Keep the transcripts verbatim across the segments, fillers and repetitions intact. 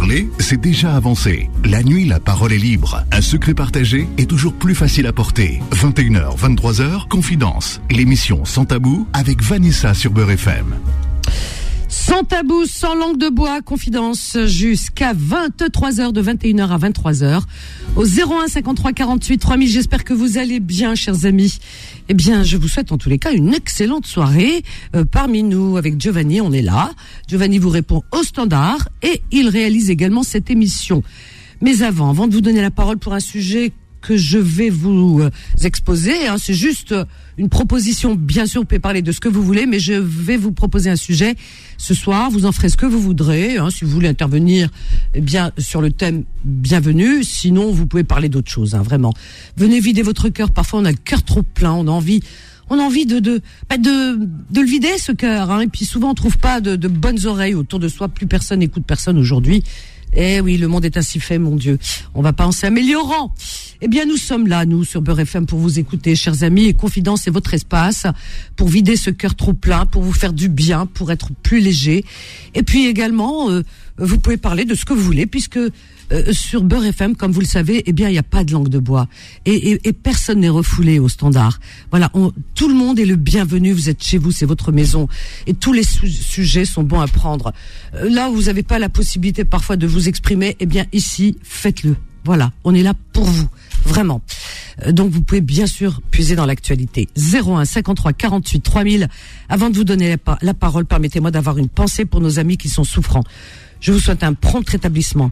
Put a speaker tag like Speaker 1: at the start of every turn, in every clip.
Speaker 1: parler, c'est déjà avancé. La nuit, la parole est libre. Un secret partagé est toujours plus facile à porter. vingt et une heures, vingt-trois heures, Confidence. L'émission Sans Tabou avec Vanessa sur Beurre F M.
Speaker 2: Sans tabou, sans langue de bois, Confidence jusqu'à vingt-trois heures, de vingt et une heures à vingt-trois heures, au zéro un cinquante-trois quarante-huit trois mille. J'espère que vous allez bien, chers amis. Eh bien, je vous souhaite en tous les cas une excellente soirée euh, parmi nous. Avec Giovanni, on est là. Giovanni vous répond au standard et il réalise également cette émission. Mais avant, avant de vous donner la parole pour un sujet que je vais vous euh, exposer, hein, c'est juste euh, une proposition. Bien sûr, vous pouvez parler de ce que vous voulez, mais je vais vous proposer un sujet ce soir. Vous en ferez ce que vous voudrez. Hein, si vous voulez intervenir, eh bien sur le thème, bienvenue. Sinon, vous pouvez parler d'autre chose. Hein, vraiment, venez vider votre cœur. Parfois, on a le cœur trop plein. On a envie, on a envie de de bah, de, de le vider, ce cœur. Hein, et puis souvent, on trouve pas de, de bonnes oreilles autour de soi. Plus personne n'écoute personne aujourd'hui. Eh oui, le monde est ainsi fait, mon Dieu. On va pas en s'améliorant. Eh bien, nous sommes là, nous, sur Beurre F M, pour vous écouter, chers amis. Et Confidence, c'est votre espace pour vider ce cœur trop plein, pour vous faire du bien, pour être plus léger. Et puis également, euh, vous pouvez parler de ce que vous voulez, puisque euh, sur Beurre F M, comme vous le savez, eh bien, il n'y a pas de langue de bois. Et, et, et personne n'est refoulé au standard. Voilà, on, tout le monde est le bienvenu. Vous êtes chez vous, c'est votre maison. Et tous les su- sujets sont bons à prendre. Euh, là où vous n'avez pas la possibilité parfois de vous exprimer, eh bien, ici, faites-le. Voilà, on est là pour vous, vraiment. Euh, donc vous pouvez bien sûr puiser dans l'actualité. zéro un cinquante-trois quarante-huit trois mille. Avant de vous donner la, pa- la parole, permettez-moi d'avoir une pensée pour nos amis qui sont souffrants. Je vous souhaite un prompt rétablissement,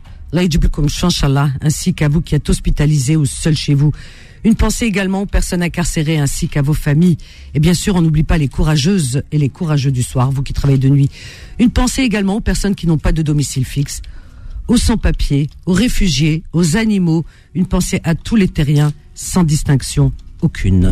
Speaker 2: ainsi qu'à vous qui êtes hospitalisés ou seuls chez vous. Une pensée également aux personnes incarcérées ainsi qu'à vos familles. Et bien sûr, on n'oublie pas les courageuses et les courageux du soir, vous qui travaillez de nuit. Une pensée également aux personnes qui n'ont pas de domicile fixe, aux sans-papiers, aux réfugiés, aux animaux. Une pensée à tous les terriens, sans distinction aucune.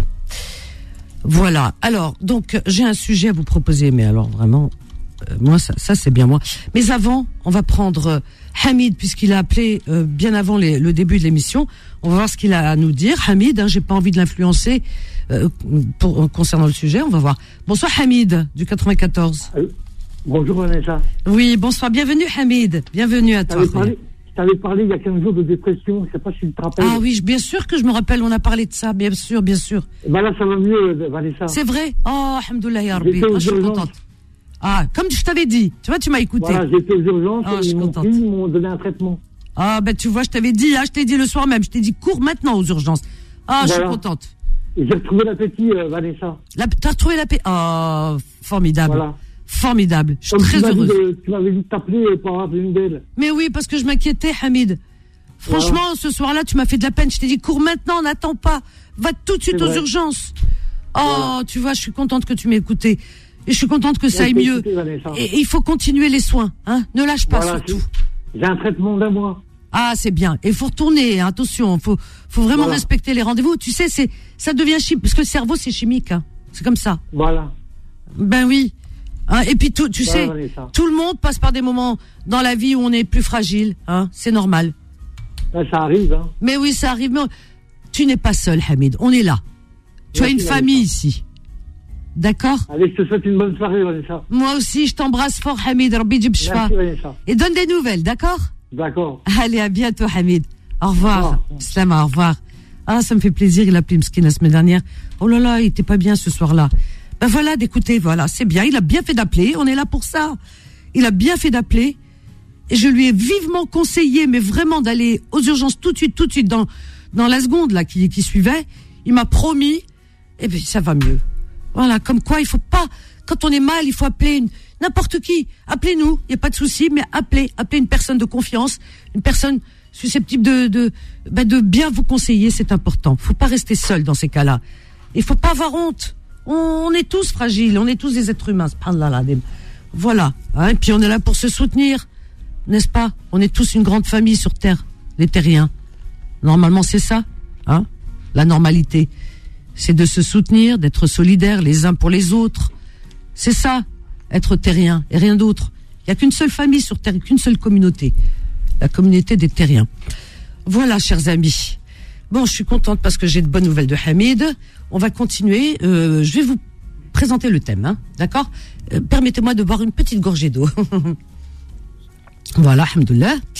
Speaker 2: Voilà. Alors, donc, j'ai un sujet à vous proposer, mais alors vraiment, euh, moi, ça, ça c'est bien moi. Mais avant, on va prendre euh, Hamid, puisqu'il a appelé euh, bien avant les, le début de l'émission. On va voir ce qu'il a à nous dire. Hamid, hein, j'ai pas envie de l'influencer euh, pour, euh, concernant le sujet. On va voir. Bonsoir Hamid, du quatre-vingt-quatorze.
Speaker 3: Euh, bonjour Vanessa.
Speaker 2: Oui, bonsoir. Bienvenue Hamid. Bienvenue à toi.
Speaker 3: Je t'avais parlé il y a quinze jours de dépression, je sais pas si tu te rappelles.
Speaker 2: Ah oui, bien sûr que je me rappelle, on a parlé de ça, bien sûr, bien sûr.
Speaker 3: Ben là, ça va mieux, Vanessa.
Speaker 2: C'est vrai. Oh, alhamdoulilah ya Rabbi.
Speaker 3: J'étais aux
Speaker 2: Ah, je suis
Speaker 3: urgences.
Speaker 2: contente. Ah, comme je t'avais dit, tu vois, tu m'as écouté.
Speaker 3: Voilà, j'étais aux urgences,
Speaker 2: Ah, je
Speaker 3: et
Speaker 2: suis
Speaker 3: ils m'ont
Speaker 2: contente.
Speaker 3: pris, ils m'ont donné un traitement.
Speaker 2: Ah, ben tu vois, je t'avais dit, hein, je t'ai dit le soir même, je t'ai dit cours maintenant aux urgences. Ah, je suis
Speaker 3: Voilà.
Speaker 2: contente.
Speaker 3: Et j'ai retrouvé l'appétit, euh, Vanessa.
Speaker 2: La, t'as retrouvé la paix. Oh, formidable.
Speaker 3: Voilà.
Speaker 2: Formidable. Je suis
Speaker 3: Comme
Speaker 2: très
Speaker 3: tu m'as dit
Speaker 2: heureuse.
Speaker 3: de- tu m'avais dit de t'appeler euh, pour avoir des nouvelles.
Speaker 2: Mais oui, parce que je m'inquiétais, Hamid. Franchement,
Speaker 3: Voilà.
Speaker 2: ce soir-là, tu m'as fait de la peine. Je t'ai dit, cours maintenant, n'attends pas. Va tout de suite
Speaker 3: C'est
Speaker 2: aux
Speaker 3: vrai.
Speaker 2: urgences. Oh,
Speaker 3: Voilà.
Speaker 2: tu vois, je suis contente que tu m'aies écouté. Et je suis contente que ça
Speaker 3: Ouais,
Speaker 2: aille
Speaker 3: je t'ai
Speaker 2: mieux.
Speaker 3: écouté, Vanessa.
Speaker 2: Et et il faut continuer les soins, hein. Ne lâche pas,
Speaker 3: Voilà,
Speaker 2: surtout.
Speaker 3: j'ai- J'ai un traitement d'un mois.
Speaker 2: Ah, c'est bien. Et faut retourner, hein, attention. Faut, faut vraiment
Speaker 3: Voilà.
Speaker 2: respecter les rendez-vous. Tu sais, c'est, ça devient chimique, parce que le cerveau, c'est chimique, hein. C'est comme ça.
Speaker 3: Voilà.
Speaker 2: Ben oui. Hein, et puis, tout, tu
Speaker 3: Voilà,
Speaker 2: sais,
Speaker 3: Vanessa.
Speaker 2: tout le monde passe par des moments dans la vie où on est plus fragile, hein. C'est normal.
Speaker 3: Là, ça arrive, hein.
Speaker 2: Mais oui, ça arrive. Mais on- tu n'es pas seul, Hamid. On est là. Tu
Speaker 3: Merci,
Speaker 2: as une
Speaker 3: Vanessa.
Speaker 2: famille ici. D'accord?
Speaker 3: Allez, je te souhaite une bonne soirée, Vanessa.
Speaker 2: Moi aussi, je t'embrasse fort, Hamid. Rabbi Jib Shfa.
Speaker 3: Merci, Vanessa.
Speaker 2: Et donne des nouvelles, d'accord?
Speaker 3: D'accord.
Speaker 2: Allez, à bientôt, Hamid. Au revoir.
Speaker 3: Au revoir.
Speaker 2: Slama, au revoir. Ah, ça me fait plaisir. Il a appelé Mskin la semaine dernière. Oh là là, il était pas bien ce soir-là. Ben voilà, d'écouter, voilà, c'est bien. Il a bien fait d'appeler. On est là pour ça. Il a bien fait d'appeler. Et je lui ai vivement conseillé, mais vraiment d'aller aux urgences tout de suite, tout de suite, dans, dans la seconde, là, qui, qui suivait. Il m'a promis. Et bien, ça va mieux. Voilà, comme quoi, il faut pas, quand on est mal, il faut appeler une, n'importe qui. Appelez-nous, il n'y a pas de souci, mais appelez, appelez une personne de confiance, une personne susceptible de, de, ben de bien vous conseiller, c'est important. Faut pas rester seul dans ces cas-là. Il faut pas avoir honte. On, on est tous fragiles, on est tous des êtres humains. Subhanallah, des- voilà. Hein, et puis on est là pour se soutenir, n'est-ce pas? On est tous une grande famille sur Terre, les terriens. Normalement, c'est ça, hein? La normalité. C'est de se soutenir, d'être solidaires les uns pour les autres. C'est ça, être terrien, et rien d'autre. Il n'y a qu'une seule famille sur Terre, qu'une seule communauté. La communauté des terriens. Voilà, chers amis. Bon, je suis contente parce que j'ai de bonnes nouvelles de Hamid. On va continuer. Euh, je vais vous présenter le thème, hein, d'accord? euh, Permettez-moi de boire une petite gorgée d'eau. Voilà, alhamdoulilah.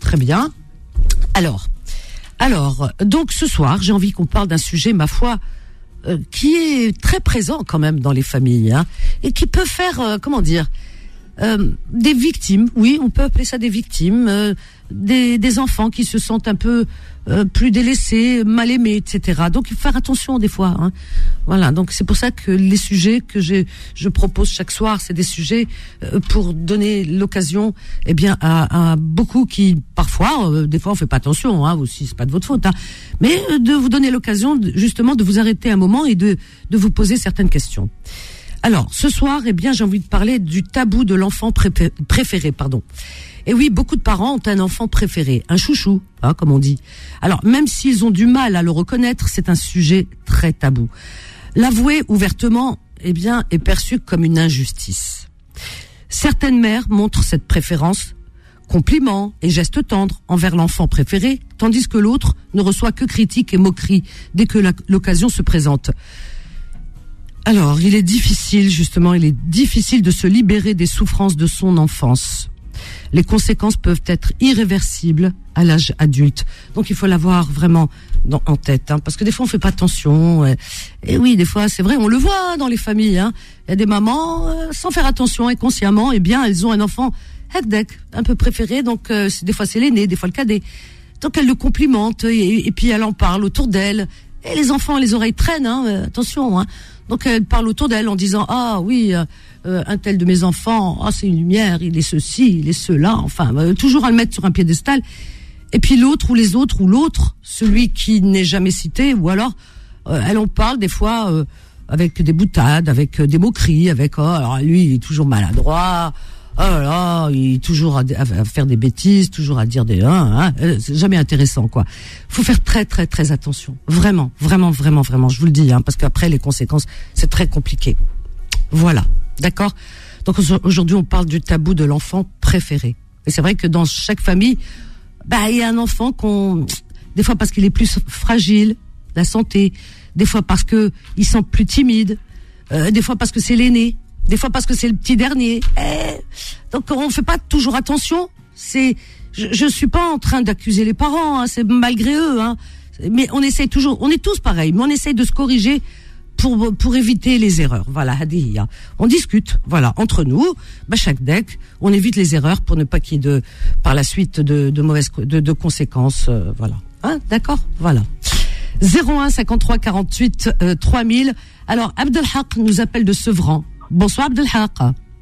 Speaker 2: très bien. Alors, alors, donc ce soir, j'ai envie qu'on parle d'un sujet, ma foi, euh, qui est très présent quand même dans les familles, hein, et qui peut faire, euh, comment dire, euh, des victimes. Oui, on peut appeler ça des victimes, euh, des, des enfants qui se sentent un peu euh, plus délaissés, mal aimés, et cetera. Donc, il faut faire attention des fois. Hein. Voilà. Donc, c'est pour ça que les sujets que j'ai, je propose chaque soir, c'est des sujets euh, pour donner l'occasion, eh bien, à, à beaucoup qui, parfois, euh, des fois, on fait pas attention. Hein, aussi, c'est pas de votre faute. Hein, mais euh, de vous donner l'occasion, de, justement, de vous arrêter un moment et de de vous poser certaines questions. Alors, ce soir, eh bien, j'ai envie de parler du tabou de l'enfant pré- préféré, pardon. Et oui, beaucoup de parents ont un enfant préféré, un chouchou, hein, comme on dit. Alors, même s'ils ont du mal à le reconnaître, c'est un sujet très tabou. L'avouer ouvertement, eh bien, est perçu comme une injustice. Certaines mères montrent cette préférence, compliments et gestes tendres envers l'enfant préféré, tandis que l'autre ne reçoit que critiques et moqueries dès que la, l'occasion se présente. Alors, il est difficile, justement, il est difficile de se libérer des souffrances de son enfance. Les conséquences peuvent être irréversibles à l'âge adulte. Donc, il faut l'avoir vraiment dans, en tête, hein, parce que des fois, on fait pas attention. Et, et oui, des fois, c'est vrai, on le voit dans les familles. Hein. Il y a des mamans, euh, sans faire attention et consciemment, eh bien, elles ont un enfant hekdek, un peu préféré. Donc, euh, des fois, c'est l'aîné, des fois, le cadet. Donc, elles le complimentent et, et puis, elle en parle autour d'elle. Et les enfants, les oreilles traînent, hein, euh, attention, hein. Donc elle parle autour d'elle en disant ah oui euh, un tel de mes enfants, ah c'est une lumière, il est ceci, il est cela, enfin euh, toujours à le mettre sur un piédestal. Et puis l'autre ou les autres ou l'autre, celui qui n'est jamais cité, ou alors euh, elle en parle des fois euh, avec des boutades, avec euh, des moqueries, avec oh alors lui il est toujours maladroit, oh là il est toujours à, à faire des bêtises, toujours à dire des hein, hein, c'est jamais intéressant quoi. Faut faire très très très attention, vraiment vraiment vraiment vraiment, je vous le dis hein, parce qu'après les conséquences c'est très compliqué. Voilà, d'accord. Donc aujourd'hui on parle du tabou de l'enfant préféré. Et c'est vrai que dans chaque famille, bah il y a un enfant qu'on, des fois parce qu'il est plus fragile, la santé, des fois parce que il semble plus timide, euh, des fois parce que c'est l'aîné. Des fois parce que c'est le petit dernier. Eh, donc on fait pas toujours attention. C'est, je, je suis pas en train d'accuser les parents. Hein, c'est malgré eux. Hein, mais on essaye toujours. On est tous pareils, mais on essaye de se corriger pour pour éviter les erreurs. Voilà, hadiya. On discute. Voilà, entre nous. Bah chaque deck, on évite les erreurs pour ne pas qu'il y ait de par la suite de de mauvaises de, de conséquences. Euh, voilà. Hein, d'accord. Voilà. zéro un cinquante-trois quarante-huit euh, trois mille. Alors Abdelhaq nous appelle de Sevran. Bonsoir Abdelhaq.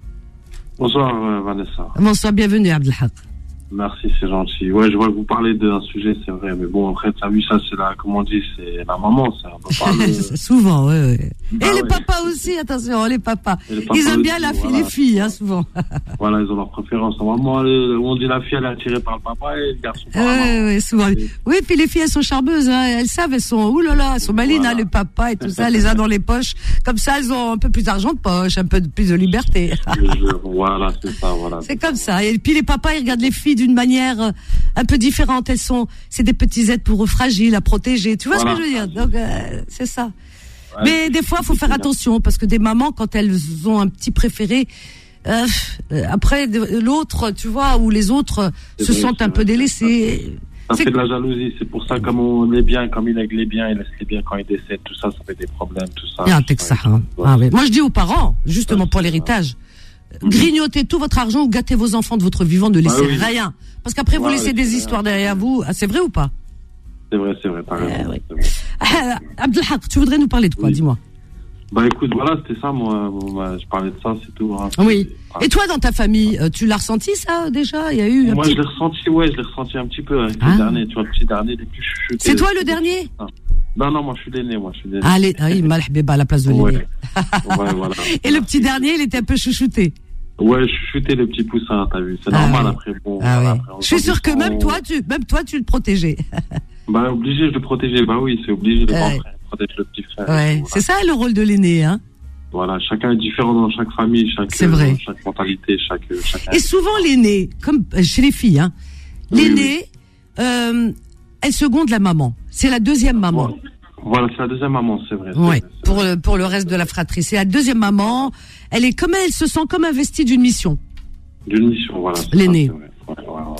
Speaker 4: Bonsoir euh, Vanessa.
Speaker 2: Bonsoir, bienvenue Abdelhaq.
Speaker 4: Merci, c'est gentil. Ouais, je vois que vous parlez d'un sujet, c'est vrai, mais bon, après, t'as vu ça, c'est la, comment on dit, c'est la maman, ça. On parle de...
Speaker 2: Souvent, oui, oui.
Speaker 4: Bah,
Speaker 2: et les
Speaker 4: ouais.
Speaker 2: papas aussi, attention, les papas.
Speaker 4: Les papas
Speaker 2: ils aiment bien
Speaker 4: aussi,
Speaker 2: la fille,
Speaker 4: voilà.
Speaker 2: les filles, hein, souvent.
Speaker 4: Voilà, ils ont leur préférence. Normalement, elle, on dit la fille, elle est attirée par le papa et le garçon par la
Speaker 2: Oui,
Speaker 4: maman.
Speaker 2: oui, souvent.
Speaker 4: Et...
Speaker 2: Oui, puis les filles, elles sont charbeuses, hein. Elles savent, elles sont, oulala, elles sont malines, voilà. Hein, les papas et tout ça, les uns dans les poches. Comme ça, elles ont un peu plus d'argent de poche, un peu de, plus de liberté.
Speaker 4: Je, voilà, c'est ça, voilà.
Speaker 2: C'est comme ça. Et puis les papas, ils regardent les filles d'une manière un peu différente. Elles sont, c'est des petits êtres pour eux fragiles à protéger. Tu vois voilà. ce que je veux dire? Donc, euh, c'est ça. Ouais, mais des fois, il faut faire bien. attention parce que des mamans, quand elles ont un petit préféré, euh, après l'autre, tu vois, ou les autres c'est se vrai, sentent un vrai. peu délaissés.
Speaker 4: Ça c'est fait de la jalousie. C'est pour ça, comme on est bien, comme il lègue les biens, il laisse les biens quand il décède, tout ça, ça fait des problèmes, tout ça.
Speaker 2: Ah, tout ça, hein. ah, oui. Moi, je dis aux parents, justement ouais, pour l'héritage, mmh. grignotez tout votre argent ou gâtez vos enfants de votre vivant, ne laissez ah, oui. rien. Parce qu'après, vous ouais, laissez des histoires derrière vous. Ah, c'est vrai ou pas?
Speaker 4: C'est vrai, c'est vrai, t'as raison.
Speaker 2: Eh, oui. ah, Abdelhaq, tu voudrais nous parler de quoi? Oui. Dis-moi.
Speaker 4: Bah écoute, voilà, c'était ça, moi. Bah, je parlais de ça, c'est tout. Hein.
Speaker 2: Oui. Et toi, dans ta famille, tu l'as ressenti, ça, déjà? Il y a eu un
Speaker 4: Moi,
Speaker 2: petit...
Speaker 4: je l'ai ressenti, ouais, je l'ai ressenti un petit peu avec ah. le dernier. Tu vois, le petit dernier, les plus chuchotés.
Speaker 2: C'est toi, le dernier?
Speaker 4: Non, non, moi, je suis l'aîné, moi, je suis l'aîné.
Speaker 2: Ah, les... ah oui, Malhbeba à la place de l'aîné.
Speaker 4: Ouais. ouais, voilà.
Speaker 2: Et le petit dernier, il était un peu chouchouté.
Speaker 4: Ouais, chuchoté le petit poussin, t'as vu. C'est
Speaker 2: ah
Speaker 4: normal,
Speaker 2: oui.
Speaker 4: après. Bon,
Speaker 2: ah
Speaker 4: voilà,
Speaker 2: oui.
Speaker 4: après,
Speaker 2: je suis sûr que même toi, tu, même toi, tu le protégeais.
Speaker 4: Bah, obligé de le protéger. Bah oui, c'est obligé. Le grand frère protège le petit frère.
Speaker 2: Ouais,
Speaker 4: voilà.
Speaker 2: C'est ça le rôle de l'aîné, hein.
Speaker 4: Voilà, chacun est différent dans chaque famille, chaque,
Speaker 2: c'est vrai.
Speaker 4: Euh, chaque mentalité, chaque, chacun.
Speaker 2: Et souvent l'aîné, comme chez les filles, hein, l'aîné, oui, oui. Euh, elle seconde la maman. C'est la deuxième maman.
Speaker 4: Ouais. Voilà, c'est la deuxième maman, c'est vrai. C'est
Speaker 2: ouais.
Speaker 4: vrai, c'est
Speaker 2: pour
Speaker 4: vrai.
Speaker 2: Le, pour le reste de la fratrie, c'est la deuxième maman. Elle est comme elle se sent comme investie d'une mission.
Speaker 4: D'une mission, voilà.
Speaker 2: L'aîné.
Speaker 4: Ouais, ouais, ouais.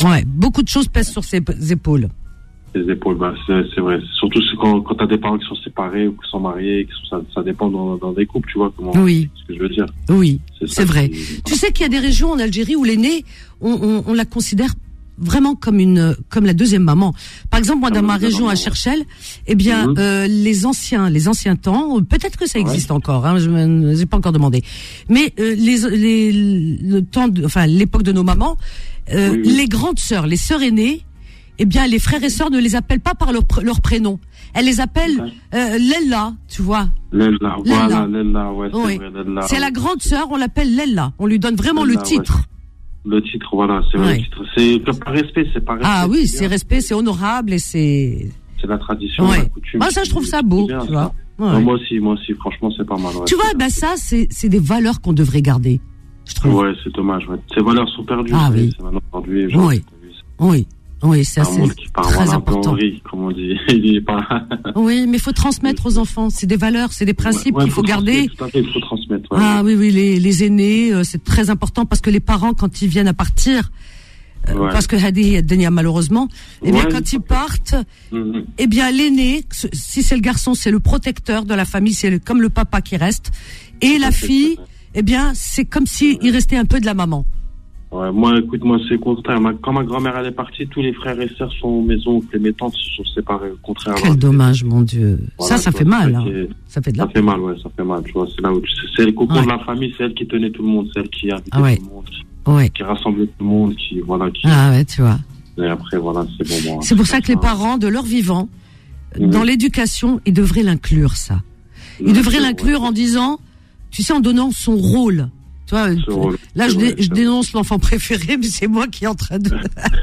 Speaker 2: Ouais, beaucoup de choses pèsent sur ses épaules.
Speaker 4: Les épaules, bah, c'est, c'est vrai. Surtout quand, quand t'as des parents qui sont séparés ou qui sont mariés, qui sont, ça, ça dépend dans, dans des couples, tu vois comment.
Speaker 2: Oui.
Speaker 4: Ce que je veux dire.
Speaker 2: Oui, c'est,
Speaker 4: c'est
Speaker 2: c'est vrai.
Speaker 4: Qui...
Speaker 2: Tu sais qu'il y a des régions en Algérie où l'aîné, on, on, on la considère vraiment comme une, comme la deuxième maman. Par exemple, moi, dans ma région à Cherchel, eh bien, mmh. euh, les anciens, les anciens temps, peut-être que ça existe ouais. encore, hein, je ne ai pas encore demandé. Mais euh, les, les, le temps, de, enfin, l'époque de nos mamans, euh, oui, oui. les grandes sœurs, les sœurs aînées. Eh bien, les frères et sœurs ne les appellent pas par leur, leur prénom. Elles les appellent euh, Lella, tu vois.
Speaker 4: Lella, voilà, Lella, ouais, c'est
Speaker 2: oui.
Speaker 4: vrai, Lella.
Speaker 2: C'est la grande sœur, on l'appelle Lella. On lui donne vraiment Lella, le titre.
Speaker 4: Ouais. Le titre, voilà, c'est vrai, ouais. le titre. C'est par respect, c'est par respect.
Speaker 2: Ah oui, c'est, c'est respect, c'est honorable et c'est...
Speaker 4: C'est la tradition,
Speaker 2: ouais.
Speaker 4: la coutume.
Speaker 2: Moi, ça, je trouve ça beau, bien, tu vois.
Speaker 4: Ouais. Non, moi aussi, moi aussi, franchement, c'est pas mal. Ouais,
Speaker 2: tu vois, ben ça, c'est, c'est des valeurs qu'on devrait garder, je trouve.
Speaker 4: Ouais, c'est dommage, ouais. Ces valeurs sont perdues.
Speaker 2: Ah oui.
Speaker 4: C'est maintenant perdu, genre,
Speaker 2: oui, oui. Oui, ça c'est très important.
Speaker 4: Riz, comme on dit. Il est pas...
Speaker 2: Oui, mais il faut transmettre aux enfants. C'est des valeurs, c'est des principes
Speaker 4: ouais, ouais,
Speaker 2: qu'il faut, faut garder.
Speaker 4: Tout à fait, il faut transmettre. Ouais,
Speaker 2: ah
Speaker 4: ouais.
Speaker 2: oui, oui, les, les aînés, euh, c'est très important parce que les parents, quand ils viennent à partir, euh, ouais. parce que Hadi Denia malheureusement, eh bien ouais, quand ils partent, mm-hmm. eh bien l'aîné, si c'est le garçon, c'est le protecteur de la famille, c'est le, comme le papa qui reste, et la fille, eh bien c'est comme si il restait un peu de la maman.
Speaker 4: Ouais, moi, écoute, moi, c'est le contraire. Ma, quand ma grand-mère, elle est partie, tous les frères et sœurs sont aux maisons, les mes tantes se sont séparées, au contraire.
Speaker 2: Quel dommage, mon Dieu. Voilà, ça, ça fait mal, hein. Ça fait de la
Speaker 4: Ça fait mal, ouais, ça fait mal, tu vois. C'est là où tu sais, c'est le cocon ouais. de la famille, c'est elle qui tenait tout le monde, c'est elle qui invitait ah ouais. tout le monde, qui, ouais. qui rassemblait tout le monde, qui, voilà, qui.
Speaker 2: Ah ouais, tu vois.
Speaker 4: Et après, voilà, c'est bon, moi.
Speaker 2: C'est pour ça que les parents, de leur vivant, mmh. dans l'éducation, ils devraient l'inclure, ça. Ils mmh, devraient l'inclure ouais. en disant, tu sais, en donnant son rôle. Tu vois, rôle, là, je, vrai, dé, je dénonce l'enfant préféré, mais c'est moi qui est en train de...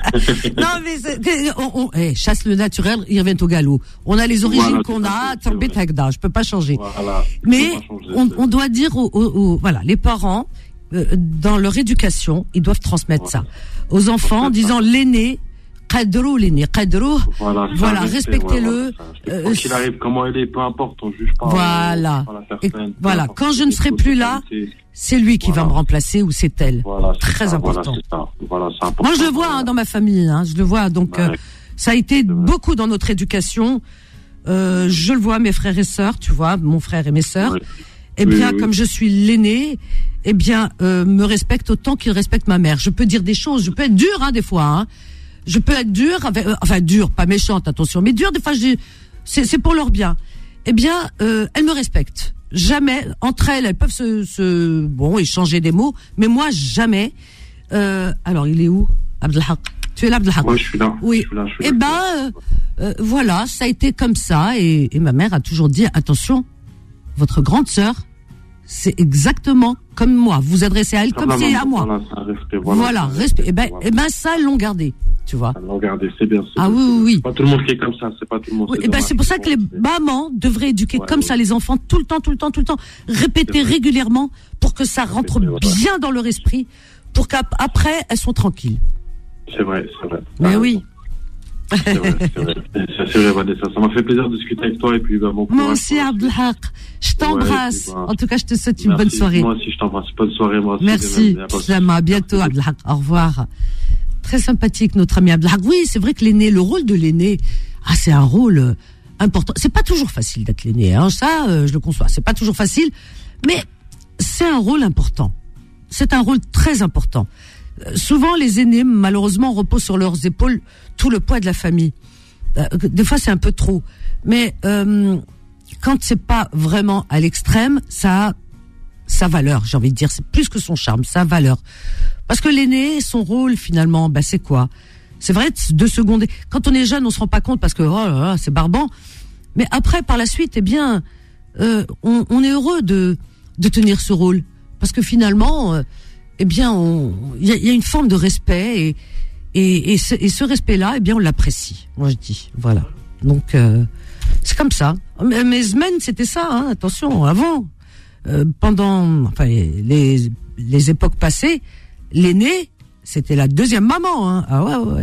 Speaker 2: non, mais c'est, on, on, hey, chasse le naturel, ils reviennent au galop. On a les origines voilà, qu'on a, t'embête avec d'âge, je peux pas changer. Voilà, mais pas changer, on, on doit dire aux, aux, aux voilà, les parents, euh, dans leur éducation, ils doivent transmettre voilà. ça aux enfants en disant l'aîné, Qadrou, l'aîné, Qadrou, voilà, voilà respectez-le.
Speaker 4: Voilà, quoi qu'il arrive, comment il est, peu importe, on juge pas.
Speaker 2: Voilà.
Speaker 4: Pas la personne,
Speaker 2: et, voilà, quand je ne serai plus là, c'est lui qui voilà. va me remplacer ou c'est elle.
Speaker 4: Voilà, c'est
Speaker 2: très
Speaker 4: ça,
Speaker 2: important.
Speaker 4: Voilà, c'est ça. Voilà, c'est important.
Speaker 2: Moi, je le vois hein, dans ma famille, hein, je le vois. Donc, ouais. euh, ça a été beaucoup dans notre éducation. Euh, je le vois, mes frères et sœurs, tu vois, mon frère et mes sœurs. Ouais. Eh bien, oui, oui. comme je suis l'aîné, eh bien, euh, me respecte autant qu'il respecte ma mère. Je peux dire des choses, je peux être dure, hein, des fois. Hein. Je peux être dure, avec, euh, enfin dure, pas méchante, attention, mais dure. Des fois, je dis, c'est, c'est pour leur bien. Eh bien, euh, elles me respectent. Jamais entre elles, elles peuvent se, se bon échanger des mots, mais moi jamais. Euh, alors, il est où, Abdelhak? Tu es là, Abdelhak?
Speaker 4: Moi, je suis là.
Speaker 2: Oui.
Speaker 4: Je suis là, je suis
Speaker 2: eh
Speaker 4: là.
Speaker 2: ben, euh, euh, voilà, ça a été comme ça, et, et ma mère a toujours dit attention, votre grande sœur, c'est exactement comme moi. Vous vous adressez à elle comme, comme c'est à moi.
Speaker 4: Voilà, ça, respect, voilà,
Speaker 2: voilà respect. Et ben, voilà. et ben, ça, ils l'ont gardé. Tu vois.
Speaker 4: Ils l'ont gardé, c'est bien. C'est
Speaker 2: ah
Speaker 4: bien,
Speaker 2: oui,
Speaker 4: c'est
Speaker 2: oui.
Speaker 4: C'est pas tout le monde qui est comme ça. C'est pas tout le monde.
Speaker 2: Oui, et ben, c'est pour ça que les mamans devraient éduquer ouais, comme ouais. ça les enfants tout le temps, tout le temps, tout le temps, répéter régulièrement pour que ça rentre bien voilà. dans leur esprit, pour qu'après elles sont tranquilles.
Speaker 4: C'est vrai, c'est vrai.
Speaker 2: Mais ah, oui.
Speaker 4: C'est vrai, c'est vrai. C'est vrai, Vanessa. Ça m'a fait plaisir de discuter avec toi et puis bah, bon courage.
Speaker 2: Moi aussi, Abdelhak. Je t'embrasse. Ouais, bah, en tout cas, je te souhaite une
Speaker 4: merci.
Speaker 2: bonne soirée.
Speaker 4: Moi aussi, je t'embrasse. Bonne soirée, moi aussi.
Speaker 2: Merci. Slama, à bientôt, Abdelhak. Au revoir. Très sympathique, notre ami Abdelhak. Oui, c'est vrai que l'aîné, le rôle de l'aîné, ah, c'est un rôle important. C'est pas toujours facile d'être l'aîné, hein. Ça, euh, je le conçois. C'est pas toujours facile, mais c'est un rôle important. C'est un rôle très important. Euh, souvent, les aînés, malheureusement, reposent sur leurs épaules tout le poids de la famille. Euh, des fois, c'est un peu trop. Mais euh, quand c'est pas vraiment à l'extrême, ça a sa valeur, j'ai envie de dire. C'est plus que son charme, sa valeur. Parce que l'aîné, son rôle, finalement, bah, c'est quoi? C'est vrai, de seconder. Quand on est jeune, on se rend pas compte parce que, oh là là, c'est barbant. Mais après, par la suite, eh bien, euh, on, on est heureux de, de tenir ce rôle. Parce que finalement, euh, eh bien, il y a, y a une forme de respect et, et, et, ce, et ce respect-là, eh bien, on l'apprécie. Moi, je dis, voilà. Donc, euh, c'est comme ça. Mais, mais Zmen, c'était ça, hein, attention, avant. Euh, pendant, enfin, les, les époques passées, l'aîné, c'était la deuxième maman, hein. Ah ouais, ouais, ouais.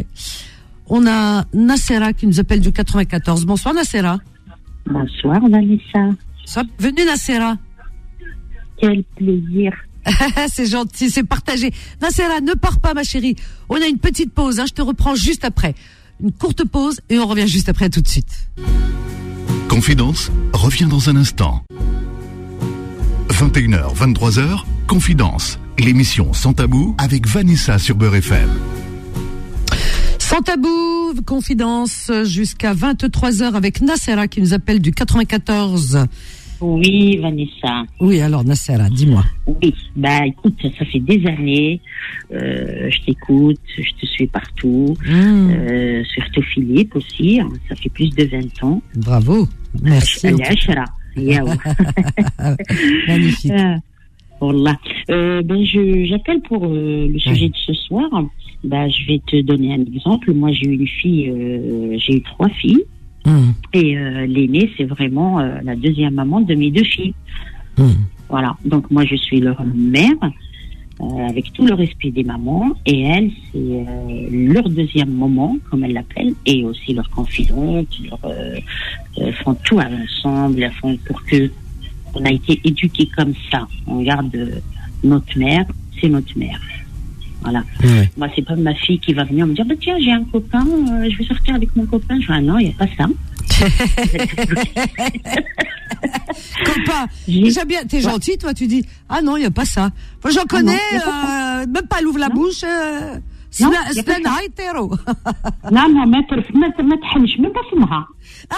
Speaker 2: On a Nassera qui nous appelle du quatre-vingt-quatorze. Bonsoir, Nassera.
Speaker 5: Bonsoir, Vanessa.
Speaker 2: Bienvenue, Nassera.
Speaker 5: Quel plaisir.
Speaker 2: C'est gentil, c'est partagé. Nassera, ne pars pas, ma chérie. On a une petite pause, hein, je te reprends juste après. Une courte pause et on revient juste après, tout de suite.
Speaker 1: Confidence revient dans un instant. vingt et une heures, vingt-trois heures, Confidence, l'émission Sans Tabou avec Vanessa sur Beurre F M.
Speaker 2: Sans tabou, Confidence, jusqu'à vingt-trois heures avec Nassera qui nous appelle du quatre-vingt-quatorze.
Speaker 5: Oui, Vanessa.
Speaker 2: Oui, alors Nassera, dis-moi.
Speaker 5: Oui, bah écoute, ça fait des années, euh, je t'écoute, je te suis partout, mmh. euh, surtout Philippe aussi, hein, ça fait plus de vingt ans.
Speaker 2: Bravo, merci. Magnifique.
Speaker 5: Euh, voilà. Euh, ben je j'appelle pour euh, le sujet ouais. de ce soir. Ben je vais te donner un exemple. Moi j'ai eu une fille, euh, j'ai eu trois filles. Mmh. Et euh, l'aînée, c'est vraiment euh, la deuxième maman de mes deux filles. Mmh. Voilà. Donc moi, je suis leur mère, euh, avec tout le respect des mamans. Et elle, c'est euh, leur deuxième maman, comme elle l'appelle, et aussi leur confidente. Leur, euh, euh, font tout ensemble. Elles font pour que on a été éduqués comme ça. On regarde euh, notre mère, c'est notre mère. Voilà. Ouais. Moi, c'est pas ma fille qui va venir me dire, bah, tiens, j'ai un copain, euh, je vais sortir avec mon copain. Je dis, ah non, il n'y a pas ça.
Speaker 2: Copain, déjà bien, t'es gentil, toi, tu dis, ah non, il n'y a pas ça. Moi, j'en connais, ah non, euh, même pas, elle ouvre la non. bouche, euh, c'est un hétéro.
Speaker 5: Non, non, ما تحلش même pas فمها.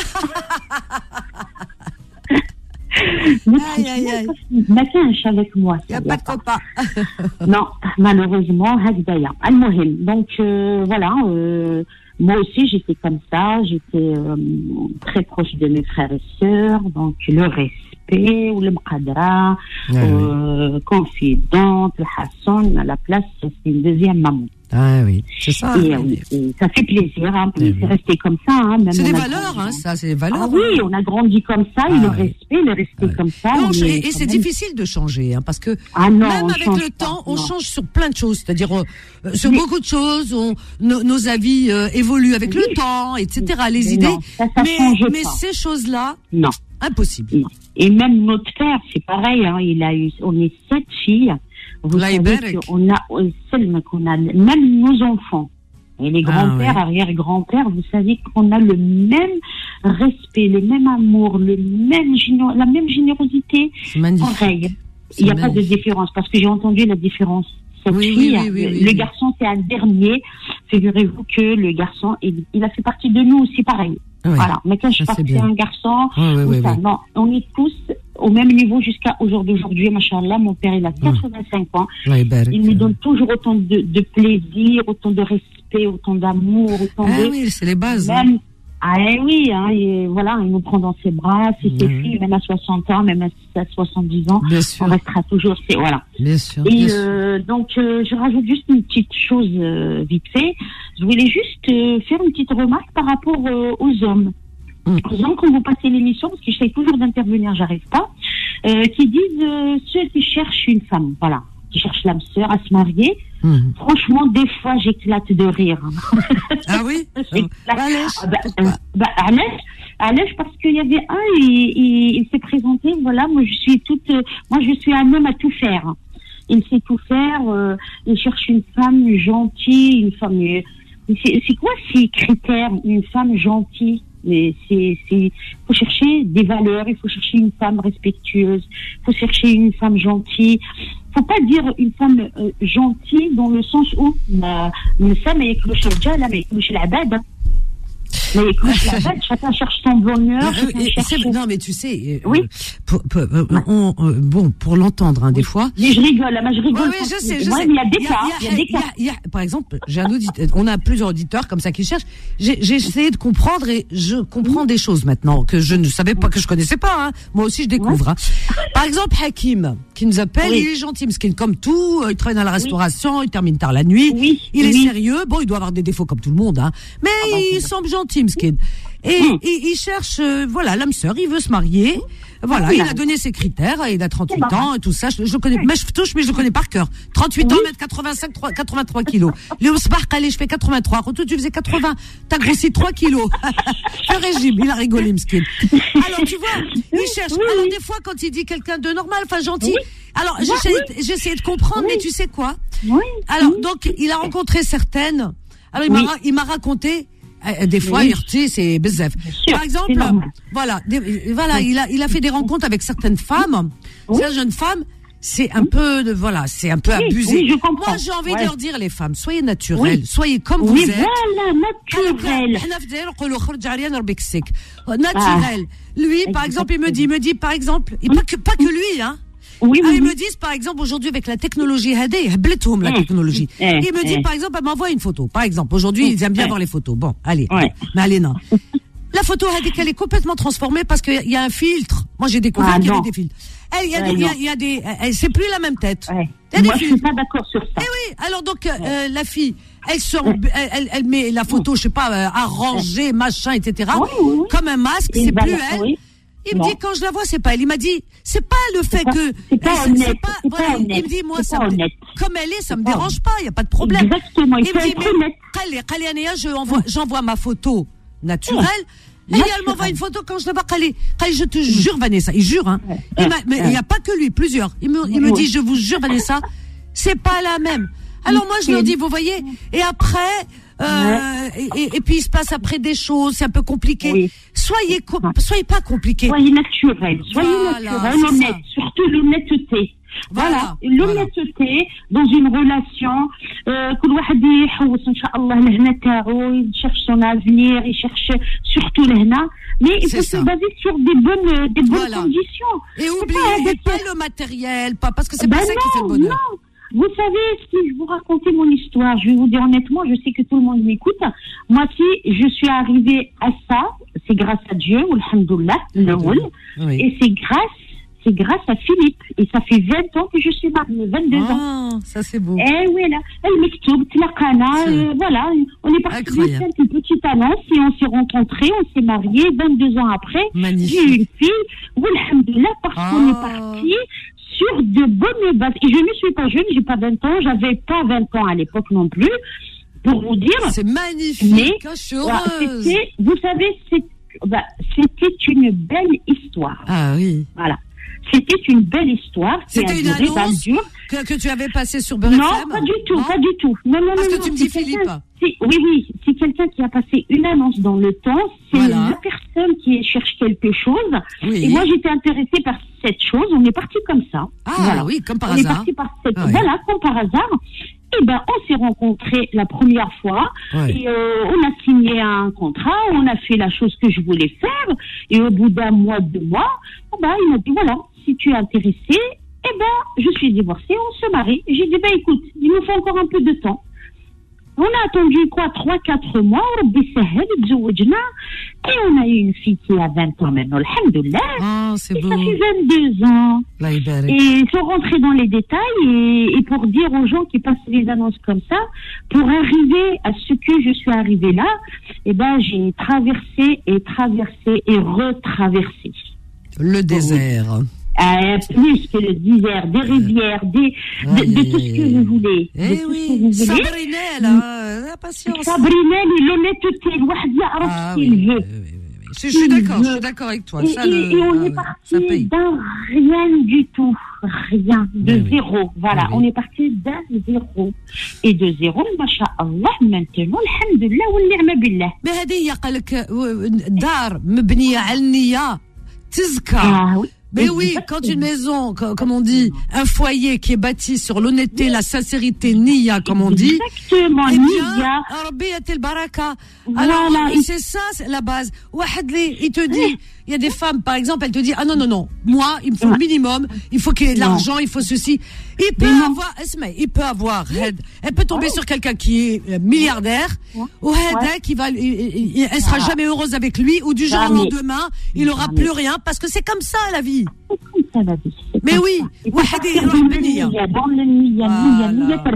Speaker 2: Aïe, aïe, aïe.
Speaker 5: ما كانش avec moi.
Speaker 2: Il n'y a pas de copain.
Speaker 5: Non, malheureusement, هكذايا. المهم, donc euh, voilà, euh, moi aussi j'étais comme ça, j'étais euh, très proche de mes frères et sœurs, donc le respect, ou le mqadra, ah, euh, oui. confidente, le hasson, à la place, c'est une deuxième maman.
Speaker 2: Ah oui, c'est ça.
Speaker 5: Et, oui, et ça fait plaisir, hein, c'est oui. resté comme ça. Hein, même
Speaker 2: c'est des valeurs, hein, ça, c'est des valeurs.
Speaker 5: Ah oui, on a grandi comme ça, ah, et le oui. respect, le respect ah, comme ça.
Speaker 2: Non, et, et c'est même... difficile de changer, hein, parce que
Speaker 5: ah, non,
Speaker 2: même avec le
Speaker 5: pas,
Speaker 2: temps,
Speaker 5: non.
Speaker 2: on change sur plein de choses, c'est-à-dire euh, sur oui. beaucoup de choses, on, no, nos avis euh, évoluent avec oui. le temps, et cetera. Les mais idées,
Speaker 5: non, ça, ça
Speaker 2: mais, mais ces choses-là,
Speaker 5: non,
Speaker 2: impossible. Non.
Speaker 5: Et même notre père, c'est pareil, hein, il a eu, on est sept filles. Vous
Speaker 2: La
Speaker 5: savez qu'on a, qu'on a, même nos enfants, et les grands-pères, ah, oui. arrière-grands-pères, vous savez qu'on a le même respect, le même amour, le même, la même générosité.
Speaker 2: C'est magnifique.
Speaker 5: Pareil. Il n'y a magnifique. Pas de différence, parce que j'ai entendu la différence. Cette
Speaker 2: oui,
Speaker 5: fille,
Speaker 2: oui, oui,
Speaker 5: le,
Speaker 2: oui,
Speaker 5: le
Speaker 2: oui.
Speaker 5: garçon, c'est un dernier. Figurez-vous que le garçon, il, il a fait partie de nous aussi, pareil. Oui. Voilà. Mais quand je parle c'est un garçon,
Speaker 2: oui, oui, oui,
Speaker 5: ça,
Speaker 2: oui.
Speaker 5: non, on est tous au même niveau jusqu'à aujourd'hui. Machallah, mon père, il a quatre-vingt-cinq ans.
Speaker 2: Oui, ben,
Speaker 5: il nous donne toujours autant de, de plaisir, autant de respect, autant d'amour, autant
Speaker 2: ah,
Speaker 5: de...
Speaker 2: oui, c'est les bases.
Speaker 5: Même, hein. Ah eh oui, hein, et voilà, il nous prend dans ses bras, c'est ses mmh. filles, même à soixante ans, même à soixante-dix ans,
Speaker 2: bien sûr.
Speaker 5: On restera toujours, c'est voilà.
Speaker 2: Bien sûr.
Speaker 5: Et
Speaker 2: bien
Speaker 5: euh,
Speaker 2: sûr.
Speaker 5: donc, euh, je rajoute juste une petite chose euh, vite fait. Je voulais juste euh, faire une petite remarque par rapport euh, aux hommes. Mmh. Aux hommes, quand vous passez l'émission, parce que j'essaie toujours d'intervenir, j'arrive pas, euh, qui disent euh, ceux qui cherchent une femme, voilà, qui cherchent l'âme sœur à se marier. Mmh. Franchement, des fois, j'éclate de rire.
Speaker 2: Ah oui?
Speaker 5: Allège. Ah, bah, euh, bah, allège, allège, parce qu'il y avait un, il, il, il s'est présenté, voilà, moi je suis toute, euh, moi je suis un homme à tout faire. Il sait tout faire, euh, il cherche une femme gentille, une femme, euh, c'est, c'est quoi ces critères, une femme gentille? Mais c'est, c'est, il faut chercher des valeurs, il faut chercher une femme respectueuse, il faut chercher une femme gentille. Faut pas dire une femme euh, gentille dans le sens où une femme est cloche la mais cloche la bad. Mais cloche la bad, chacun cherche son bonheur.
Speaker 2: Euh, cherche... Non, mais tu sais,
Speaker 5: oui.
Speaker 2: euh, pour, pour, euh, on, euh, bon, pour l'entendre, hein, des fois.
Speaker 5: Mais je rigole, là, je rigole.
Speaker 2: Oui, oui, je sais, je
Speaker 5: ouais,
Speaker 2: sais.
Speaker 5: Il y a des cas, il y a des cas.
Speaker 2: Il y a, par exemple, j'ai un auditeur, on a plusieurs auditeurs comme ça qui cherchent. J'ai, j'ai essayé de comprendre et je comprends mmh. des choses maintenant que je ne savais pas, que je connaissais pas. Hein. Moi aussi, je découvre. Ouais. Hein. Par exemple, Hakim, qui nous appelle, oui. il est gentil, parce qu'il comme tout, il travaille dans la restauration, oui. il termine tard la nuit,
Speaker 5: oui.
Speaker 2: il
Speaker 5: oui.
Speaker 2: est sérieux. Bon, il doit avoir des défauts comme tout le monde, hein. Mais ah bah, il semble gentil, Mskin. Et, mmh. et il cherche, euh, voilà, l'âme sœur, il veut se marier. Voilà, voilà, il a donné ses critères, il a trente-huit ans et tout ça, je, je connais, mais je touche, mais je le connais par cœur. trente-huit oui. ans, mètre quatre-vingt-cinq, quatre-vingt-trois kilos. Léo Sbar, allez, je fais quatre-vingt-trois. Quand tu faisais quatre-vingts, t'as grossi trois kilos. Le régime, il a rigolé, m'skin. Alors, tu vois, il cherche. Oui, alors, des fois, quand il dit quelqu'un de normal, enfin, gentil. Oui. Alors, oui. j'essaie, j'essaie de comprendre, oui. mais tu sais quoi? Oui. Alors, oui. donc, il a rencontré certaines. Alors, il oui. m'a, il m'a raconté, des fois, oui. tu sais, c'est bezef. Par exemple, voilà, des, voilà, oui. il a, il a fait des rencontres avec certaines femmes. Oui. Ces jeunes femmes, c'est un oui. peu de, voilà, c'est un peu oui, abusé. Oui, je comprends. Moi, j'ai envie ouais. de leur dire, les femmes, soyez naturelles, oui. soyez comme oui, vous êtes.
Speaker 5: Voilà, naturel.
Speaker 2: Naturel. Lui, par exemple, il me dit, il me dit, par exemple, et pas que, pas que lui, hein. Oui, oui, ah, ils oui. me disent, par exemple, aujourd'hui, avec la technologie, la technologie. Eh, ils me disent, eh. par exemple, elle m'envoie une photo. Par exemple, aujourd'hui, ils aiment bien eh. voir les photos. Bon, allez. Ouais. Mais allez, non. La photo, elle est complètement transformée parce qu'il y a un filtre. Moi, j'ai découvert ah, qu'il y avait des filtres. Il y a, ouais, des, il y a des, elle, c'est plus la même tête.
Speaker 5: Ouais. Il y a Moi, des je suis pas d'accord sur ça.
Speaker 2: Eh oui. Alors, donc, ouais. euh, la fille, elle sort, ouais. elle, elle, elle met la photo, je sais pas, euh, arrangée, ouais. machin, et cetera. Oui, oui, oui. Comme un masque, et c'est plus elle. Oui. Il me non. dit, quand je la vois, c'est pas elle. Il m'a dit, c'est pas le fait
Speaker 5: pas,
Speaker 2: que,
Speaker 5: c'est pas
Speaker 2: elle,
Speaker 5: honnête,
Speaker 2: c'est pas,
Speaker 5: c'est
Speaker 2: voilà,
Speaker 5: pas honnête,
Speaker 2: il me dit, moi,
Speaker 5: c'est
Speaker 2: ça me, comme elle est, ça me dérange pas, il y a pas de problème.
Speaker 5: Exactement, il,
Speaker 2: il
Speaker 5: faut
Speaker 2: me dit,
Speaker 5: être honnête.
Speaker 2: Mais, Kali, Kali, je envoie, j'envoie ma photo naturelle. Et elle m'envoie une photo quand je la vois, Kali, Kali, je te jure, Vanessa, il jure, hein. Il m'a, mais il y a pas que lui, plusieurs. Il me, il me dit, je vous jure, Vanessa, c'est pas la même. Alors moi, je leur dis, vous voyez, et après, Euh, et, et, et puis il se passe après des choses, c'est un peu compliqué. Oui. Soyez, co- soyez pas compliqué.
Speaker 5: Soyez naturel, soyez voilà, naturel, honnête, surtout l'honnêteté. Voilà, voilà. l'honnêteté voilà. dans une relation. كل واحد يحوس إن شاء الله لهنا تاعو, il cherche son avenir, il cherche surtout لهنا. Mais il faut se baser sur des bonnes, des bonnes voilà. conditions.
Speaker 2: Et oubliez pas, pas le matériel, pas parce que c'est ben pas non, ça qui fait le bonheur.
Speaker 5: Non. Vous savez, si je vous racontais mon histoire, je vais vous dire honnêtement, je sais que tout le monde m'écoute. Moi, si je suis arrivée à ça, c'est grâce à Dieu, alhamdoulilah, le rôle. Oui. Et c'est grâce, c'est grâce à Philippe. Et ça fait vingt ans que je suis mariée, vingt-deux
Speaker 2: oh,
Speaker 5: ans.
Speaker 2: Ça c'est beau.
Speaker 5: Et oui, là, elle m'extoube, tlaqana, euh, voilà. On est parti de cette petite annonce et on s'est rencontrés, on s'est mariés, vingt-deux ans après.
Speaker 2: Magnifique.
Speaker 5: J'ai eu une fille, alhamdoulilah, parce oh. qu'on est parti sur de bonnes bases. Et je ne suis pas jeune, j'ai pas vingt ans, j'avais pas vingt ans à l'époque non plus, pour vous dire.
Speaker 2: C'est magnifique, mais, je suis heureuse.
Speaker 5: C'était, vous savez, c'est, bah, c'était une belle histoire.
Speaker 2: Ah oui.
Speaker 5: Voilà. C'était une belle histoire.
Speaker 2: C'était une annonce que, que tu avais passée sur Beurre F M?
Speaker 5: Non, pas du tout, non pas du tout. Non, non,
Speaker 2: Parce
Speaker 5: non,
Speaker 2: que
Speaker 5: non,
Speaker 2: tu me dis Philippe.
Speaker 5: C'est, oui, oui, c'est quelqu'un qui a passé une annonce dans le temps. C'est voilà. la personne qui cherche quelque chose. Oui. Et moi, j'étais intéressée par cette chose. On est parti comme ça.
Speaker 2: Ah
Speaker 5: voilà.
Speaker 2: oui, comme par
Speaker 5: on
Speaker 2: hasard.
Speaker 5: On est parti par cette,
Speaker 2: ah, oui.
Speaker 5: voilà, comme par hasard. Eh ben, on s'est rencontrés la première fois. Oui. Et euh, on a signé un contrat. On a fait la chose que je voulais faire. Et au bout d'un mois, deux mois, oh ben, il m'a dit voilà, si tu es intéressé, eh ben, je suis divorcée, on se marie. J'ai dit, ben, écoute, il nous faut encore un peu de temps. On a attendu, quoi, trois, quatre mois, et on a eu une fille qui a vingt ans maintenant, alhamdoulilah.
Speaker 2: Ah, c'est
Speaker 5: et
Speaker 2: beau.
Speaker 5: ça fait vingt-deux ans.
Speaker 2: Là,
Speaker 5: et sans rentrer dans les détails, et, et pour dire aux gens qui passent les annonces comme ça, pour arriver à ce que je suis arrivée là, eh ben, j'ai traversé et traversé et retraversé.
Speaker 2: Le désert.
Speaker 5: Euh, plus que le désert, des rivières, des, de, de, de tout ce que vous voulez.
Speaker 2: Eh oui, Sabrinel, hein, la patience.
Speaker 5: Sabrinel et l'honnêteté, le wahd ya'raf
Speaker 2: ah,
Speaker 5: ce qu'il
Speaker 2: oui,
Speaker 5: veut.
Speaker 2: Oui, oui, oui. Je, je suis d'accord, je suis d'accord avec toi.
Speaker 5: Et,
Speaker 2: ça,
Speaker 5: et,
Speaker 2: le,
Speaker 5: et on
Speaker 2: ah,
Speaker 5: est parti d'un rien du tout, rien, de oui, zéro. Oui. Voilà, oui. On est parti d'un zéro. Et de zéro, masha'Allah, maintenant, alhamdulillah, wa ni'ma billah.
Speaker 2: Mais هذه قال لك دار مبنية على النية تزكى.
Speaker 5: Ah oui.
Speaker 2: Mais oui, quand une maison, comme on dit, un foyer qui est bâti sur l'honnêteté, la sincérité, niya, comme on dit.
Speaker 5: Exactement,
Speaker 2: eh
Speaker 5: niya.
Speaker 2: Alors, c'est ça, c'est la base. Il te dit, il y a des femmes, par exemple, elle te dit, ah non, non, non, moi, il me faut le minimum, il faut qu'il ait de l'argent, il faut ceci. Il peut
Speaker 5: mais
Speaker 2: avoir, il peut avoir, elle peut tomber sur quelqu'un qui est milliardaire, ou qui va, elle sera jamais heureuse avec lui, ou du jour au lendemain, il aura plus rien, parce que c'est comme ça, la vie.
Speaker 5: C'est comme ça, la vie.
Speaker 2: Mais oui,
Speaker 5: dans le niya, niya, niya, niya,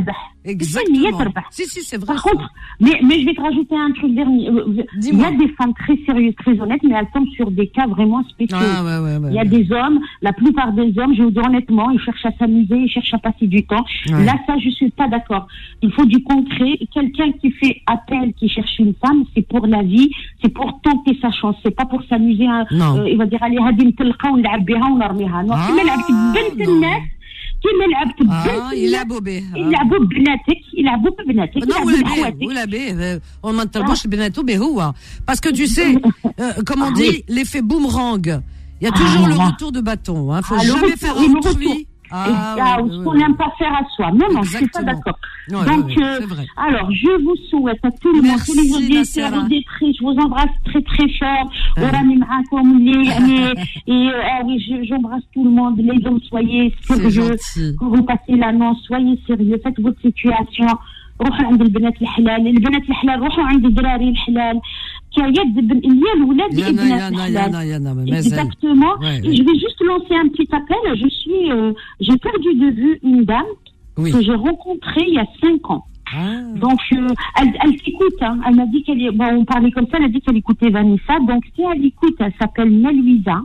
Speaker 2: Exactement. Si, si, c'est vrai.
Speaker 5: Par contre, mais, mais je vais te rajouter un truc dernier. Il y a des femmes très sérieuses, très honnêtes, mais elles tombent sur des cas vraiment spéciaux.
Speaker 2: Ah, ouais, ouais, ouais,
Speaker 5: il y a
Speaker 2: ouais.
Speaker 5: des hommes, la plupart des hommes, je vous dis honnêtement, ils cherchent à s'amuser, ils cherchent à passer du temps. Ouais. Là, ça, je suis pas d'accord. Il faut du concret. Quelqu'un qui fait appel, qui cherche une femme, c'est pour la vie, c'est pour tenter sa chance. C'est pas pour s'amuser. À, euh, il va dire, allez, hadim telqa, on l'a biha, on l'a rmiha. Non, c'est belle الناس كيما لعبت
Speaker 2: بنت يلعبوا به
Speaker 5: يلعبوا ببناتك يلعبوا ببناتك
Speaker 2: يلعبوا بحواتك ولا به وما نطلبوش بناته به هو parce que tu sais comme on dit l'effet boomerang il y a toujours le retour de bâton hein faut jamais faire autrui.
Speaker 5: Ah, ah, oui, ce qu'on n'aime pas faire à soi. Non, non, je suis pas d'accord.
Speaker 2: Ouais,
Speaker 5: Donc,
Speaker 2: ouais, ouais,
Speaker 5: euh, alors, je vous souhaite à tout le monde, tous les auditeurs, auditrices, je vous embrasse très très fort. Et ah oui, j'embrasse tout le monde. Les hommes, soyez sérieux. Quand vous passez l'annonce, soyez sérieux. Faites votre situation. روحوا عند البنات الحلال البنات الحلال روحوا عند الدراري الحلال كيد هي الولاد البنات الحلال exactement et je vais juste lancer un petit appel je suis euh, j'ai perdu de vue une dame oui. que j'ai rencontrée il y a cinq ans ah. donc euh, elle, elle t'écoute hein. Elle m'a dit qu'elle est, bon on parlait comme ça elle a dit qu'elle écoutait Vanessa donc si elle écoute elle s'appelle Maluisa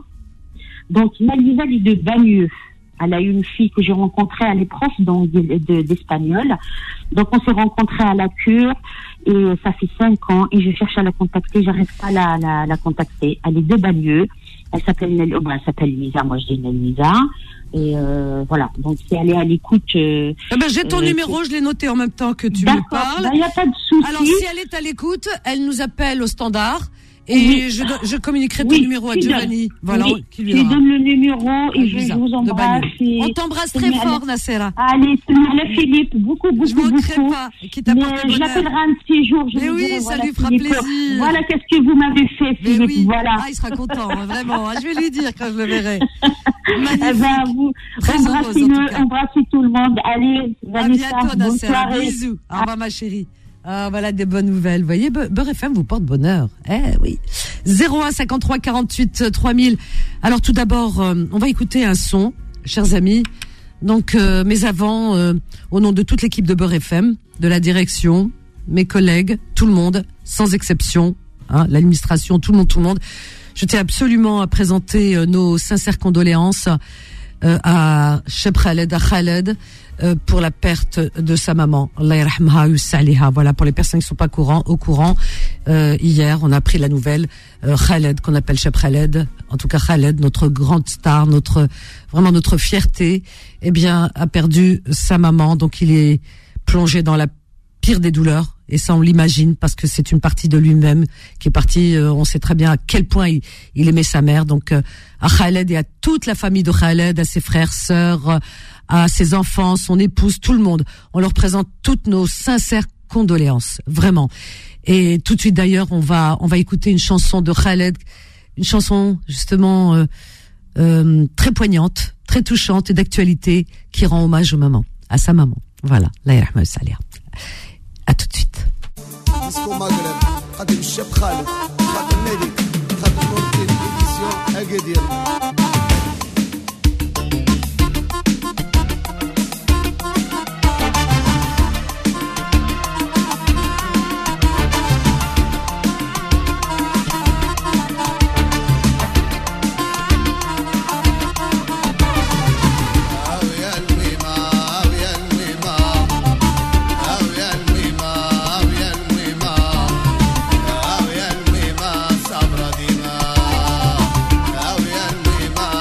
Speaker 5: donc Maluisa elle est de Bagneux. Elle a eu une fille que j'ai rencontrée, elle est prof donc, de, de, d'espagnol. Donc on s'est rencontrés à la cure et ça fait cinq ans et je cherche à la contacter, j'arrive pas à la, la, la contacter. Elle est de Bagneux, elle s'appelle oh, ben, elle s'appelle Lisa, moi je dis Lisa. Et euh, voilà, donc si elle est à l'écoute... Euh,
Speaker 2: eh ben, j'ai ton euh, numéro, je l'ai noté en même temps que tu me parles.
Speaker 5: D'accord, il ben, n'y a pas de souci.
Speaker 2: Alors si elle est à l'écoute, elle nous appelle au standard. Et oui. je, je communiquerai ton oui, numéro à Giovanni. Voilà,
Speaker 5: oui,
Speaker 2: qui lui
Speaker 5: je donne le numéro et je, je vous embrasse. Et
Speaker 2: on t'embrasse très fort, Nassera.
Speaker 5: Allez, c'est moi, Philippe, beaucoup, beaucoup,
Speaker 2: je manquerai
Speaker 5: beaucoup.
Speaker 2: Pas, qui t'apporte
Speaker 5: Mais je l'appellerai un petit jour. Je
Speaker 2: Mais oui,
Speaker 5: dirai,
Speaker 2: ça
Speaker 5: voilà,
Speaker 2: lui fera
Speaker 5: Philippe,
Speaker 2: plaisir.
Speaker 5: Voilà qu'est-ce que vous m'avez fait, Philippe.
Speaker 2: Oui.
Speaker 5: Voilà.
Speaker 2: Ah, il sera content, vraiment. Je vais lui dire quand je le verrai.
Speaker 5: Magnifique. Eh ben, vous, embrassez-le, embrassez tout le monde. Allez, Vanessa,
Speaker 2: à bientôt, Nassera. Bisous. Au revoir, ma chérie. Ah, voilà des bonnes nouvelles. Vous voyez, Beurre F M vous porte bonheur. Eh oui. zéro un cinquante-trois quarante-huit trois mille. Alors tout d'abord, euh, on va écouter un son, chers amis. Donc, euh, mais avant, euh, au nom de toute l'équipe de Beurre F M, de la direction, mes collègues, tout le monde, sans exception, hein, l'administration, tout le monde, tout le monde, je tiens absolument à présenter euh, nos sincères condoléances euh, à Cheb Khaled, à Khaled, Euh, pour la perte de sa maman. Allah yarhamha yusaliha. Voilà, pour les personnes qui sont pas courant, au courant, euh, hier, on a appris la nouvelle, euh, Khaled, qu'on appelle Cheb Khaled, en tout cas Khaled, notre grande star, notre, vraiment notre fierté, eh bien, a perdu sa maman, donc il est plongé dans la pire des douleurs, et ça on l'imagine, parce que c'est une partie de lui-même qui est partie, euh, on sait très bien à quel point il, il aimait sa mère, donc euh, à Khaled et à toute la famille de Khaled, à ses frères, sœurs, euh, à ses enfants, son épouse, tout le monde. On leur présente toutes nos sincères condoléances, vraiment. Et tout de suite d'ailleurs, on va on va écouter une chanson de Khaled, une chanson justement euh, euh, très poignante, très touchante et d'actualité, qui rend hommage aux mamans, à sa maman. Voilà, Allah yarhamha yusaliha. À tout de suite.
Speaker 6: ما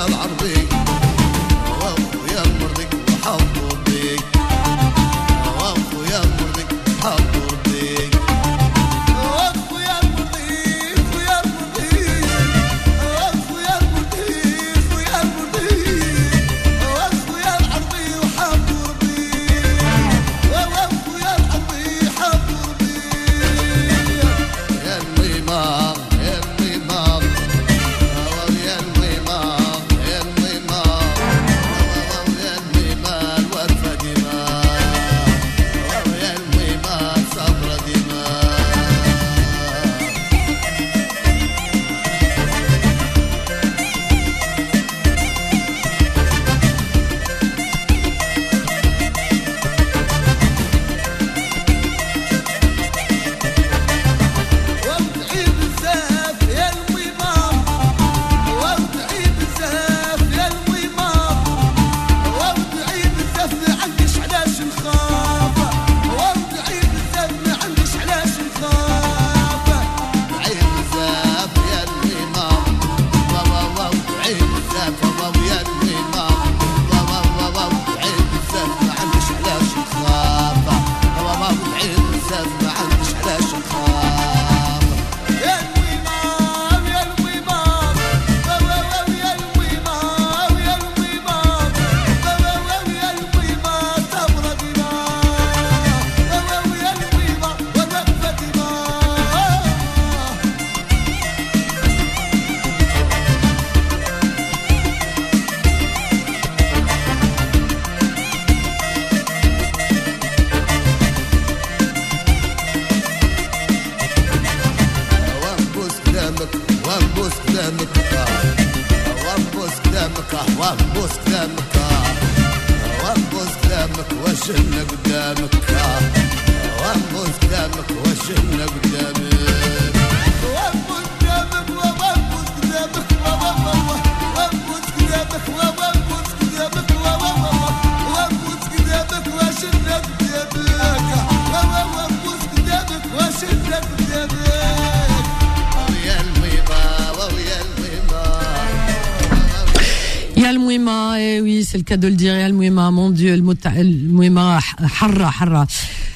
Speaker 2: C'est le cas de le dire, El Mouema, mon Dieu, El Mouema, Harra, Harra.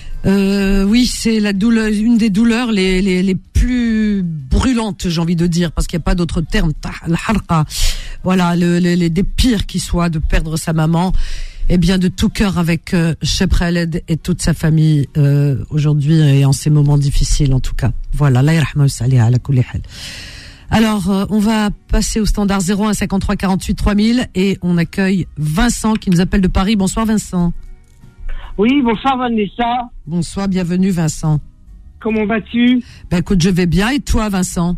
Speaker 2: Euh, oui, c'est la douleur, une des douleurs les, les, les plus brûlantes, j'ai envie de dire, parce qu'il n'y a pas d'autre terme. La Harra. Voilà, le, le, les des pires qui soient de perdre sa maman. Eh bien, de tout cœur avec euh, Cheb Khaled et toute sa famille euh, aujourd'hui et en ces moments difficiles, en tout cas. Voilà, la yarhamou salih ala kulli hal. Alors, euh, on va passer au standard zéro un cinquante-trois quarante-huit trois mille et on accueille Vincent qui nous appelle de Paris. Bonsoir Vincent.
Speaker 6: Oui, bonsoir Vanessa.
Speaker 2: Bonsoir, bienvenue Vincent.
Speaker 6: Comment vas-tu?
Speaker 2: Ben écoute, je vais bien et toi Vincent?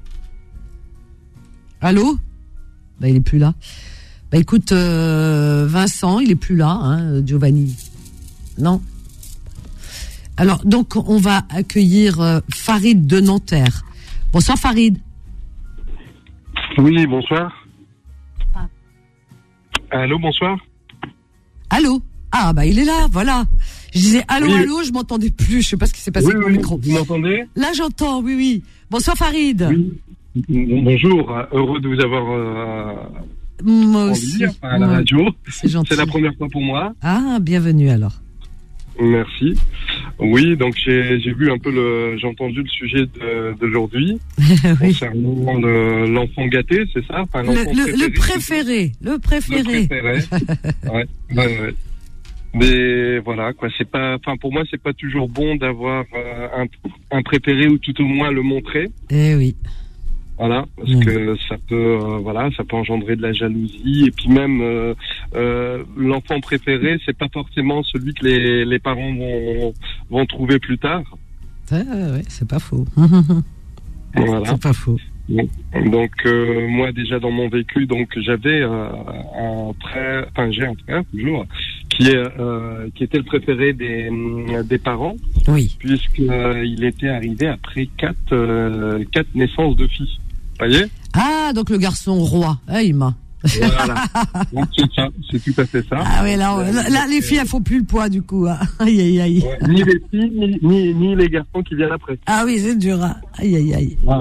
Speaker 2: Allô? Ben il est plus là. Ben écoute, euh, Vincent, il est plus là, hein, Giovanni. Non. Alors, donc, on va accueillir euh, Farid de Nanterre. Bonsoir Farid.
Speaker 7: Oui, bonsoir. Ah. Allô, bonsoir.
Speaker 2: Allô. Ah, bah, il est là, voilà. Je disais allô,
Speaker 7: oui.
Speaker 2: allô, je m'entendais plus, je sais pas ce qui s'est passé
Speaker 7: oui,
Speaker 2: avec
Speaker 7: oui,
Speaker 2: mon micro.
Speaker 7: Vous m'entendez?
Speaker 2: Là, j'entends, oui, oui. Bonsoir Farid.
Speaker 7: Oui. Bonjour, heureux de vous avoir euh,
Speaker 2: moi aussi.
Speaker 7: Ligne, à la ouais. radio.
Speaker 2: C'est gentil.
Speaker 7: C'est la première fois pour moi.
Speaker 2: Ah, bienvenue alors.
Speaker 7: Merci. Oui, donc j'ai, j'ai vu un peu le, j'ai entendu le sujet de, d'aujourd'hui oui. concernant le, l'enfant gâté, c'est ça? Enfin, l'enfant
Speaker 2: le, préféré, le préféré, le préféré.
Speaker 7: Le préféré. ouais, ouais, ouais. Mais voilà, quoi, c'est pas, enfin pour moi c'est pas toujours bon d'avoir euh, un, un préféré ou tout au moins le montrer.
Speaker 2: Eh oui.
Speaker 7: Voilà, parce mmh. que ça peut, euh, voilà, ça peut engendrer de la jalousie et puis même euh, euh, l'enfant préféré, c'est pas forcément celui que les, les parents vont vont trouver plus tard.
Speaker 2: Ah, ouais, c'est pas faux.
Speaker 7: Voilà.
Speaker 2: C'est pas faux.
Speaker 7: Donc euh, moi déjà dans mon vécu, donc j'avais euh, un frère, enfin j'ai un frère toujours qui est euh, qui était le préféré des des parents.
Speaker 2: Oui.
Speaker 7: Puisque euh, il était arrivé après quatre euh, quatre naissances de filles. Voyez?
Speaker 2: Ah, donc le garçon roi, ah, il m'a.
Speaker 7: Voilà. Donc c'est ça, c'est tout à fait ça.
Speaker 2: Ah oui, là, on, là, là les filles elles font plus le poids du coup. Hein. Aïe aïe aïe.
Speaker 7: Ouais, ni les filles ni, ni ni les garçons qui viennent après.
Speaker 2: Ah oui, c'est dur. Hein. Aïe aïe aïe.
Speaker 7: Voilà.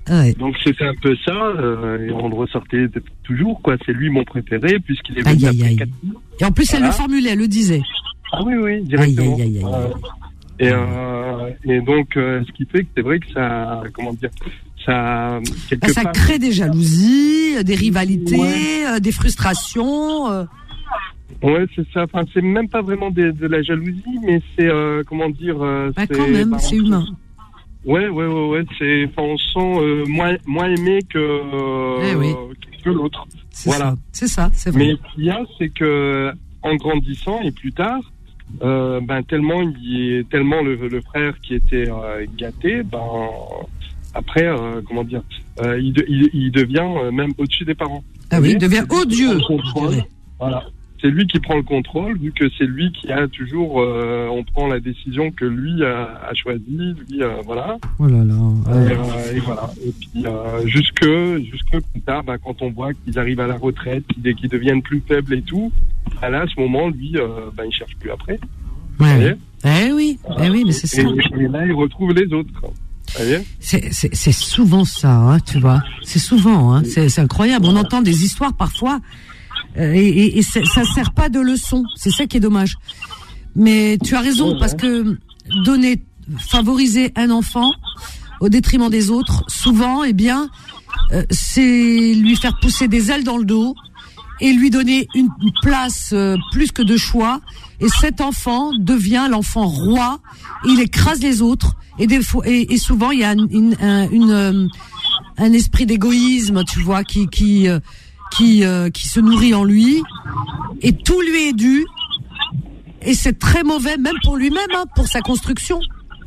Speaker 2: Ouais.
Speaker 7: Donc c'était un peu ça, euh, et on le ressortait toujours, quoi. C'est lui mon préféré, puisqu'il est
Speaker 2: Aïe,
Speaker 7: venu
Speaker 2: aïe,
Speaker 7: après
Speaker 2: aïe.
Speaker 7: quatre filles.
Speaker 2: Et en plus, elle
Speaker 7: Voilà.
Speaker 2: le formulait, elle le disait.
Speaker 7: Ah oui, oui, directement.
Speaker 2: Aïe, aïe, aïe, aïe.
Speaker 7: Euh, et, euh, et donc, euh, ce qui fait que c'est vrai que ça, comment dire, ça, quelque
Speaker 2: Bah, ça
Speaker 7: part,
Speaker 2: crée des jalousies, euh, des rivalités,
Speaker 7: Ouais.
Speaker 2: euh, des frustrations. euh.
Speaker 7: ouais, c'est ça. Enfin, c'est même pas vraiment de, de la jalousie, mais c'est, euh, comment dire, euh,
Speaker 2: Bah,
Speaker 7: c'est,
Speaker 2: quand même,
Speaker 7: bah,
Speaker 2: c'est
Speaker 7: on-
Speaker 2: humain.
Speaker 7: Ouais, ouais, ouais, ouais. C'est, enfin, on sent euh, moins, moins aimé que euh,
Speaker 2: Eh oui.
Speaker 7: que l'autre.
Speaker 2: C'est
Speaker 7: Voilà.
Speaker 2: ça, c'est ça, c'est vrai.
Speaker 7: Mais ce qu'il y a, c'est que en grandissant et plus tard, euh, ben tellement il est tellement le, le frère qui était euh, gâté, ben après euh, comment dire, euh, il, de- il, il devient euh, même au-dessus des parents.
Speaker 2: Ah
Speaker 7: Vous
Speaker 2: oui, il
Speaker 7: voyez,
Speaker 2: devient odieux.
Speaker 7: prend le contrôle.
Speaker 2: je dirais.
Speaker 7: Voilà. C'est lui qui prend le contrôle, vu que c'est lui qui a toujours, euh, on prend la décision que lui a, a choisi, lui, euh, voilà.
Speaker 2: Oh là là.
Speaker 7: Et,
Speaker 2: ouais.
Speaker 7: euh, et voilà. Et puis euh, jusque, jusque plus tard, bah, quand on voit qu'ils arrivent à la retraite, qu'ils, qu'ils deviennent plus faibles et tout, bah, là, à ce moment, lui, euh, bah, il cherche plus après. Vous
Speaker 2: Ouais.
Speaker 7: voyez.
Speaker 2: Eh oui, eh oui, mais c'est ça.
Speaker 7: Et, et là, il retrouve les autres. Vous voyez.
Speaker 2: C'est, c'est, c'est souvent ça, hein, tu vois. C'est souvent, hein. C'est, c'est incroyable. On entend des histoires parfois, euh, et, et, et c'est- ça sert pas de leçon. C'est ça qui est dommage. Mais tu as raison, parce que donner, favoriser un enfant au détriment des autres, souvent, eh bien, euh, c'est lui faire pousser des ailes dans le dos et lui donner une place euh, plus que de choix. Et cet enfant devient l'enfant roi. Il écrase les autres. Et, des fois, et, et souvent, il y a une, une, un, une, euh, un esprit d'égoïsme, tu vois, qui qui euh, qui euh, qui se nourrit en lui. Et tout lui est dû. Et c'est très mauvais, même pour lui-même, hein, pour sa construction.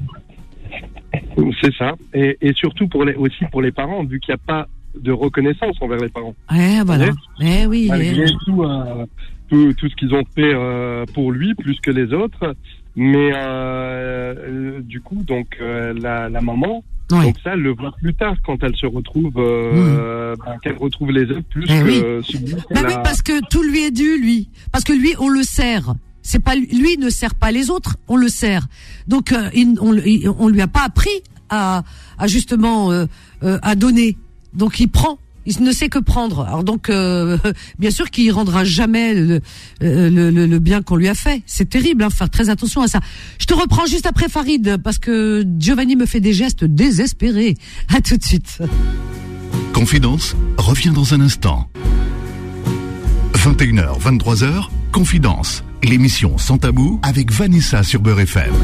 Speaker 7: C'est ça. Et, et surtout pour les, aussi pour les parents, vu qu'il n'y a pas de reconnaissance envers les parents.
Speaker 2: Ouais, voilà. Eh oui.
Speaker 7: Malgré
Speaker 2: eh.
Speaker 7: tout, euh, tout, tout ce qu'ils ont fait euh, pour lui, plus que les autres. Mais euh, euh, du coup, donc euh, la, la maman,
Speaker 2: Ouais.
Speaker 7: donc ça, elle le voit plus tard quand elle se retrouve, euh, ben, qu'elle retrouve les autres plus
Speaker 2: Eh
Speaker 7: que
Speaker 2: oui.
Speaker 7: celui
Speaker 2: Bah
Speaker 7: qu'elle
Speaker 2: oui,
Speaker 7: a-
Speaker 2: parce que tout lui est dû, lui. Parce que lui, on le sert. C'est pas lui ne sert pas les autres, on le sert. Donc euh, il, on, il- on lui a pas appris à, à justement euh, euh, à donner. Donc il prend. Il ne sait que prendre. Alors donc, euh, bien sûr qu'il rendra jamais le, le, le, le bien qu'on lui a fait. C'est terrible, hein, faire très attention à ça. Je te reprends juste après Farid, parce que Giovanni me fait des gestes désespérés. À tout de suite.
Speaker 1: Confidence revient dans un instant. vingt et une heures, vingt-trois heures, Confidence, l'émission sans tabou avec Vanessa sur Beurre F M.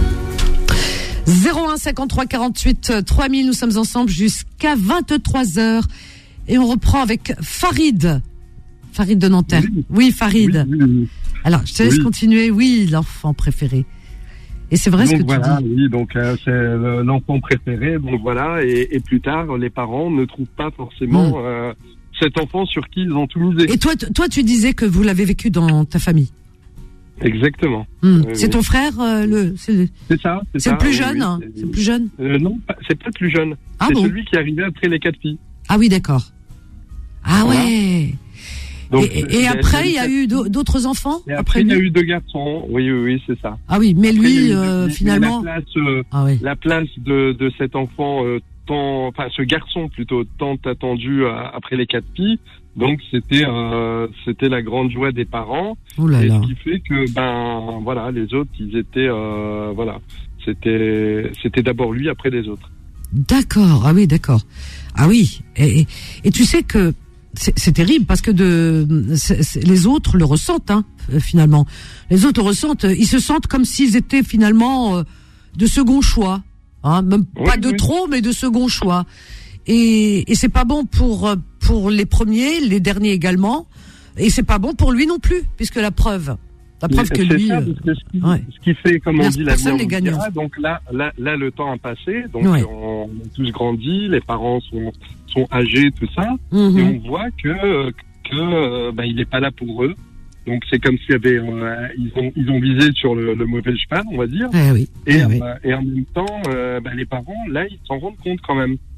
Speaker 2: zéro un cinquante-trois quarante-huit trois mille, nous sommes ensemble jusqu'à vingt-trois heures. Et on reprend avec Farid. Farid de Nanterre. Oui,
Speaker 7: Oui.
Speaker 2: Farid.
Speaker 7: Oui, oui, oui.
Speaker 2: Alors, je te laisse
Speaker 7: Oui.
Speaker 2: continuer. Oui, l'enfant préféré. Et c'est vrai ce que
Speaker 7: Donc voilà,
Speaker 2: tu dis.
Speaker 7: oui, donc euh, c'est euh, l'enfant préféré, donc voilà, et, et plus tard, les parents ne trouvent pas forcément
Speaker 2: Mm.
Speaker 7: euh, cet enfant sur qui ils ont tout misé.
Speaker 2: Et toi, t- toi, tu disais que vous l'avez vécu dans ta famille.
Speaker 7: Exactement.
Speaker 2: Hmm.
Speaker 7: Oui,
Speaker 2: C'est
Speaker 7: oui.
Speaker 2: ton frère, euh, le, c'est le,
Speaker 7: C'est ça. C'est,
Speaker 2: c'est
Speaker 7: ça,
Speaker 2: le plus
Speaker 7: oui,
Speaker 2: jeune.
Speaker 7: oui,
Speaker 2: hein,
Speaker 7: c'est-
Speaker 2: c'est le plus jeune.
Speaker 7: Euh, non, pas- c'est pas le plus jeune.
Speaker 2: Ah
Speaker 7: c'est
Speaker 2: bon.
Speaker 7: celui qui est arrivé après les quatre filles.
Speaker 2: Ah oui, d'accord. Ah
Speaker 7: Voilà.
Speaker 2: ouais.
Speaker 7: Donc,
Speaker 2: et et, et
Speaker 7: euh,
Speaker 2: après,
Speaker 7: les
Speaker 2: il y a
Speaker 7: quatre
Speaker 2: eu
Speaker 7: filles.
Speaker 2: d'au- d'autres enfants.
Speaker 7: Et après, il y a
Speaker 2: lui
Speaker 7: eu deux garçons. Oui, oui, oui, c'est ça.
Speaker 2: Ah oui, mais
Speaker 7: Après, il y a
Speaker 2: lui,
Speaker 7: eu deux-
Speaker 2: euh,
Speaker 7: mais
Speaker 2: finalement.
Speaker 7: La place, euh,
Speaker 2: Ah oui.
Speaker 7: la place de, de cet enfant, euh, tant, enfin, ce garçon plutôt, tant attendu euh, après les quatre filles. Donc, c'était, euh, c'était la grande joie des parents.
Speaker 2: Oh là
Speaker 7: Et
Speaker 2: là.
Speaker 7: ce qui fait que, ben, voilà, les autres, ils étaient, euh, voilà. C'était, c'était d'abord lui, après les autres.
Speaker 2: D'accord. Ah oui, d'accord. Ah oui. Et, et, et tu sais que c'est, c'est terrible parce que de c'est, c'est- les autres le ressentent, hein, euh, finalement. Les autres le ressentent. Ils se sentent comme s'ils étaient finalement euh, de second choix. Hein, même
Speaker 7: Oui,
Speaker 2: pas de
Speaker 7: oui.
Speaker 2: trop, mais de second choix. Et, et c'est pas bon pour euh, pour les premiers, les derniers également. Et c'est pas bon pour lui non plus, puisque la preuve, la preuve que
Speaker 7: C'est
Speaker 2: lui.
Speaker 7: ça,
Speaker 2: euh,
Speaker 7: parce que ce qui,
Speaker 2: ouais.
Speaker 7: ce qui fait, comme on
Speaker 2: Personne
Speaker 7: dit, la
Speaker 2: n'est gagnant.
Speaker 7: Donc là, là, là, le temps a passé. Donc
Speaker 2: Ouais.
Speaker 7: on, on a tous grandi, les parents sont, sont âgés, tout ça.
Speaker 2: mhm.
Speaker 7: Et on voit que, que euh, ben, il n'est pas là pour eux. Donc c'est comme s'il y avait, euh, ils ont, ils ont visé sur le, le mauvais cheval, on va dire.
Speaker 2: Eh oui.
Speaker 7: Et,
Speaker 2: eh oui.
Speaker 7: euh, et en même temps, euh, ben, les parents, là, ils s'en rendent compte quand même.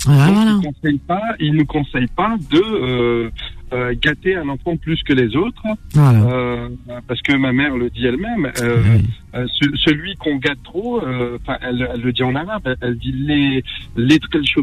Speaker 2: Ah,
Speaker 7: Donc,
Speaker 2: voilà.
Speaker 7: il conseille pas, il ne conseille pas de euh, euh, gâter un enfant plus que les autres,
Speaker 2: Voilà.
Speaker 7: euh, parce que ma mère le dit elle-même. Euh,
Speaker 2: Oui.
Speaker 7: euh, ce- celui qu'on gâte trop, enfin, elle, elle le dit en arabe. Elle, elle dit les les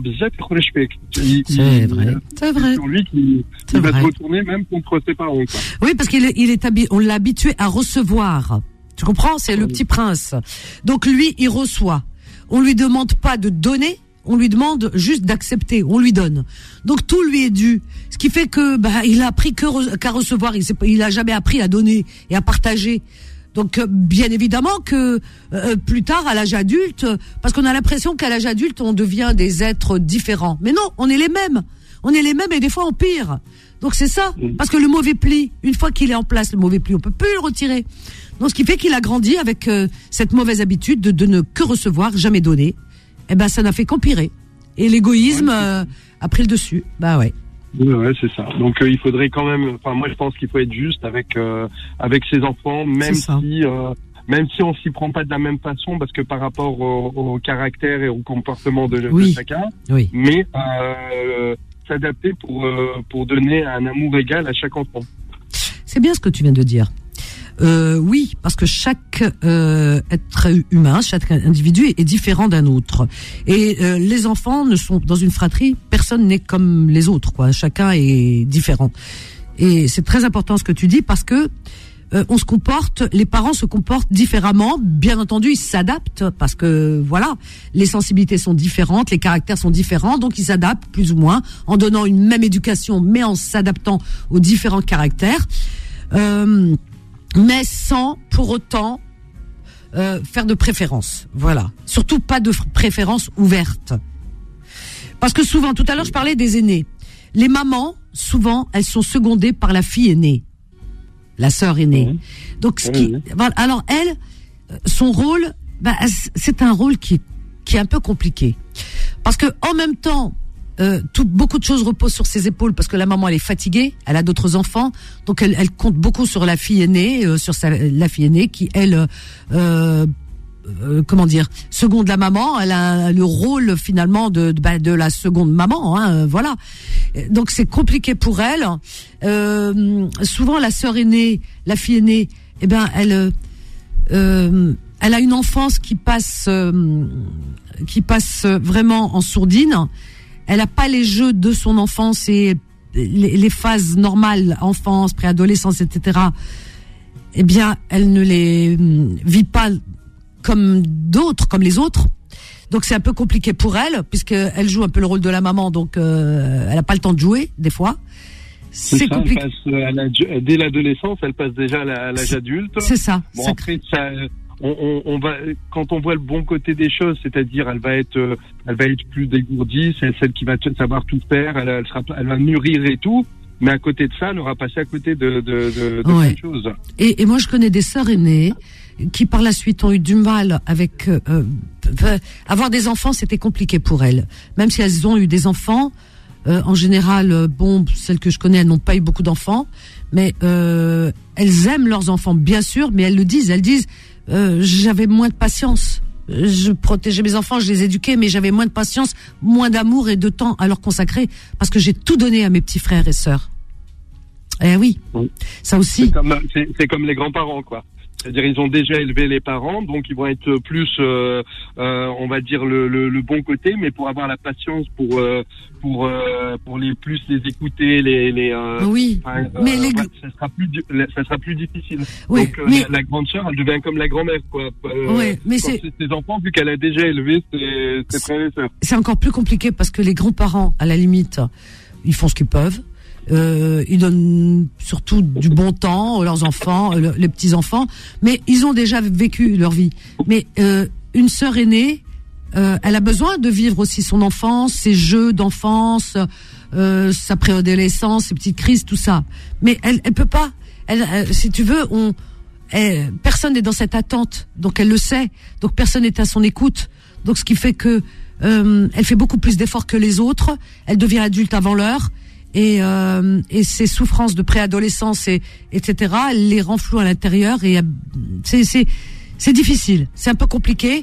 Speaker 2: C'est vrai. C'est vrai.
Speaker 7: Sur lui qui
Speaker 2: C'est
Speaker 7: il va
Speaker 2: vrai.
Speaker 7: se retourner même contre ses parents. Quoi.
Speaker 2: Oui, parce qu'il est, il est habi- on l'a habitué à recevoir. Tu comprends? C'est le petit prince. Donc lui, il reçoit. On lui demande pas de donner, on lui demande juste d'accepter. On lui donne. Donc tout lui est dû. Ce qui fait que bah il a appris que re- qu'à recevoir. Il s'est pas- il a jamais appris à donner et à partager. Donc euh, bien évidemment que euh, plus tard à l'âge adulte, parce qu'on a l'impression qu'à l'âge adulte on devient des êtres différents. Mais non, on est les mêmes. On est les mêmes et des fois en pire. Donc c'est ça, parce que le mauvais pli, une fois qu'il est en place, le mauvais pli, on peut plus le retirer. Donc ce qui fait qu'il a grandi avec euh, cette mauvaise habitude de, de ne que recevoir, jamais donner. Eh ben ça n'a fait qu'empirer. Et l'égoïsme
Speaker 7: Ouais.
Speaker 2: euh, a pris le dessus. Bah ouais.
Speaker 7: Ouais, ouais, c'est ça. Donc euh, il faudrait quand même. Enfin, moi je pense qu'il faut être juste avec euh, avec ses enfants, même
Speaker 2: C'est ça.
Speaker 7: si euh, même si on s'y prend pas de la même façon, parce que par rapport au, au caractère et au comportement de,
Speaker 2: Oui.
Speaker 7: de chacun,
Speaker 2: Oui.
Speaker 7: mais euh, s'adapter pour euh, pour donner un amour égal à chaque enfant.
Speaker 2: C'est bien ce que tu viens de dire. Euh, oui, parce que chaque euh, être humain, chaque individu est différent d'un autre. Et euh, les enfants ne sont dans une fratrie, personne n'est comme les autres, quoi. Chacun est différent. Et c'est très important ce que tu dis parce que euh, on se comporte, les parents se comportent différemment. Bien entendu, ils s'adaptent parce que voilà, les sensibilités sont différentes, les caractères sont différents, donc ils s'adaptent plus ou moins en donnant une même éducation, mais en s'adaptant aux différents caractères. Euh, mais sans pour autant euh, faire de préférence. Voilà. Surtout pas de f- préférence ouverte. Parce que souvent, tout à l'heure, je parlais des aînés. Les mamans, souvent, elles sont secondées par la fille aînée, la sœur aînée.
Speaker 7: Mmh.
Speaker 2: Donc, ce
Speaker 7: Oui,
Speaker 2: qui,
Speaker 7: oui.
Speaker 2: voilà. Alors elle, euh, son rôle, bah, c'est un rôle qui, qui est un peu compliqué, parce que en même temps, Euh, tout, beaucoup de choses reposent sur ses épaules parce que la maman elle est fatiguée, elle a d'autres enfants, donc elle, elle compte beaucoup sur la fille aînée, euh, sur sa, la fille aînée qui elle, euh, euh, comment dire, seconde la maman, elle a le rôle finalement de de, bah, de la seconde maman, hein, euh, voilà. Donc c'est compliqué pour elle. Euh, souvent la sœur aînée, la fille aînée, eh ben elle, euh, elle a une enfance qui passe, euh, qui passe vraiment en sourdine. Elle n'a pas les jeux de son enfance et les, les phases normales, enfance, préadolescence, et cetera. Eh bien, elle ne les vit pas comme d'autres, comme les autres. Donc, c'est un peu compliqué pour elle, puisqu'elle joue un peu le rôle de la maman, donc euh, elle n'a pas le temps de jouer, des fois.
Speaker 7: C'est,
Speaker 2: C'est
Speaker 7: ça,
Speaker 2: compliqué.
Speaker 7: elle passe à la- dès l'adolescence, elle passe déjà à la- à l'âge adulte.
Speaker 2: C'est ça.
Speaker 7: Bon,
Speaker 2: ça
Speaker 7: après, ça, on, on, on va, quand on voit le bon côté des choses, c'est-à-dire, elle va être, euh, elle va être plus dégourdie, c'est celle qui va t- savoir tout faire, elle, elle, sera, elle va mûrir et tout, mais à côté de ça, elle aura passé à côté de, de, de, de
Speaker 2: Ouais.
Speaker 7: plein de choses.
Speaker 2: Et, et moi, je connais des sœurs aînées qui, par la suite, ont eu du mal avec euh, euh, avoir des enfants. C'était compliqué pour elles, même si elles ont eu des enfants. Euh, en général, euh, bon, celles que je connais, elles n'ont pas eu beaucoup d'enfants, mais euh, elles aiment leurs enfants, bien sûr, mais elles le disent. Elles disent, euh, j'avais moins de patience. Je protégeais mes enfants, je les éduquais, mais j'avais moins de patience, moins d'amour et de temps à leur consacrer, parce que j'ai tout donné à mes petits frères et sœurs. Eh oui,
Speaker 7: Oui.
Speaker 2: ça aussi.
Speaker 7: C'est comme, c'est, c'est comme les grands-parents, quoi. C'est-à-dire, ils ont déjà élevé les parents, donc ils vont être plus, euh, euh, on va dire le, le, le bon côté, mais pour avoir la patience, pour euh, pour euh, pour les plus les écouter, les les. Euh,
Speaker 2: Oui,
Speaker 7: enfin,
Speaker 2: mais
Speaker 7: euh,
Speaker 2: les...
Speaker 7: ouais, ça sera plus du- ça sera plus difficile.
Speaker 2: Oui,
Speaker 7: donc euh,
Speaker 2: mais-
Speaker 7: la, la grande sœur, elle devient comme la grand-mère, quoi. Euh,
Speaker 2: Ouais, mais
Speaker 7: quand
Speaker 2: c'est-
Speaker 7: c'est ses enfants, vu qu'elle a déjà élevé ses, ses frères et sœurs.
Speaker 2: c'est encore plus compliqué parce que les grands-parents, à la limite, ils font ce qu'ils peuvent. Euh, ils donnent surtout du bon temps à leurs enfants, euh, les petits-enfants, mais ils ont déjà vécu leur vie. Mais euh, une sœur aînée, euh, elle a besoin de vivre aussi son enfance, ses jeux d'enfance, euh, sa préadolescence, ses petites crises, tout ça. Mais elle, elle peut pas. Elle, elle, si tu veux, on, elle, personne n'est dans cette attente, donc elle le sait. Donc personne n'est à son écoute. Donc ce qui fait que euh, elle fait beaucoup plus d'efforts que les autres. Elle devient adulte avant l'heure. Et, euh, et ces souffrances de préadolescence et etc. les rend floues à l'intérieur et euh, c'est c'est c'est difficile, c'est un peu compliqué.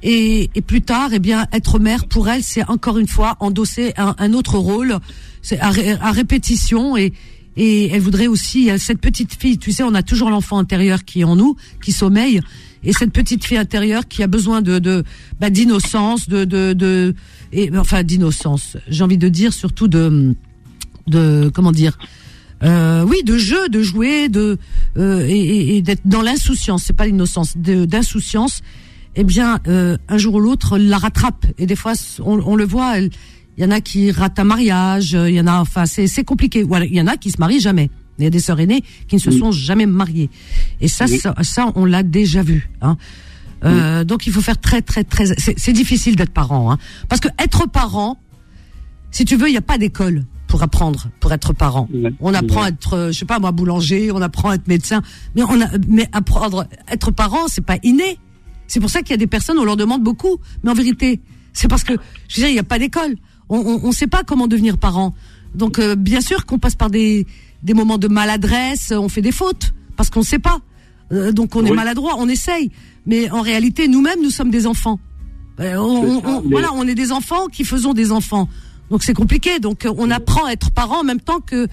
Speaker 2: Et, et plus tard, eh bien, être mère pour elle, c'est encore une fois endosser un, un autre rôle, c'est à, à répétition. Et, et elle voudrait aussi cette petite fille. Tu sais, on a toujours l'enfant intérieur qui est en nous, qui sommeille, et cette petite fille intérieure qui a besoin de, de bah, d'innocence, de, de, de, et enfin d'innocence. J'ai envie de dire surtout de, de comment dire. Euh, oui, de jeu, de jouer, de euh, et, et d'être dans l'insouciance. C'est pas l'innocence, de, d'insouciance. Eh bien, euh, un jour ou l'autre, la rattrape. Et des fois, on, on le voit. Il y en a qui ratent un mariage. Il y en a, enfin, c'est, c'est compliqué. Voilà, il y en a qui se marient jamais. Il y a des sœurs aînées qui ne se oui. sont jamais mariées. Et ça, oui. ça, ça, on l'a déjà vu. Hein. Euh, oui. Donc, il faut faire très, très, très. C'est, c'est difficile d'être parent, hein, parce que être parent, si tu veux, il n'y a pas d'école pour apprendre, pour être parent. Oui. On apprend à être, je sais pas moi, boulanger. On apprend à être médecin. Mais on a, mais apprendre, être parent, c'est pas inné. C'est pour ça qu'il y a des personnes, on leur demande beaucoup. Mais en vérité, c'est parce que, je veux dire, il n'y a pas d'école. On ne sait pas comment devenir parent. Donc, euh, bien sûr qu'on passe par des, des moments de maladresse, on fait des fautes, parce qu'on ne sait pas. Euh, donc, on oui. est maladroit, on essaye. Mais en réalité, nous-mêmes, nous sommes des enfants. Euh, on, ça, on, mais... Voilà, on est des enfants qui faisons des enfants. Donc, c'est compliqué. Donc, on apprend à être parent en même temps que,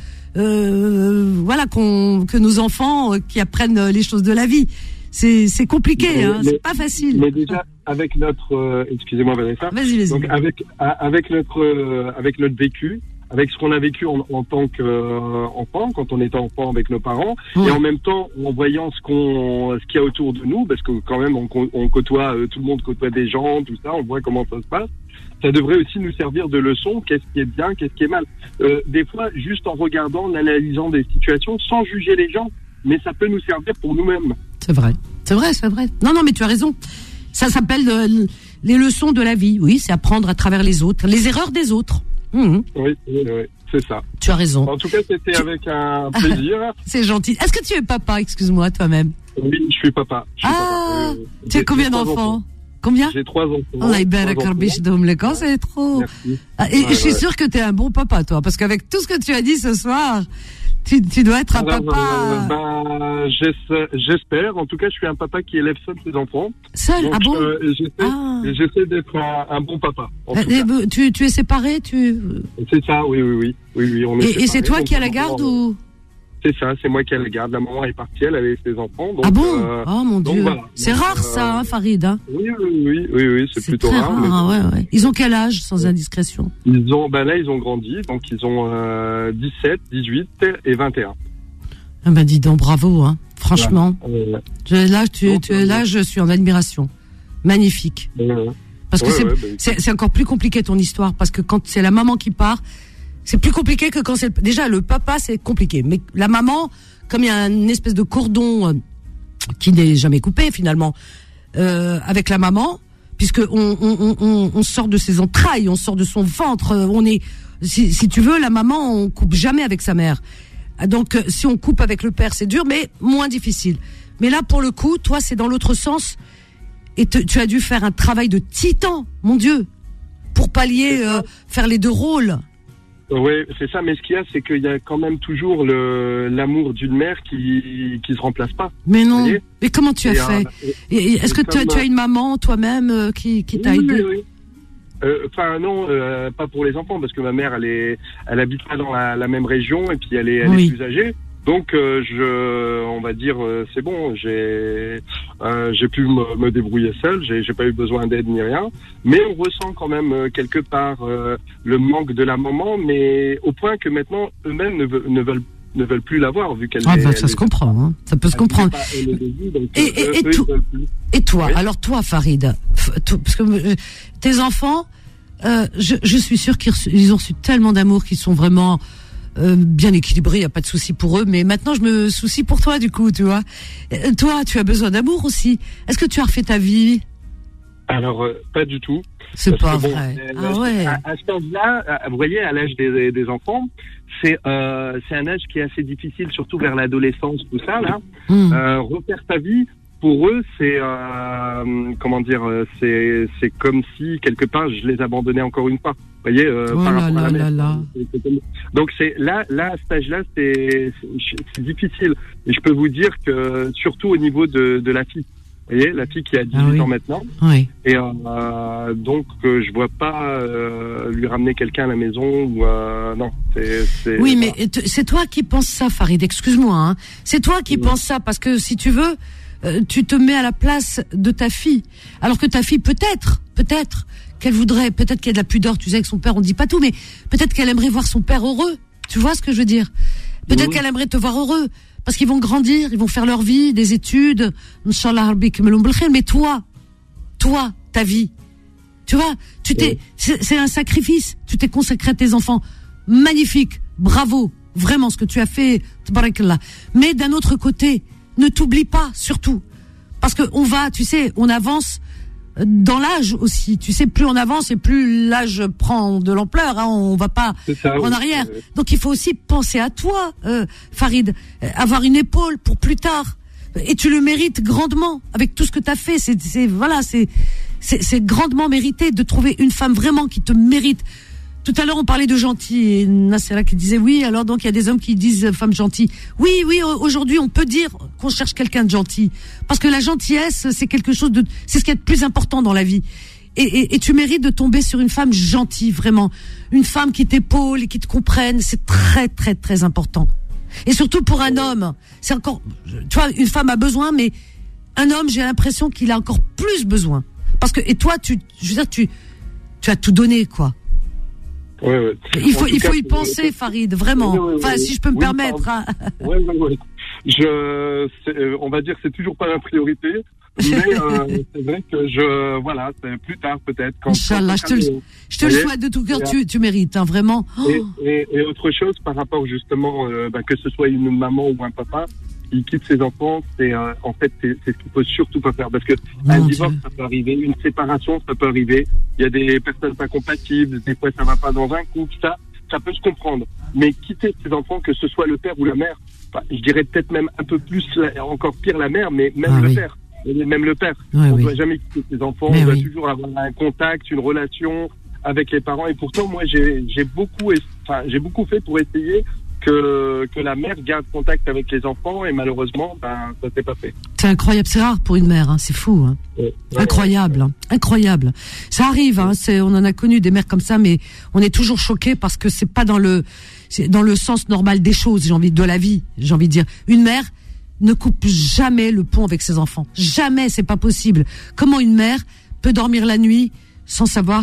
Speaker 2: euh, voilà, qu'on, que nos enfants euh, qui apprennent les choses de la vie. C'est, c'est compliqué, mais, hein, mais, c'est pas facile.
Speaker 7: Mais déjà, avec notre, euh, excusez-moi Vanessa.
Speaker 2: Vas-y, vas-y.
Speaker 7: Donc avec avec notre euh, avec notre vécu, avec ce qu'on a vécu en, en tant qu'enfant, euh, quand on était enfant avec nos parents, mmh. et en même temps en voyant ce qu'on, ce qu'il y a autour de nous, parce que quand même on, on côtoie, euh, tout le monde côtoie des gens, tout ça, on voit comment ça se passe. Ça devrait aussi nous servir de leçon. Qu'est-ce qui est bien, qu'est-ce qui est mal. Euh, des fois, juste en regardant, en analysant des situations, sans juger les gens, mais ça peut nous servir pour nous-mêmes.
Speaker 2: C'est vrai, c'est vrai, c'est vrai. Non, non, mais tu as raison. Ça s'appelle euh, les leçons de la vie. Oui, c'est apprendre à travers les autres, les erreurs des autres. Mmh.
Speaker 7: Oui, oui, oui, c'est ça.
Speaker 2: Tu as raison.
Speaker 7: En tout cas, c'était tu... avec un plaisir.
Speaker 2: C'est gentil. Est-ce que tu es papa, excuse-moi, toi-même?
Speaker 7: Oui, je suis papa. Je suis
Speaker 2: ah,
Speaker 7: papa. Euh,
Speaker 2: tu as combien d'enfants, enfants Combien?
Speaker 7: J'ai trois enfants.
Speaker 2: Allah oh, c'est trop. Ah, et ouais, je suis ouais. sûre que tu es un bon papa, toi, parce qu'avec tout ce que tu as dit ce soir, tu, tu dois être un Alors, papa.
Speaker 7: Euh, ben, j'espère. En tout cas, je suis un papa qui élève seul ses enfants.
Speaker 2: Seul?
Speaker 7: Donc,
Speaker 2: ah bon?
Speaker 7: euh, J'essaie, ah. j'essaie d'être un, un bon papa.
Speaker 2: Euh, tu, tu es séparé, tu?
Speaker 7: C'est ça, oui, oui, oui. oui, oui on est
Speaker 2: et,
Speaker 7: séparés,
Speaker 2: et c'est toi qui as la garde ou?
Speaker 7: C'est ça, c'est moi qui ai la garde. La maman est partie, elle avait ses enfants. Donc,
Speaker 2: ah bon
Speaker 7: euh,
Speaker 2: oh mon Dieu. Voilà. C'est donc, rare euh, ça, hein, Farid. Hein
Speaker 7: oui, oui, oui, oui, oui c'est, c'est plutôt
Speaker 2: très
Speaker 7: rare.
Speaker 2: rare mais... ouais, ouais. Ils ont quel âge, sans indiscrétion?
Speaker 7: Ils ont, ben là, ils ont grandi. Donc, ils ont euh, dix-sept, dix-huit et vingt et un.
Speaker 2: Ah ben dis donc, bravo, hein. Franchement.
Speaker 7: Ouais. Euh,
Speaker 2: je, là, tu, donc, tu, là, je suis en admiration. Magnifique.
Speaker 7: Ouais.
Speaker 2: Parce que
Speaker 7: ouais,
Speaker 2: c'est,
Speaker 7: ouais, bah,
Speaker 2: c'est, c'est encore plus compliqué ton histoire, parce que quand c'est la maman qui part, c'est plus compliqué que quand c'est le... déjà le papa, c'est compliqué, mais la maman, comme il y a une espèce de cordon euh, qui n'est jamais coupé finalement euh, avec la maman, puisque on, on, on, on sort de ses entrailles, on sort de son ventre, on est, si, si tu veux, la maman, on coupe jamais avec sa mère. Donc euh, si on coupe avec le père, c'est dur, mais moins difficile. Mais là, pour le coup, toi, c'est dans l'autre sens, et te, tu as dû faire un travail de titan, mon Dieu, pour pallier, euh, faire les deux rôles.
Speaker 7: Oui, c'est ça, mais ce qu'il y a, c'est qu'il y a quand même toujours le, l'amour d'une mère qui, qui se remplace pas.
Speaker 2: Mais non. Mais comment tu as
Speaker 7: et
Speaker 2: fait?
Speaker 7: un,
Speaker 2: et, et, Est-ce que tu, tu as une maman, toi-même, euh, qui, qui t'a
Speaker 7: oui,
Speaker 2: aidé?
Speaker 7: Oui, oui. Enfin, euh, non, euh, pas pour les enfants, parce que ma mère, elle est, elle habite pas dans la, la même région, et puis elle est, elle oui. est plus âgée. Donc, euh, je, on va dire, euh, c'est bon, j'ai, euh, j'ai pu me, me débrouiller seul, j'ai, j'ai pas eu besoin d'aide ni rien, mais on ressent quand même euh, quelque part euh, le manque de la maman, mais au point que maintenant eux-mêmes ne, ve- ne veulent ne veulent plus l'avoir vu qu'elle.
Speaker 2: Ah
Speaker 7: est,
Speaker 2: bah ça se comprend, hein. Ça peut se comprendre.
Speaker 7: Pas, début, donc,
Speaker 2: et, et, et, tout, et toi, oui. alors toi, Farid, parce que euh, tes enfants, euh, je, je suis sûre qu'ils ils ont reçu tellement d'amour qu'ils sont vraiment Euh, bien équilibré, il n'y a pas de souci pour eux, mais maintenant je me soucie pour toi du coup, tu vois. Euh, toi, tu as besoin d'amour aussi. Est-ce que tu as refait ta vie?
Speaker 7: Alors, euh, pas du tout.
Speaker 2: C'est pas
Speaker 7: bon,
Speaker 2: vrai.
Speaker 7: Euh,
Speaker 2: ah ouais.
Speaker 7: À, à cet âge-là, vous voyez, à l'âge des, des enfants, c'est, euh, c'est un âge qui est assez difficile, surtout vers l'adolescence, tout ça, là. Mmh. Euh, refaire sa vie, pour eux, c'est, euh, comment dire, c'est, c'est comme si, quelque part, je les abandonnais encore une fois. Vous voyez, euh,
Speaker 2: oh
Speaker 7: par
Speaker 2: là
Speaker 7: rapport
Speaker 2: là
Speaker 7: à la
Speaker 2: là là.
Speaker 7: c'est, c'est comme... Donc, c'est, là, là, à cet âge-là, c'est, c'est, c'est difficile. Et je peux vous dire que, surtout au niveau de, de la fille. Vous voyez, la fille qui a dix-huit
Speaker 2: ah oui.
Speaker 7: ans maintenant.
Speaker 2: Oui.
Speaker 7: Et euh, donc, euh, je vois pas euh, lui ramener quelqu'un à la maison ou euh, non. C'est, c'est,
Speaker 2: oui,
Speaker 7: voilà.
Speaker 2: mais t- c'est toi qui penses ça, Farid. Excuse-moi. Hein. C'est toi qui mmh. penses ça parce que si tu veux, euh, tu te mets à la place de ta fille. Alors que ta fille, peut-être, peut-être qu'elle voudrait, peut-être qu'il y a de la pudeur. Tu sais, avec son père, on dit pas tout, mais peut-être qu'elle aimerait voir son père heureux. Tu vois ce que je veux dire? Peut-être mmh. qu'elle aimerait te voir heureux. Parce qu'ils vont grandir, ils vont faire leur vie, des études. Inch'Allah, mais toi, toi, ta vie, tu vois, tu t'es, c'est, c'est un sacrifice. Tu t'es consacré à tes enfants. Magnifique, bravo, vraiment ce que tu as fait, tabarakallah. Mais d'un autre côté, ne t'oublie pas, surtout, parce que on va, tu sais, on avance dans l'âge aussi. Tu sais, plus on avance et plus l'âge prend de l'ampleur. Hein, on va pas ça, en arrière. Oui. Donc il faut aussi penser à toi, euh, Farid, avoir une épaule pour plus tard. Et tu le mérites grandement avec tout ce que tu as fait. C'est, c'est voilà, c'est, c'est, c'est grandement mérité de trouver une femme vraiment qui te mérite. Tout à l'heure, on parlait de gentil et Nassera qui disait oui. Alors donc il y a des hommes qui disent femme gentille. Oui, oui. Aujourd'hui, on peut dire qu'on cherche quelqu'un de gentil parce que la gentillesse, c'est quelque chose de, c'est ce qui est le plus important dans la vie. Et, et, et tu mérites de tomber sur une femme gentille, vraiment, une femme qui t'épaule et qui te comprenne. C'est très, très, très important. Et surtout pour un homme, c'est encore, tu vois, une femme a besoin, mais un homme, j'ai l'impression qu'il a encore plus besoin. Parce que et toi, tu, je veux dire, tu, tu as tout donné, quoi.
Speaker 7: Ouais, ouais.
Speaker 2: Il faut, il faut y penser, Farid, vraiment. Oui, oui, enfin, oui, si je peux me oui, permettre. Hein.
Speaker 7: Oui, oui, oui. Je, c'est, on va dire, c'est toujours pas la priorité, mais euh, c'est vrai que je, voilà, c'est plus tard peut-être. Quand,
Speaker 2: Inch'Allah, je te le, je te le souhaite de tout cœur. Tu, tu mérites, hein, vraiment.
Speaker 7: Et, et, et autre chose par rapport justement, euh, bah, que ce soit une maman ou un papa, qui quitte ses enfants, c'est euh, en fait c'est, c'est ce qu'il faut surtout pas faire parce que Mon un Dieu. divorce ça peut arriver, une séparation ça peut arriver. Il y a des personnes pas compatibles, des fois ça va pas dans un couple, ça ça peut se comprendre. Mais quitter ses enfants, que ce soit le père ou la mère, enfin, je dirais peut-être même un peu plus, encore pire la mère, mais même ah, le oui. père, même le père. Ouais, on ne oui. doit jamais quitter ses enfants, mais on doit oui. toujours avoir un contact, une relation avec les parents. Et pourtant moi j'ai j'ai beaucoup, enfin j'ai beaucoup fait pour essayer que que la mère garde contact avec les enfants et malheureusement ben ça s'est pas fait.
Speaker 2: C'est incroyable, c'est rare pour une mère, hein, c'est fou, hein. Ouais, ouais, incroyable, ouais. Hein, incroyable. Ça arrive, hein, c'est, on en a connu des mères comme ça, mais on est toujours choqués parce que c'est pas dans le c'est dans le sens normal des choses, j'ai envie de la vie, j'ai envie de dire. Une mère ne coupe jamais le pont avec ses enfants, jamais, c'est pas possible. Comment une mère peut dormir la nuit sans savoir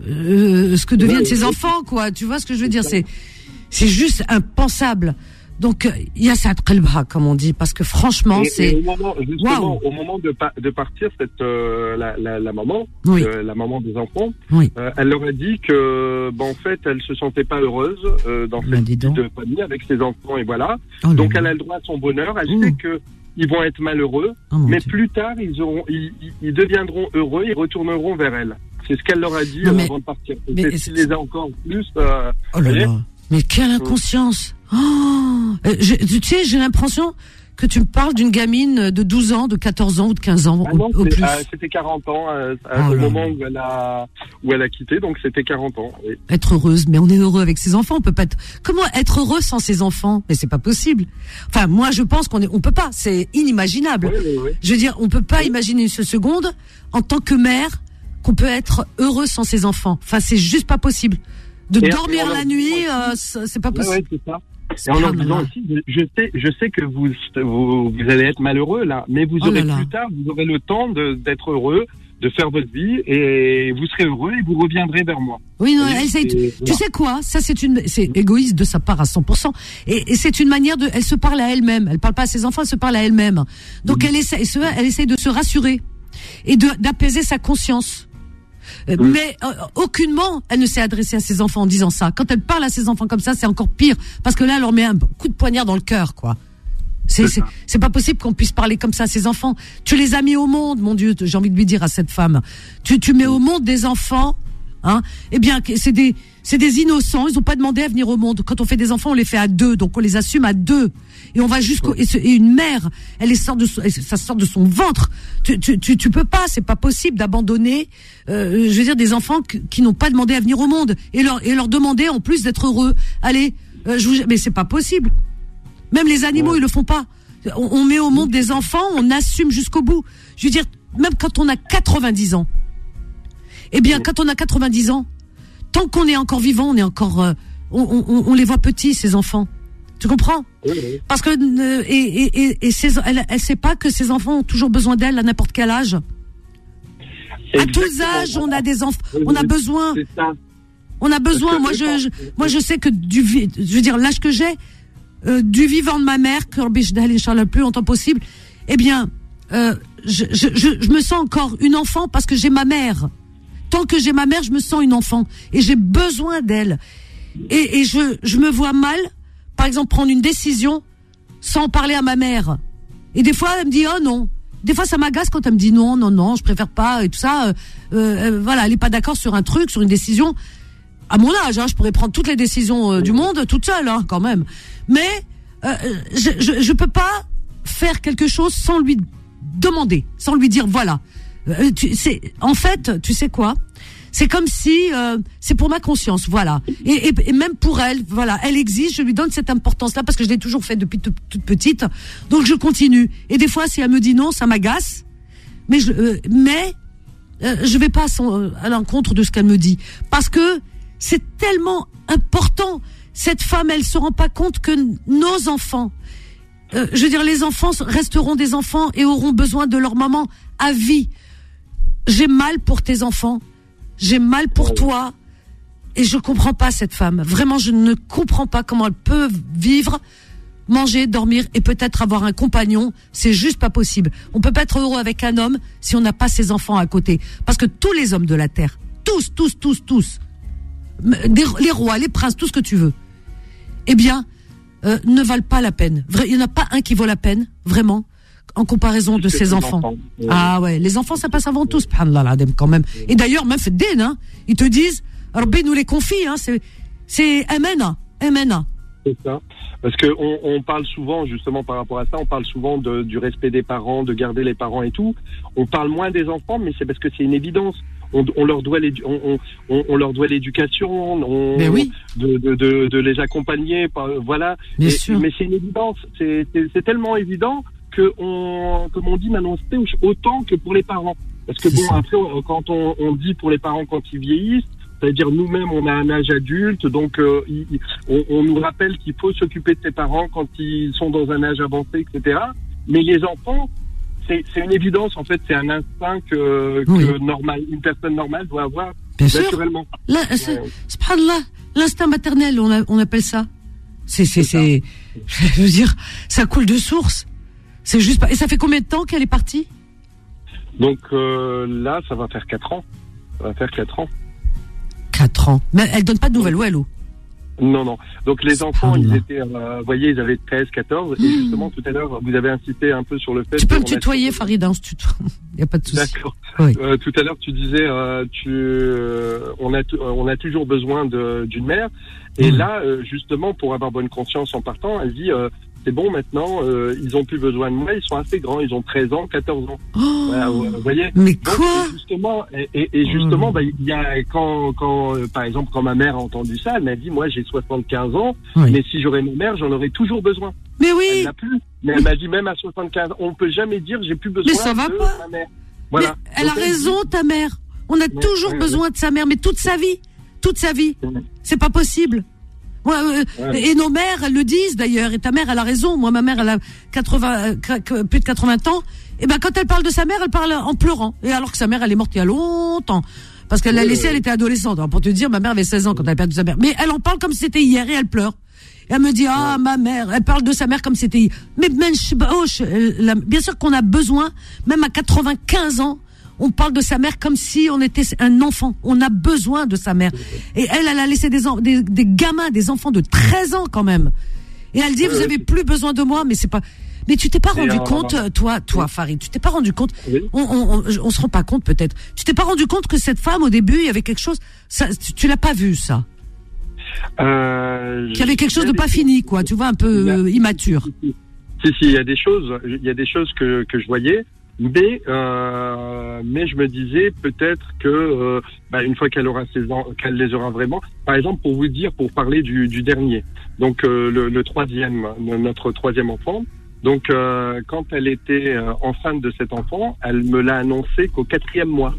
Speaker 2: euh, ce que deviennent ouais, ses ouais. enfants, quoi. Tu vois ce que je veux dire, c'est C'est juste impensable. Donc il y a ça qalbha comme on dit parce que franchement et, c'est
Speaker 7: et au moment, justement wow. au moment de, pa- de partir cette euh, la, la la maman
Speaker 2: oui.
Speaker 7: euh, la maman des enfants
Speaker 2: oui.
Speaker 7: euh, elle leur a dit que ben en fait elle se sentait pas heureuse euh, dans cette vie de famille avec ses enfants et voilà oh donc elle a le droit à son bonheur elle mmh. sait que ils vont être malheureux oh mais Dieu. Plus tard ils auront ils, ils deviendront heureux ils retourneront vers elle c'est ce qu'elle leur a dit non, mais, avant de partir et mais, c'est ce qui les a encore plus euh,
Speaker 2: oh là là. Mais quelle inconscience! Oh, je, tu sais, j'ai l'impression que tu me parles d'une gamine de douze ans, de quatorze ans ou de quinze ans
Speaker 7: ah non,
Speaker 2: au, au plus.
Speaker 7: Euh, c'était quarante ans euh, oh au là moment là. où elle a où elle a quitté, donc c'était quarante ans. Oui.
Speaker 2: Être heureuse, mais on est heureux avec ses enfants. On peut pas être. Comment être heureux sans ses enfants? Mais c'est pas possible. Enfin, moi, je pense qu'on est, on peut pas. C'est inimaginable.
Speaker 7: Oui, oui, oui.
Speaker 2: Je veux dire, on peut pas oui. imaginer une seconde en tant que mère qu'on peut être heureux sans ses enfants. Enfin, c'est juste pas possible. De et dormir la nuit, euh, c'est pas possible.
Speaker 7: Ouais, ouais, c'est ça. Et en leur disant aussi, je sais, je sais que vous, vous, vous allez être malheureux là, mais vous aurez oh là là. plus tard, vous aurez le temps de, d'être heureux, de faire votre vie, et vous serez heureux et vous reviendrez vers moi.
Speaker 2: Oui, non, elle essaye, tu, tu sais quoi, ça c'est une, c'est égoïste de sa part à cent pour cent, et, et c'est une manière de, elle se parle à elle-même, elle parle pas à ses enfants, elle se parle à elle-même. Donc mmh. elle essaie, elle essaie de se rassurer et de, d'apaiser sa conscience. Mmh. Mais euh, aucunement elle ne s'est adressée à ses enfants en disant ça. Quand elle parle à ses enfants comme ça, c'est encore pire parce que là elle leur met un coup de poignard dans le cœur, quoi. C'est c'est, c'est pas possible qu'on puisse parler comme ça à ses enfants. Tu les as mis au monde, mon Dieu, j'ai envie de lui dire à cette femme. Tu tu mets au monde des enfants, hein. Eh bien, c'est des c'est des innocents, ils ont pas demandé à venir au monde. Quand on fait des enfants, on les fait à deux, donc on les assume à deux. Et on va jusqu'au et, ce, et une mère, elle est sort de ça sort de son ventre. Tu tu tu, tu peux pas, c'est pas possible d'abandonner euh, je veux dire des enfants qui, qui n'ont pas demandé à venir au monde et leur et leur demander en plus d'être heureux. Allez, euh, je vous, mais c'est pas possible. Même les animaux, ouais. ils le font pas. On, on met au monde des enfants, on assume jusqu'au bout. Je veux dire, même quand on a quatre-vingt-dix ans, eh bien, quand on a quatre-vingt-dix ans, tant qu'on est encore vivant, on est encore, euh, on, on, on les voit petits, ces enfants. Tu comprends?
Speaker 7: Oui, oui.
Speaker 2: Parce que euh, et et et, et ces, elle, elle sait pas que ces enfants ont toujours besoin d'elle à n'importe quel âge. Exactement. À tous âges, on a des enfants, on a besoin.
Speaker 7: C'est ça.
Speaker 2: On a besoin. Moi, je, je, moi, je sais que du, je veux dire, l'âge que j'ai, euh, du vivant de ma mère, que Rabbi Shdal, Inch'Allah, le plus longtemps possible, eh bien, euh, je, je, je, je me sens encore une enfant parce que j'ai ma mère. Tant que j'ai ma mère, je me sens une enfant et j'ai besoin d'elle. Et, et je, je me vois mal, par exemple, prendre une décision sans parler à ma mère. Et des fois, elle me dit oh non. Des fois, ça m'agace quand elle me dit non, non, non, je préfère pas et tout ça. Euh, euh, voilà, elle est pas d'accord sur un truc, sur une décision. À mon âge, hein, je pourrais prendre toutes les décisions euh, du monde toute seule, hein, quand même. Mais euh, je, je, je peux pas faire quelque chose sans lui demander, sans lui dire voilà. Euh, tu, c'est, en fait, tu sais quoi? C'est comme si euh, c'est pour ma conscience, voilà. Et, et, et même pour elle, voilà, elle existe. Je lui donne cette importance-là parce que je l'ai toujours fait depuis toute, toute petite. Donc je continue. Et des fois, si elle me dit non, ça m'agace. Mais je, euh, mais euh, je vais pas à, son, à l'encontre de ce qu'elle me dit parce que c'est tellement important. Cette femme, elle se rend pas compte que nos enfants, euh, je veux dire, les enfants resteront des enfants et auront besoin de leur maman à vie. J'ai mal pour tes enfants, j'ai mal pour toi, et je comprends pas cette femme. Vraiment, je ne comprends pas comment elle peut vivre, manger, dormir et peut-être avoir un compagnon. C'est juste pas possible. On peut pas être heureux avec un homme si on n'a pas ses enfants à côté. Parce que tous les hommes de la terre, tous, tous, tous, tous, des, les rois, les princes, tout ce que tu veux, eh bien, euh, ne valent pas la peine. Il y en a pas un qui vaut la peine, vraiment, en comparaison de ses enfants. enfants. Ouais. Ah ouais, les enfants, ça passe avant tout, subhanallah l'adem, quand même. Et d'ailleurs, même fait den, hein, ils te disent, Rabbi nous les confie, hein, c'est, c'est amena, amena.
Speaker 7: C'est ça. Parce que on, on parle souvent, justement, par rapport à ça, on parle souvent de, du respect des parents, de garder les parents et tout. On parle moins des enfants, mais c'est parce que c'est une évidence. On, on leur doit l'édu- on, on, on leur doit l'éducation, on,
Speaker 2: mais oui.
Speaker 7: de, de, de, de les accompagner, par, voilà.
Speaker 2: Bien
Speaker 7: et,
Speaker 2: sûr.
Speaker 7: Mais c'est une évidence. C'est, c'est, c'est tellement évident que on, comme on dit maintenant, c'est autant que pour les parents. Parce que c'est bon, ça. Après, quand on, on dit pour les parents quand ils vieillissent, c'est-à-dire nous-mêmes, on a un âge adulte, donc euh, il, on, on nous rappelle qu'il faut s'occuper de ses parents quand ils sont dans un âge avancé, et cetera. Mais les enfants, c'est, c'est une évidence, en fait, c'est un instinct que, que
Speaker 2: oui.
Speaker 7: normal, une personne normale doit avoir
Speaker 2: bien
Speaker 7: naturellement.
Speaker 2: Sûr. Là, c'est, subhanallah, l'instinct maternel, on, a, on appelle ça. C'est, c'est, c'est, c'est, je veux dire, ça coule de source. C'est juste pas. Et ça fait combien de temps qu'elle est partie?
Speaker 7: Donc euh, là, ça va faire quatre ans. Ça va faire quatre ans.
Speaker 2: Quatre ans. Mais elle donne pas de nouvelles, ou elle ou?
Speaker 7: Non, non. Donc les enfants, ils étaient, euh, vous voyez, ils avaient treize, quatorze. Mmh. Et justement, tout à l'heure, vous avez insisté un peu sur le fait...
Speaker 2: Tu peux me tutoyer, Farid, hein, il n'y a pas de souci.
Speaker 7: D'accord.
Speaker 2: Oui.
Speaker 7: Euh, tout à l'heure, tu disais, euh, tu, euh, on, a t- on a toujours besoin de, d'une mère. Et mmh. là, euh, justement, pour avoir bonne conscience en partant, elle dit... Euh, c'est bon, maintenant, euh, ils ont plus besoin de moi, ils sont assez grands, ils ont treize ans, quatorze ans.
Speaker 2: Oh,
Speaker 7: voilà, vous voyez.
Speaker 2: mais
Speaker 7: donc,
Speaker 2: quoi
Speaker 7: et justement, et, et, et justement, mmh. bah, il y a, quand, quand, euh, par exemple, quand ma mère a entendu ça, elle m'a dit, moi, j'ai soixante-quinze ans, oui. mais si j'aurais ma mère, j'en aurais toujours besoin.
Speaker 2: Mais oui.
Speaker 7: Elle n'a plus. Mais elle m'a dit, même à soixante-quinze ans, on peut jamais dire, j'ai plus besoin
Speaker 2: mais ça va
Speaker 7: de
Speaker 2: pas.
Speaker 7: ma mère. Voilà.
Speaker 2: Mais elle donc, a raison, dit... ta mère. On a mais, toujours ouais, besoin ouais. de sa mère, mais toute sa vie. Toute sa vie. Ouais. C'est pas possible. Ouais, euh, ouais. Et nos mères, elles le disent d'ailleurs. Et ta mère, elle a raison. Moi, ma mère, elle a quatre-vingts, euh, plus de quatre-vingts ans. Et ben, quand elle parle de sa mère, elle parle en pleurant. Et alors que sa mère, elle est morte il y a longtemps. Parce qu'elle l'a ouais, laissée, ouais. elle était adolescente. Alors, pour te dire, ma mère avait seize ans quand elle a perdu sa mère. Mais elle en parle comme si c'était hier et elle pleure. Et elle me dit, ah, ouais. ma mère, elle parle de sa mère comme si c'était hier. Mais même, oh, la, bien sûr qu'on a besoin, même à quatre-vingt-quinze ans, on parle de sa mère comme si on était un enfant. On a besoin de sa mère. Et elle, elle a laissé des, des, des gamins, des enfants de treize ans quand même. Et elle dit, vous avez plus besoin de moi, mais c'est pas... Mais tu t'es pas rendu euh, compte, toi, toi, Farid, tu t'es pas rendu compte, oui. on, on, on, on se rend pas compte peut-être, tu t'es pas rendu compte que cette femme, au début, il y avait quelque chose, ça, tu, tu l'as pas vu, ça?
Speaker 7: Euh,
Speaker 2: Qu'il y avait quelque chose de pas fini, quoi, tu vois, un peu euh, immature.
Speaker 7: Si, si, il y a des choses, il y a des choses que, que je voyais, mais, euh, mais je me disais peut-être que, euh, bah, une fois qu'elle aura ses ans, qu'elle les aura vraiment, par exemple, pour vous dire, pour parler du, du dernier, donc, euh, le, le troisième, notre troisième enfant, Donc, euh, quand elle était euh, enceinte de cet enfant, elle me l'a annoncé qu'au quatrième mois.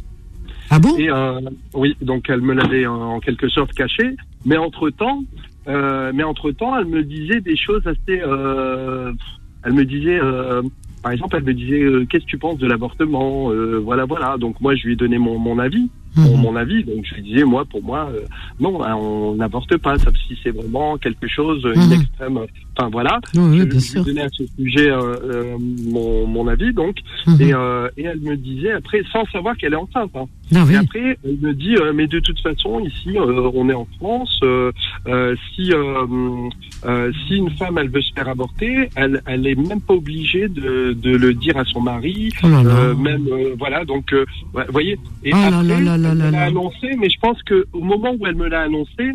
Speaker 2: Ah bon?
Speaker 7: Et euh, oui, donc elle me l'avait en, en quelque sorte caché. Mais entre temps, euh, mais entre temps, elle me disait des choses assez. Euh, elle me disait, euh, par exemple, elle me disait, euh, qu'est-ce que tu penses de l'avortement? euh, Voilà, voilà. Donc moi, je lui ai donné mon, mon avis. Mon, mon avis, donc je lui disais, moi, pour moi, euh, non, hein, on n'avorte pas, sauf si c'est vraiment quelque chose, une
Speaker 2: mmh.
Speaker 7: extrême. Enfin voilà,
Speaker 2: oui,
Speaker 7: je,
Speaker 2: bien
Speaker 7: je
Speaker 2: sûr.
Speaker 7: lui donnais à ce sujet euh, euh, mon, mon avis, donc, mmh. et, euh, et elle me disait après, sans savoir qu'elle est enceinte. Hein.
Speaker 2: Ah, oui.
Speaker 7: Et après, elle me dit, euh, mais de toute façon, ici, euh, on est en France. Euh, euh, si euh, euh, si une femme, elle veut se faire avorter, elle, elle est même pas obligée de, de le dire à son mari.
Speaker 2: Oh là là.
Speaker 7: Euh, même euh, voilà, donc, euh, vous voyez. Et
Speaker 2: oh
Speaker 7: après,
Speaker 2: là là là là
Speaker 7: elle me
Speaker 2: là
Speaker 7: l'a
Speaker 2: là.
Speaker 7: annoncé, mais je pense que au moment où elle me l'a annoncé,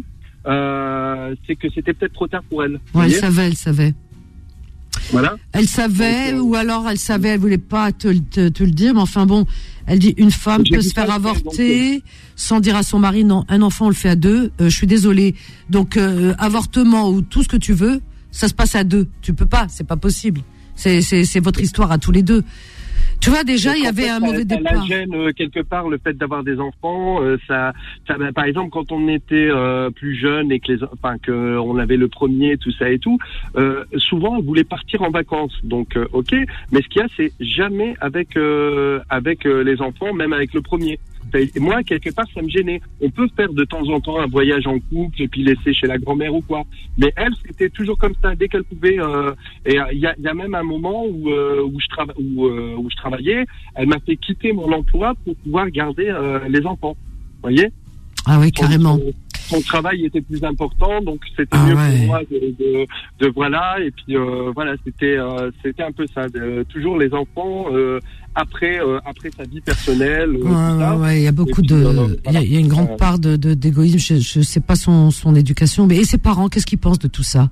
Speaker 7: euh, c'est que c'était peut-être trop tard pour elle.
Speaker 2: Ouais, elle savait, elle savait.
Speaker 7: Voilà.
Speaker 2: Elle savait,
Speaker 7: donc, euh,
Speaker 2: ou alors elle savait, elle voulait pas te, te, te le dire, mais enfin bon, elle dit une femme peut se faire avorter donc, sans dire à son mari non, un enfant on le fait à deux. Euh, je suis désolée. Donc euh, avortement ou tout ce que tu veux, ça se passe à deux. Tu peux pas, c'est pas possible. C'est c'est c'est votre histoire à tous les deux. Tu vois, déjà, il y avait un mauvais départ.
Speaker 7: Ça la gêne euh, quelque part le fait d'avoir des enfants. Euh, ça, ça, bah, par exemple, quand on était euh, plus jeune et que les, enfin que on avait le premier, tout ça et tout, euh, souvent on voulait partir en vacances. Donc, euh, ok. Mais ce qu'il y a, c'est jamais avec euh, avec euh, les enfants, même avec le premier. Et moi, quelque part, ça me gênait. On peut faire de temps en temps un voyage en couple et puis laisser chez la grand-mère ou quoi. Mais elle, c'était toujours comme ça, dès qu'elle pouvait. Euh, et il y a, y a même un moment où euh, où je trava- où, euh, où je travaillais, elle m'a fait quitter mon emploi pour pouvoir garder euh, les enfants. Vous voyez?
Speaker 2: Ah oui, carrément.
Speaker 7: Son, son travail était plus important, donc c'était
Speaker 2: ah
Speaker 7: mieux
Speaker 2: ouais.
Speaker 7: pour moi de, de, de voilà. Et puis euh, voilà, c'était euh, c'était un peu ça. De, toujours les enfants. Euh, après euh, après sa vie personnelle euh,
Speaker 2: ouais, tout ça. Ouais, il y a beaucoup puis, de euh, il, y a, il y a une grande euh, part de, de d'égoïsme. Je je sais pas son son éducation, mais et ses parents, qu'est-ce qu'ils pensent de tout ça?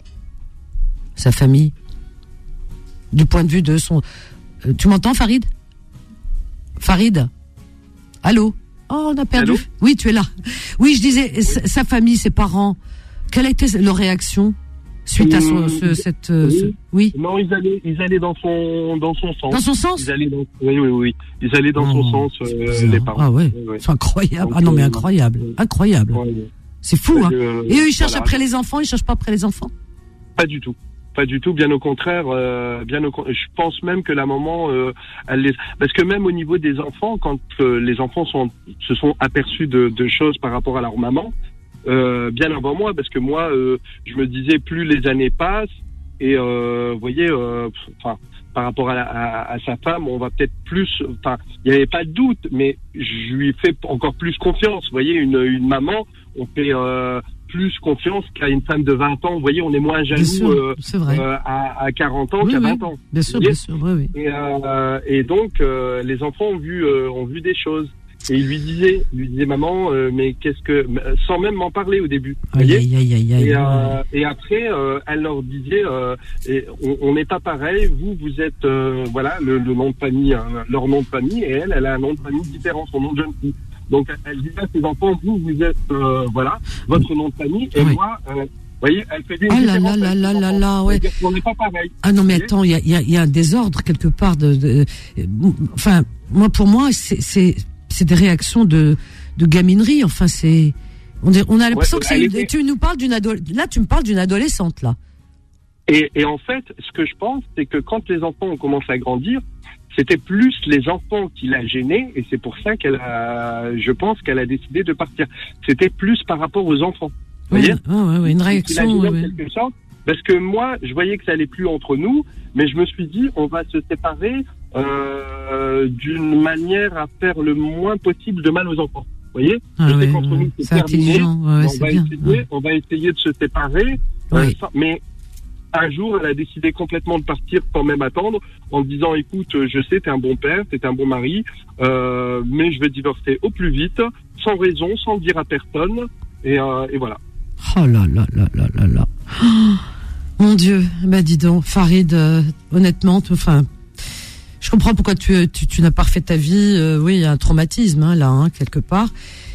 Speaker 2: Sa famille, du point de vue de son. Euh, tu m'entends, Farid? Farid, allô? Oh, on a perdu.
Speaker 7: Allô?
Speaker 2: Oui, tu es là. Oui, je disais oui. sa, sa famille, ses parents. Quelle a été leur réaction suite à son, ce, cette,
Speaker 7: oui.
Speaker 2: Ce, oui.
Speaker 7: Non, ils allaient, ils allaient dans son, dans son sens.
Speaker 2: Dans son sens.
Speaker 7: Ils allaient dans, oui, oui, oui. Ils allaient dans oh, son sens, euh, les parents.
Speaker 2: Ah ouais.
Speaker 7: Oui, oui.
Speaker 2: C'est incroyable. Donc, ah non, mais incroyable, euh, incroyable. Ouais, ouais. C'est fou, hein. Euh, Et eux, ils cherchent voilà. après les enfants, ils cherchent pas après les enfants.
Speaker 7: Pas du tout. Pas du tout, bien au contraire. Euh, bien au, je pense même que la maman, euh, elle les, parce que même au niveau des enfants, quand euh, les enfants sont, se sont aperçus de, de choses par rapport à leur maman. Euh, bien avant moi, parce que moi, euh, je me disais plus les années passent et euh, vous voyez, enfin, euh, par rapport à, la, à, à sa femme, on va peut-être plus. Enfin, il n'y avait pas de doute, mais je lui fais encore plus confiance. Vous voyez, une, une maman, on fait euh, plus confiance qu'à une femme de vingt ans. Vous voyez, on est moins jaloux
Speaker 2: sûr,
Speaker 7: euh,
Speaker 2: c'est vrai.
Speaker 7: Euh, à, à quarante ans
Speaker 2: oui,
Speaker 7: qu'à
Speaker 2: oui.
Speaker 7: vingt ans.
Speaker 2: Bien sûr, bien sûr, oui, oui.
Speaker 7: Et, euh, et donc, euh, les enfants ont vu, euh, ont vu des choses. Et il lui disait, il lui disait maman, euh, mais qu'est-ce que, sans même m'en parler au début.
Speaker 2: Aïe, aïe, aïe, aïe, aïe.
Speaker 7: Et, euh, et après, euh, elle leur disait, euh, et on n'est pas pareil. Vous, vous êtes, euh, voilà, le, le nom de famille, hein, leur nom de famille, et elle, elle a un nom de famille différent, son nom de jeune fille. Donc, elle disait à ses enfants, vous, vous êtes, euh, voilà, votre nom de famille, et oui. moi. Euh, Vous voyez, elle fait des
Speaker 2: oh là là là là là là, ouais.
Speaker 7: On n'est pas pareil.
Speaker 2: Ah non, mais attends, il y a, y, a, y a un désordre quelque part de, de, de enfin, moi, pour moi, c'est, c'est, c'est des réactions de, de gaminerie. Enfin, c'est, on, on a l'impression ouais, que c'est, était... tu nous parles d'une ado, là, tu me parles d'une adolescente, là.
Speaker 7: Et, et en fait, ce que je pense, c'est que quand les enfants ont commencé à grandir, c'était plus les enfants qui la gênaient, et c'est pour ça qu'elle a, je pense qu'elle a décidé de partir. C'était plus par rapport aux enfants. Vous voyez,
Speaker 2: ouais, ouais, ouais, une réaction.
Speaker 7: Ouais,
Speaker 2: ouais.
Speaker 7: quelque sorte, parce que moi, je voyais que ça allait plus entre nous, mais je me suis dit, on va se séparer euh, d'une manière à faire le moins possible de mal aux enfants. Vous voyez,
Speaker 2: ah,
Speaker 7: je sais
Speaker 2: ouais,
Speaker 7: qu'entre
Speaker 2: ouais.
Speaker 7: nous, c'est,
Speaker 2: c'est
Speaker 7: terminé.
Speaker 2: Ouais,
Speaker 7: on,
Speaker 2: c'est
Speaker 7: va
Speaker 2: bien,
Speaker 7: essayer,
Speaker 2: ouais.
Speaker 7: on va essayer de se séparer,
Speaker 2: oui.
Speaker 7: euh, sans, mais un jour, elle a décidé complètement de partir sans même attendre, en disant, écoute, je sais, t'es un bon père, t'es un bon mari, euh, mais je vais divorcer au plus vite, sans raison, sans le dire à personne, et, euh, et voilà.
Speaker 2: Oh là là là là là là. Oh, mon Dieu, bah dis donc, Farid, euh, honnêtement, enfin, je comprends pourquoi tu, tu, tu n'as pas refait ta vie. Euh, oui, il y a un traumatisme hein, là, hein, quelque part.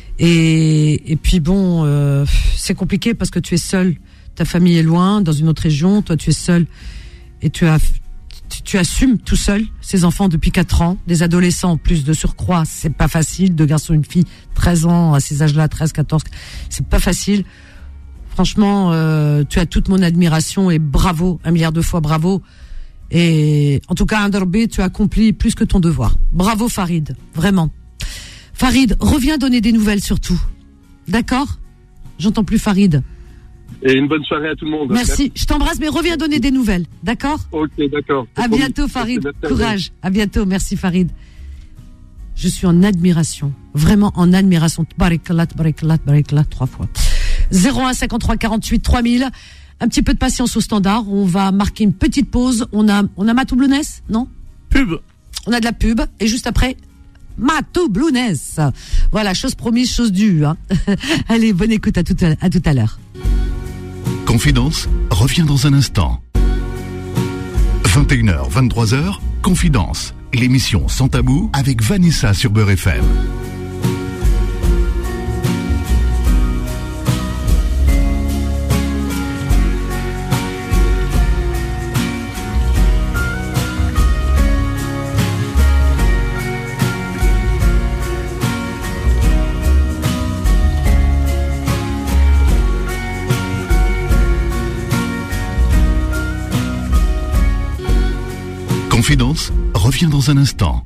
Speaker 2: Et, et puis bon, euh, c'est compliqué parce que tu es seul. Ta famille est loin, dans une autre région. Toi, tu es seul. et tu as tu, tu assumes tout seul ces enfants depuis quatre ans, des adolescents en plus de surcroît, c'est pas facile, deux garçons, une fille, treize ans à ces âges-là, treize, quatorze, c'est pas facile. Franchement, euh, tu as toute mon admiration et bravo, un milliard de fois bravo. Et en tout cas, Anderbe, tu as accompli plus que ton devoir. Bravo Farid, vraiment. Farid, reviens donner des nouvelles surtout. D'accord ? J'entends plus Farid.
Speaker 7: Et une bonne soirée à tout le monde.
Speaker 2: Merci, Merci. Je t'embrasse, mais reviens donner des nouvelles. D'accord ?
Speaker 7: Ok, d'accord.
Speaker 2: À bientôt Farid,
Speaker 7: Merci,
Speaker 2: courage. À bientôt, merci Farid. Je suis en admiration, vraiment en admiration. Barakallah, barakallah, barakallah, trois fois. zéro un cinquante-trois quarante-huit trois mille. Un petit peu de patience au standard. On va marquer une petite pause. On a, on a Matou Blounès, non ?
Speaker 8: Pub.
Speaker 2: On a de la pub. Et juste après, Matou Blounès. Voilà, chose promise, chose due. Hein. Allez, bonne écoute, à tout à, à tout à l'heure.
Speaker 1: Confidence revient dans un instant. vingt et une heures, vingt-trois heures, Confidence. L'émission Sans Tabou avec Vanessa sur Beurre F M. Confidence revient dans un instant.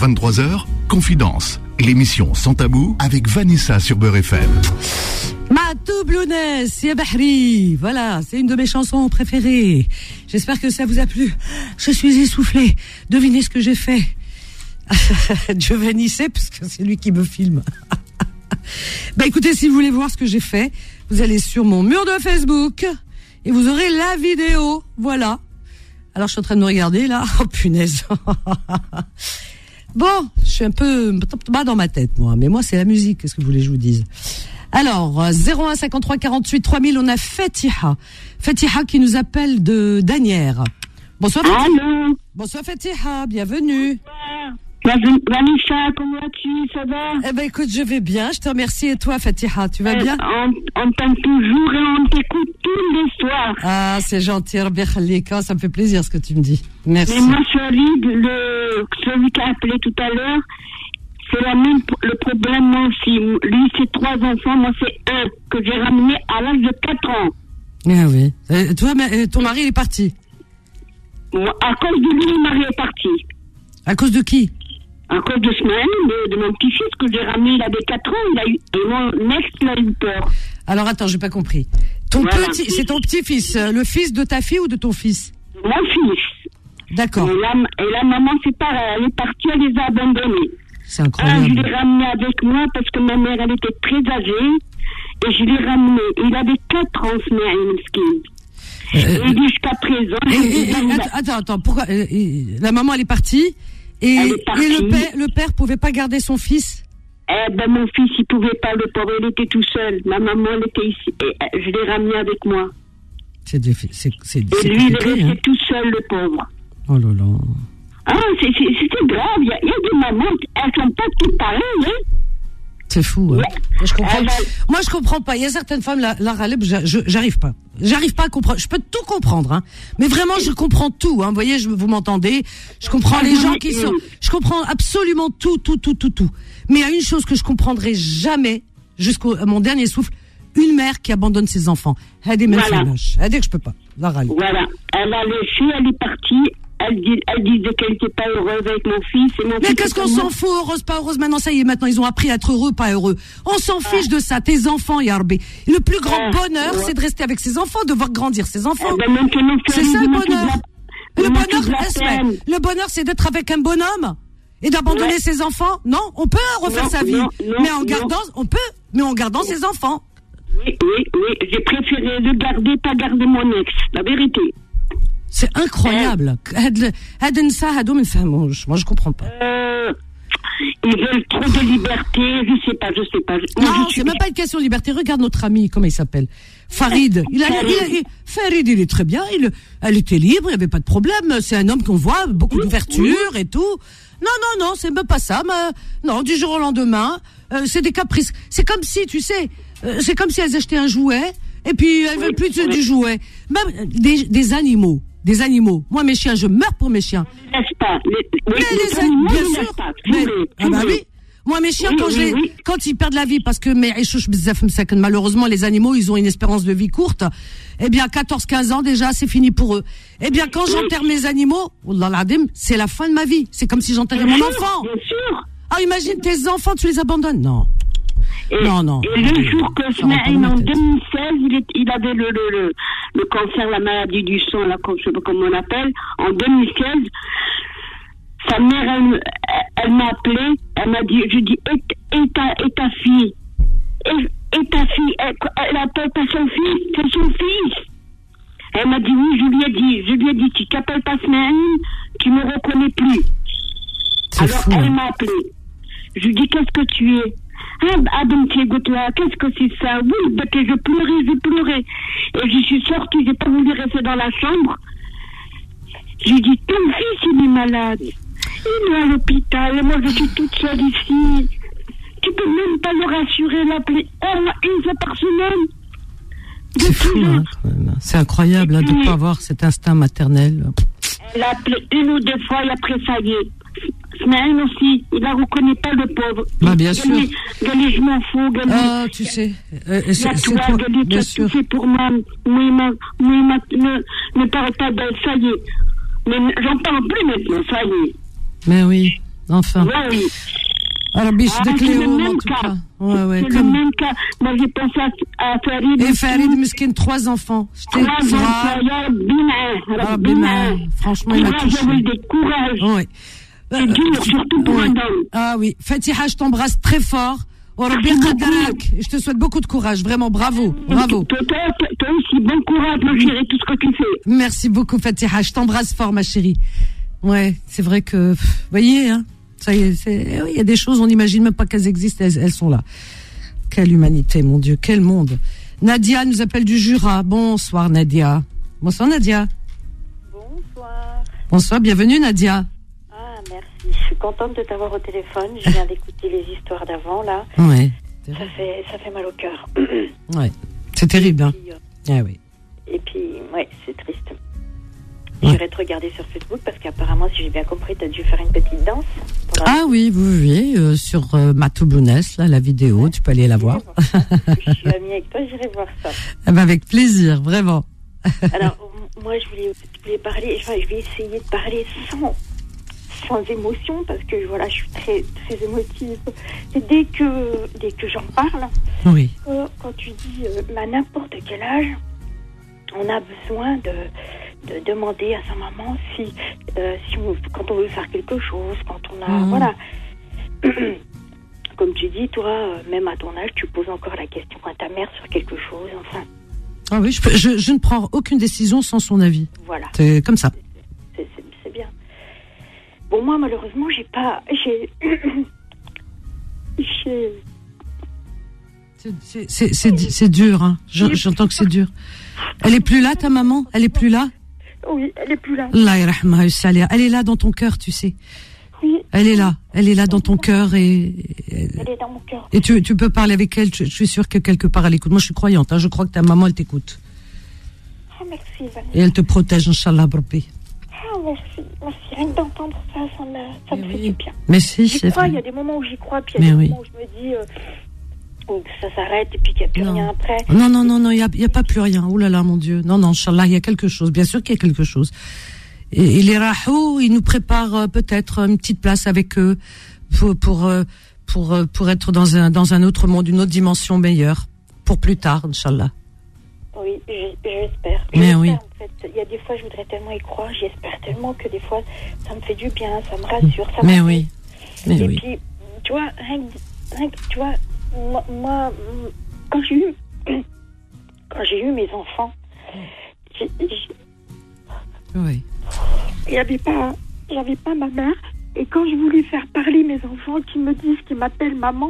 Speaker 1: vingt-trois heures, Confidence, l'émission Sans Tabou avec Vanessa sur Beurre F M.
Speaker 2: Matou Blounès, ya Bahri. Voilà, c'est une de mes chansons préférées. J'espère que ça vous a plu. Je suis essoufflée. Devinez ce que j'ai fait. Giovanni sait, parce que c'est lui qui me filme. Bah écoutez, si vous voulez voir ce que j'ai fait, vous allez sur mon mur de Facebook et vous aurez la vidéo. Voilà. Alors je suis en train de me regarder là. Oh punaise. Bon, je suis un peu bas dans ma tête moi, mais moi c'est la musique, qu'est-ce que vous voulez que je vous dise. Alors, zéro un cinquante-trois quarante-huit trois mille, on a Fatiha. Fatiha qui nous appelle de Danière. Bonsoir Fatiha.
Speaker 6: Allô.
Speaker 2: Bonsoir Fatiha, bienvenue.
Speaker 6: Vanessa, comment vas-tu? Ça va?
Speaker 2: Eh ben écoute, je vais bien, je te remercie. Et toi Fatiha, tu vas
Speaker 6: euh,
Speaker 2: bien?
Speaker 6: On, on t'aime toujours et on t'écoute tous les soirs.
Speaker 2: Ah, c'est gentil, Rabbi Khalika, ça me fait plaisir ce que tu me dis. Merci.
Speaker 6: Mais moi, Farid, le, celui qui a appelé tout à l'heure, c'est la même, le problème moi aussi. Lui, c'est trois enfants, moi c'est un que j'ai ramené à l'âge de quatre ans.
Speaker 2: Ah oui. Et toi, mais, ton mari il est parti?
Speaker 6: Moi, à cause de lui, mon mari est parti.
Speaker 2: À cause de qui?
Speaker 6: À cause de Smaël, de, de mon petit-fils que j'ai ramené, il avait quatre ans, il a eu, et mon ex, il a eu peur.
Speaker 2: Alors attends, j'ai pas compris. Ton
Speaker 6: Voilà.
Speaker 2: petit, c'est ton petit-fils, le fils de ta fille ou de ton fils?
Speaker 6: Mon fils.
Speaker 2: D'accord.
Speaker 6: Et la, et la maman, c'est pareil, elle est partie, elle les a abandonnés.
Speaker 2: C'est
Speaker 6: Un, je
Speaker 2: incroyable.
Speaker 6: l'ai ramené avec moi parce que ma mère, elle était très âgée, et je l'ai ramené. Il avait quatre ans, Smaël, Mskin.
Speaker 2: Euh,
Speaker 6: Et jusqu'à présent,
Speaker 2: Et, et- et-
Speaker 6: il a-
Speaker 2: attends, attends, attends, pourquoi euh, et- la maman elle est partie et,
Speaker 6: Elle est partie.
Speaker 2: et le père, le père pouvait pas garder son fils?
Speaker 6: Eh ben, mon fils, il pouvait pas, le pauvre, il était tout seul. Ma maman, elle était ici, et euh, je l'ai ramené avec moi.
Speaker 2: C'est diffi- c'est c'est
Speaker 6: Et
Speaker 2: c'est
Speaker 6: lui, il est
Speaker 2: compliqué,
Speaker 6: resté
Speaker 2: hein.
Speaker 6: tout seul, le pauvre.
Speaker 2: Oh là là.
Speaker 6: Ah, c'est, c'est, c'était grave. Il y, a, il y a des mamans, elles sont pas toutes pareilles, hein.
Speaker 2: C'est fou. Hein.
Speaker 6: Ouais.
Speaker 2: Je comprends.
Speaker 6: Elle va-
Speaker 2: Moi, je comprends pas. Il y a certaines femmes, la, la Raleb, j'a- je- j'arrive pas. J'arrive pas à comprendre. Je peux tout comprendre, hein. Mais vraiment, je comprends tout. Hein. Vous voyez, je, vous m'entendez. Je comprends les gens qui sont. Je comprends absolument tout, tout, tout, tout, tout. Mais il y a une chose que je comprendrai jamais, jusqu'au à mon dernier souffle, une mère qui abandonne ses enfants. Elle est même
Speaker 6: Voilà.
Speaker 2: fâche. Elle dit que je peux pas. La Raleb.
Speaker 6: Voilà. Elle a laissé, elle est partie. Elle, dit, elle disait qu'elle n'était pas heureuse avec mon fils. Et mon
Speaker 2: Mais
Speaker 6: fils
Speaker 2: qu'est-ce qu'on
Speaker 6: était
Speaker 2: s'en fout, heureuse, pas heureuse, maintenant ça y est, maintenant ils ont appris à être heureux, pas heureux. On s'en fiche de ça, tes enfants, Yarbi. Le plus grand
Speaker 6: Ah,
Speaker 2: bonheur,
Speaker 6: ouais.
Speaker 2: c'est de rester avec ses enfants, de voir grandir ses enfants.
Speaker 6: Eh ben, maintenant,
Speaker 2: C'est
Speaker 6: Farid,
Speaker 2: ça le
Speaker 6: il m'a fait de
Speaker 2: bonheur.
Speaker 6: la-
Speaker 2: Le
Speaker 6: il m'a fait de
Speaker 2: bonheur,
Speaker 6: la
Speaker 2: Esme,
Speaker 6: peine.
Speaker 2: le bonheur, c'est d'être avec un bonhomme et d'abandonner
Speaker 6: Ouais.
Speaker 2: ses enfants. Non, on peut refaire
Speaker 6: Non,
Speaker 2: sa vie,
Speaker 6: non, non,
Speaker 2: mais en
Speaker 6: non.
Speaker 2: gardant, on peut, mais en gardant ses enfants.
Speaker 6: Oui, oui, oui. J'ai préféré le garder, pas garder mon ex. La vérité.
Speaker 2: C'est incroyable. هاد- هاد النساء هادو ما نفهموش. Moi, je comprends pas.
Speaker 6: Euh, ils veulent trop de liberté. Je sais pas, je sais pas. Moi,
Speaker 2: Non,
Speaker 6: je suis-
Speaker 2: c'est même pas une question de liberté. Regarde notre ami, comment il s'appelle? Farid. Il a, il a- il- Farid, il est très bien. Il, elle était libre, il n'y avait pas de problème. C'est un homme qu'on voit, beaucoup d'ouverture et tout. Non, non, non, c'est même pas ça. Mais, non, du jour au lendemain, euh, c'est des caprices. C'est comme si, tu sais, euh, c'est comme si elles achetaient un jouet et puis elles veulent plus de-
Speaker 6: oui.
Speaker 2: du jouet. Même euh, des, des animaux. Des animaux. Moi, mes chiens, je meurs pour mes chiens.
Speaker 6: ne laisse pas. Les, oui,
Speaker 2: Mais
Speaker 6: les
Speaker 2: les
Speaker 6: animaux,
Speaker 2: bien
Speaker 6: ils ne
Speaker 2: sûr.
Speaker 6: laissent pas.
Speaker 2: Mais-
Speaker 6: Tous les-
Speaker 2: ah bah
Speaker 6: tous les-
Speaker 2: oui. Moi, mes chiens,
Speaker 6: Oui,
Speaker 2: quand,
Speaker 6: oui,
Speaker 2: je les-
Speaker 6: oui.
Speaker 2: quand ils perdent la vie, parce que mes échouches bzaf msaken, malheureusement, les animaux, ils ont une espérance de vie courte. Eh bien, quatorze quinze ans, déjà, c'est fini pour eux. Eh bien, quand j'enterre mes animaux, Wallah al-Adim, c'est la fin de ma vie. C'est comme si j'enterrais mon
Speaker 6: Bien sûr,
Speaker 2: enfant.
Speaker 6: Bien sûr.
Speaker 2: Ah, imagine tes enfants, tu les abandonnes. Non.
Speaker 6: Et,
Speaker 2: Non, non.
Speaker 6: Et le jour que
Speaker 2: Ça rentre pas
Speaker 6: Smaïn,
Speaker 2: dans ma
Speaker 6: en
Speaker 2: tête.
Speaker 6: deux mille seize, il, est, il avait le, le, le, le cancer, la maladie du sang, là, comme, je sais pas comment on l'appelle. En deux mille seize, sa mère, elle, elle m'a appelé, elle m'a dit, je dis, et, et, ta, et ta fille et, et ta fille, elle, elle appelle pas son fils, c'est son fils. Elle m'a dit, oui, je lui ai dit, je lui ai dit, tu t'appelles pas Smaïn, tu me reconnais plus.
Speaker 2: C'est
Speaker 6: Alors,
Speaker 2: fou.
Speaker 6: elle
Speaker 2: hein.
Speaker 6: m'a appelé. Je lui dis, qu'est-ce que tu es? Ah, Adam Thiegotla, qu'est-ce que c'est ça? Oui, parce que je pleurais, je pleurais. Et je suis sortie, j'ai pas voulu rester dans la chambre. Je lui dis, ton fils, il est malade. Il est à l'hôpital, et moi, je suis toute seule ici. Tu peux même pas le rassurer, l'appeler au moins une fois par semaine.
Speaker 2: C'est fou, hein, quand même. C'est incroyable hein, de ne
Speaker 6: Oui.
Speaker 2: pas avoir cet instinct maternel.
Speaker 6: Elle a appelé une ou deux fois, et après, ça y est. Smaïn aussi, il la reconnaît pas, le pauvre.
Speaker 2: Bah, bien sûr.
Speaker 6: Gagné, gagné, je m'en fous, gagné.
Speaker 2: Ah, tu sais, euh,
Speaker 6: Il y
Speaker 2: c'est
Speaker 6: a
Speaker 2: c'est
Speaker 6: toi,
Speaker 2: toi,
Speaker 6: Gagné, tu
Speaker 2: bien
Speaker 6: as
Speaker 2: sûr.
Speaker 6: tout fait pour moi. Oui, ma, oui, ma, ne, ne parle pas d'elle, ça y est. Mais j'en parle plus maintenant, ça y est.
Speaker 2: Mais oui, Enfin.
Speaker 6: Oui.
Speaker 2: Alors, biche
Speaker 6: Ah,
Speaker 2: de
Speaker 6: c'est
Speaker 2: Cléo,
Speaker 6: le même
Speaker 2: en tout
Speaker 6: cas.
Speaker 2: cas. Ouais, ouais.
Speaker 6: C'est
Speaker 2: Comme...
Speaker 6: le même cas. Moi, j'ai pensé à, à Farid.
Speaker 2: Et Farid Meskin, trois enfants. J'étais
Speaker 6: Trois enfants, ya Rabbi
Speaker 2: Rabbi Ma'ah. Franchement, il m'a
Speaker 6: Courage,
Speaker 2: touché.
Speaker 6: avec des courage.
Speaker 2: Ouais.
Speaker 6: C'est dur, surtout pour
Speaker 2: ouais.
Speaker 6: un homme.
Speaker 2: Ah oui. Fatiha, je t'embrasse très fort. Oh, Rabbi Qaddarak. Je te souhaite beaucoup de courage. Vraiment, bravo. Bravo.
Speaker 6: Toi, toi, toi aussi, bon courage, ma chérie, tout ce que tu fais.
Speaker 2: Merci beaucoup, Fatiha. Je t'embrasse fort, ma chérie. Ouais, c'est vrai que, vous voyez, hein. Ça y est, c'est, oui, il y a des choses, on n'imagine même pas qu'elles existent, elles, elles sont là. Quelle humanité, mon Dieu, quel monde. Nadia nous appelle du Jura. Bonsoir, Nadia. Bonsoir, Nadia.
Speaker 8: Bonsoir.
Speaker 2: Bonsoir, bienvenue, Nadia.
Speaker 8: Ah, merci. Je suis contente de t'avoir au téléphone. Je viens d'écouter les histoires d'avant, là.
Speaker 2: Ouais.
Speaker 8: Ça fait, ça fait mal au cœur.
Speaker 2: Ouais. C'est terrible, hein.
Speaker 8: Puis, euh,
Speaker 2: Ah oui.
Speaker 8: et puis, ouais, c'est triste.
Speaker 2: Ouais.
Speaker 8: J'irai te regarder sur Facebook parce qu'apparemment, si j'ai bien compris, tu as dû faire une petite danse. Pour
Speaker 2: Ah oui, vous voyez, euh, sur euh, Matoublounès, là, la vidéo, ouais. Tu peux aller la voir.
Speaker 8: Je suis amie avec toi, j'irai voir ça.
Speaker 2: Ah ben avec plaisir, vraiment.
Speaker 8: Alors, moi, je voulais, je voulais parler, enfin, je vais essayer de parler sans, sans émotion parce que, voilà, je suis très, très émotive. Et dès que, dès que j'en parle,
Speaker 2: oui.
Speaker 8: euh, quand tu dis euh, à n'importe quel âge, on a besoin de, de demander à sa maman si, euh, si on, quand on veut faire quelque chose, quand on a, mmh. voilà. Comme tu dis, toi, euh, même à ton âge, tu poses encore la question à ta mère sur quelque chose, enfin.
Speaker 2: Ah oui, je, peux, je, je ne prends aucune décision sans son avis.
Speaker 8: Voilà.
Speaker 2: C'est comme ça.
Speaker 8: C'est, c'est, c'est bien. Bon, moi, malheureusement, j'ai pas, j'ai, j'ai.
Speaker 2: C'est, c'est, c'est, c'est dur, hein. Je, j'entends que c'est dur. Elle est plus là, ta maman? Elle est plus là?
Speaker 8: Oui, elle est plus là.
Speaker 2: Elle est là dans ton cœur, tu sais.
Speaker 8: Oui.
Speaker 2: Elle est là. Elle est là dans ton cœur et.
Speaker 8: Elle est dans mon cœur.
Speaker 2: Et tu, tu peux parler avec elle. Je, je suis sûre que quelque part elle écoute. Moi, je suis croyante. Hein. Je crois que ta maman, elle t'écoute.
Speaker 8: Ah, merci, Vanessa.
Speaker 2: Et elle te protège, Inch'Allah, Rabbi.
Speaker 8: Ah, merci. Merci. Rien que d'entendre ça, ça me, ça me fait
Speaker 2: oui.
Speaker 8: du bien.
Speaker 2: Mais si,
Speaker 8: j'y
Speaker 2: c'est
Speaker 8: crois.
Speaker 2: vrai.
Speaker 8: Il y a des moments où j'y crois, puis il y a
Speaker 2: Mais
Speaker 8: des
Speaker 2: oui.
Speaker 8: moments où je me dis. Euh, où ça s'arrête et puis qu'il n'y a plus
Speaker 2: non.
Speaker 8: rien après.
Speaker 2: Non, non, non, non, il n'y a, y a pas plus rien. Ouh là là, mon Dieu. Non, non, Inch'Allah, il y a quelque chose. Bien sûr qu'il y a quelque chose. Et, et les rahou, ils nous préparent euh, peut-être une petite place avec eux pour pour euh, pour, euh, pour être dans un dans un autre monde, une autre dimension meilleure pour plus tard, Inch'Allah.
Speaker 8: Oui, j'espère.
Speaker 2: Mais
Speaker 8: j'espère,
Speaker 2: oui.
Speaker 8: En fait, il y a des fois, je voudrais tellement y croire. J'espère tellement que des fois, ça me fait du bien, ça me rassure. Ça
Speaker 2: Mais
Speaker 8: me
Speaker 2: oui. Mais
Speaker 8: et
Speaker 2: oui.
Speaker 8: puis, tu vois, rien que, rien que, tu vois, moi, moi, quand j'ai eu, quand j'ai eu mes enfants, j'ai, j'ai,
Speaker 2: Oui.
Speaker 8: il y avait pas, j'avais pas ma mère. Et quand je voulais faire parler mes enfants qui me disent, qui m'appellent maman,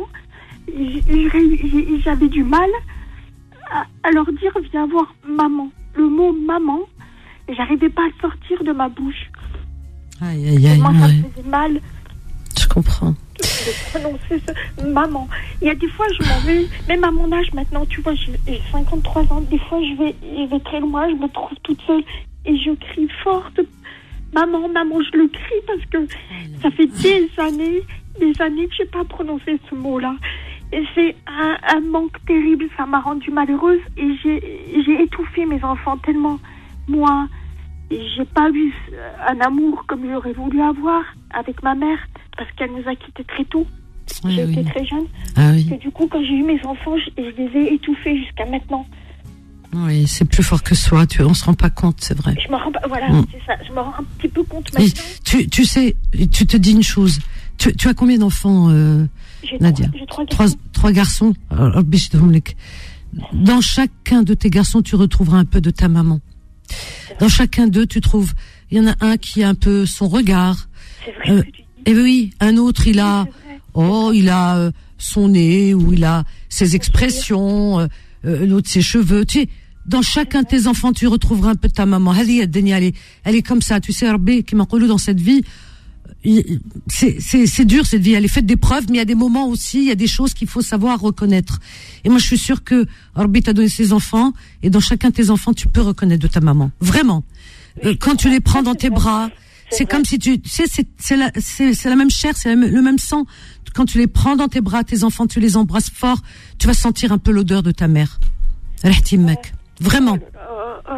Speaker 8: j'avais du mal à, à leur dire viens voir maman. Le mot maman, j'arrivais pas à le sortir de ma bouche.
Speaker 2: Aïe, aïe, aïe.
Speaker 8: Moi,
Speaker 2: ouais.
Speaker 8: ça me faisait mal.
Speaker 2: Je comprends.
Speaker 8: De prononcer ce maman. Il y a des fois, je m'en vais, même à mon âge maintenant, tu vois, j'ai cinquante-trois ans, des fois, je vais, je vais très loin, je me trouve toute seule et je crie forte. Maman, maman, je le crie parce que ça fait des années, des années que j'ai pas prononcé ce mot-là. Et c'est un, un manque terrible, ça m'a rendue malheureuse et j'ai, j'ai étouffé mes enfants tellement. Moi, j'ai pas eu un amour comme j'aurais voulu avoir avec ma mère parce qu'elle nous a quittés très tôt.
Speaker 2: Oui,
Speaker 8: j'ai
Speaker 2: oui.
Speaker 8: été très jeune.
Speaker 2: Ah oui.
Speaker 8: Et du coup, quand j'ai eu mes enfants, je, je les ai étouffés jusqu'à maintenant.
Speaker 2: Oui, c'est plus fort que soi. Tu, on se rend pas compte, c'est vrai.
Speaker 8: Je me rends pas, voilà,
Speaker 2: Mm.
Speaker 8: c'est ça. Je me rends un petit peu compte
Speaker 2: Et
Speaker 8: maintenant.
Speaker 2: tu, tu sais, tu te dis une chose. Tu, tu as combien d'enfants, euh,
Speaker 8: J'ai
Speaker 2: Nadia?
Speaker 8: trois, j'ai trois
Speaker 2: Trois,
Speaker 8: garçons.
Speaker 2: trois garçons. Alors, dans chacun de tes garçons, tu retrouveras un peu de ta maman. Dans chacun d'eux, tu trouves, il y en a un qui a un peu son regard.
Speaker 8: C'est vrai
Speaker 2: Euh,
Speaker 8: ce que tu dis.
Speaker 2: et oui, un autre, il a,
Speaker 8: C'est vrai.
Speaker 2: oh, il a euh, son nez, ou il a ses expressions, euh, euh, l'autre ses cheveux. Tu sais, dans chacun de tes enfants, tu retrouveras un peu de ta maman. Hadi ad-dunya, elle est, elle est comme ça. Tu sais, Rabbi, qui m'a connu dans cette vie, il- c'est, c'est, c'est dur cette vie. Elle est faite d'épreuves, mais il y a des moments aussi, il y a des choses qu'il faut savoir reconnaître. Et moi, je suis sûre que Rabbi t'a donné ses enfants, et dans chacun de tes enfants, tu peux reconnaître de ta maman. Vraiment. Euh, quand tu les prends dans tes bras,
Speaker 8: C'est
Speaker 2: c'est
Speaker 8: vrai.
Speaker 2: comme si tu, tu sais, c'est, c'est la, c'est, c'est la même chair, c'est la même- le même sang. Quand tu les prends dans tes bras, tes enfants, tu les embrasses fort, tu vas sentir un peu l'odeur de ta mère. Rahtim, mec. Vraiment.
Speaker 8: Oh, oh là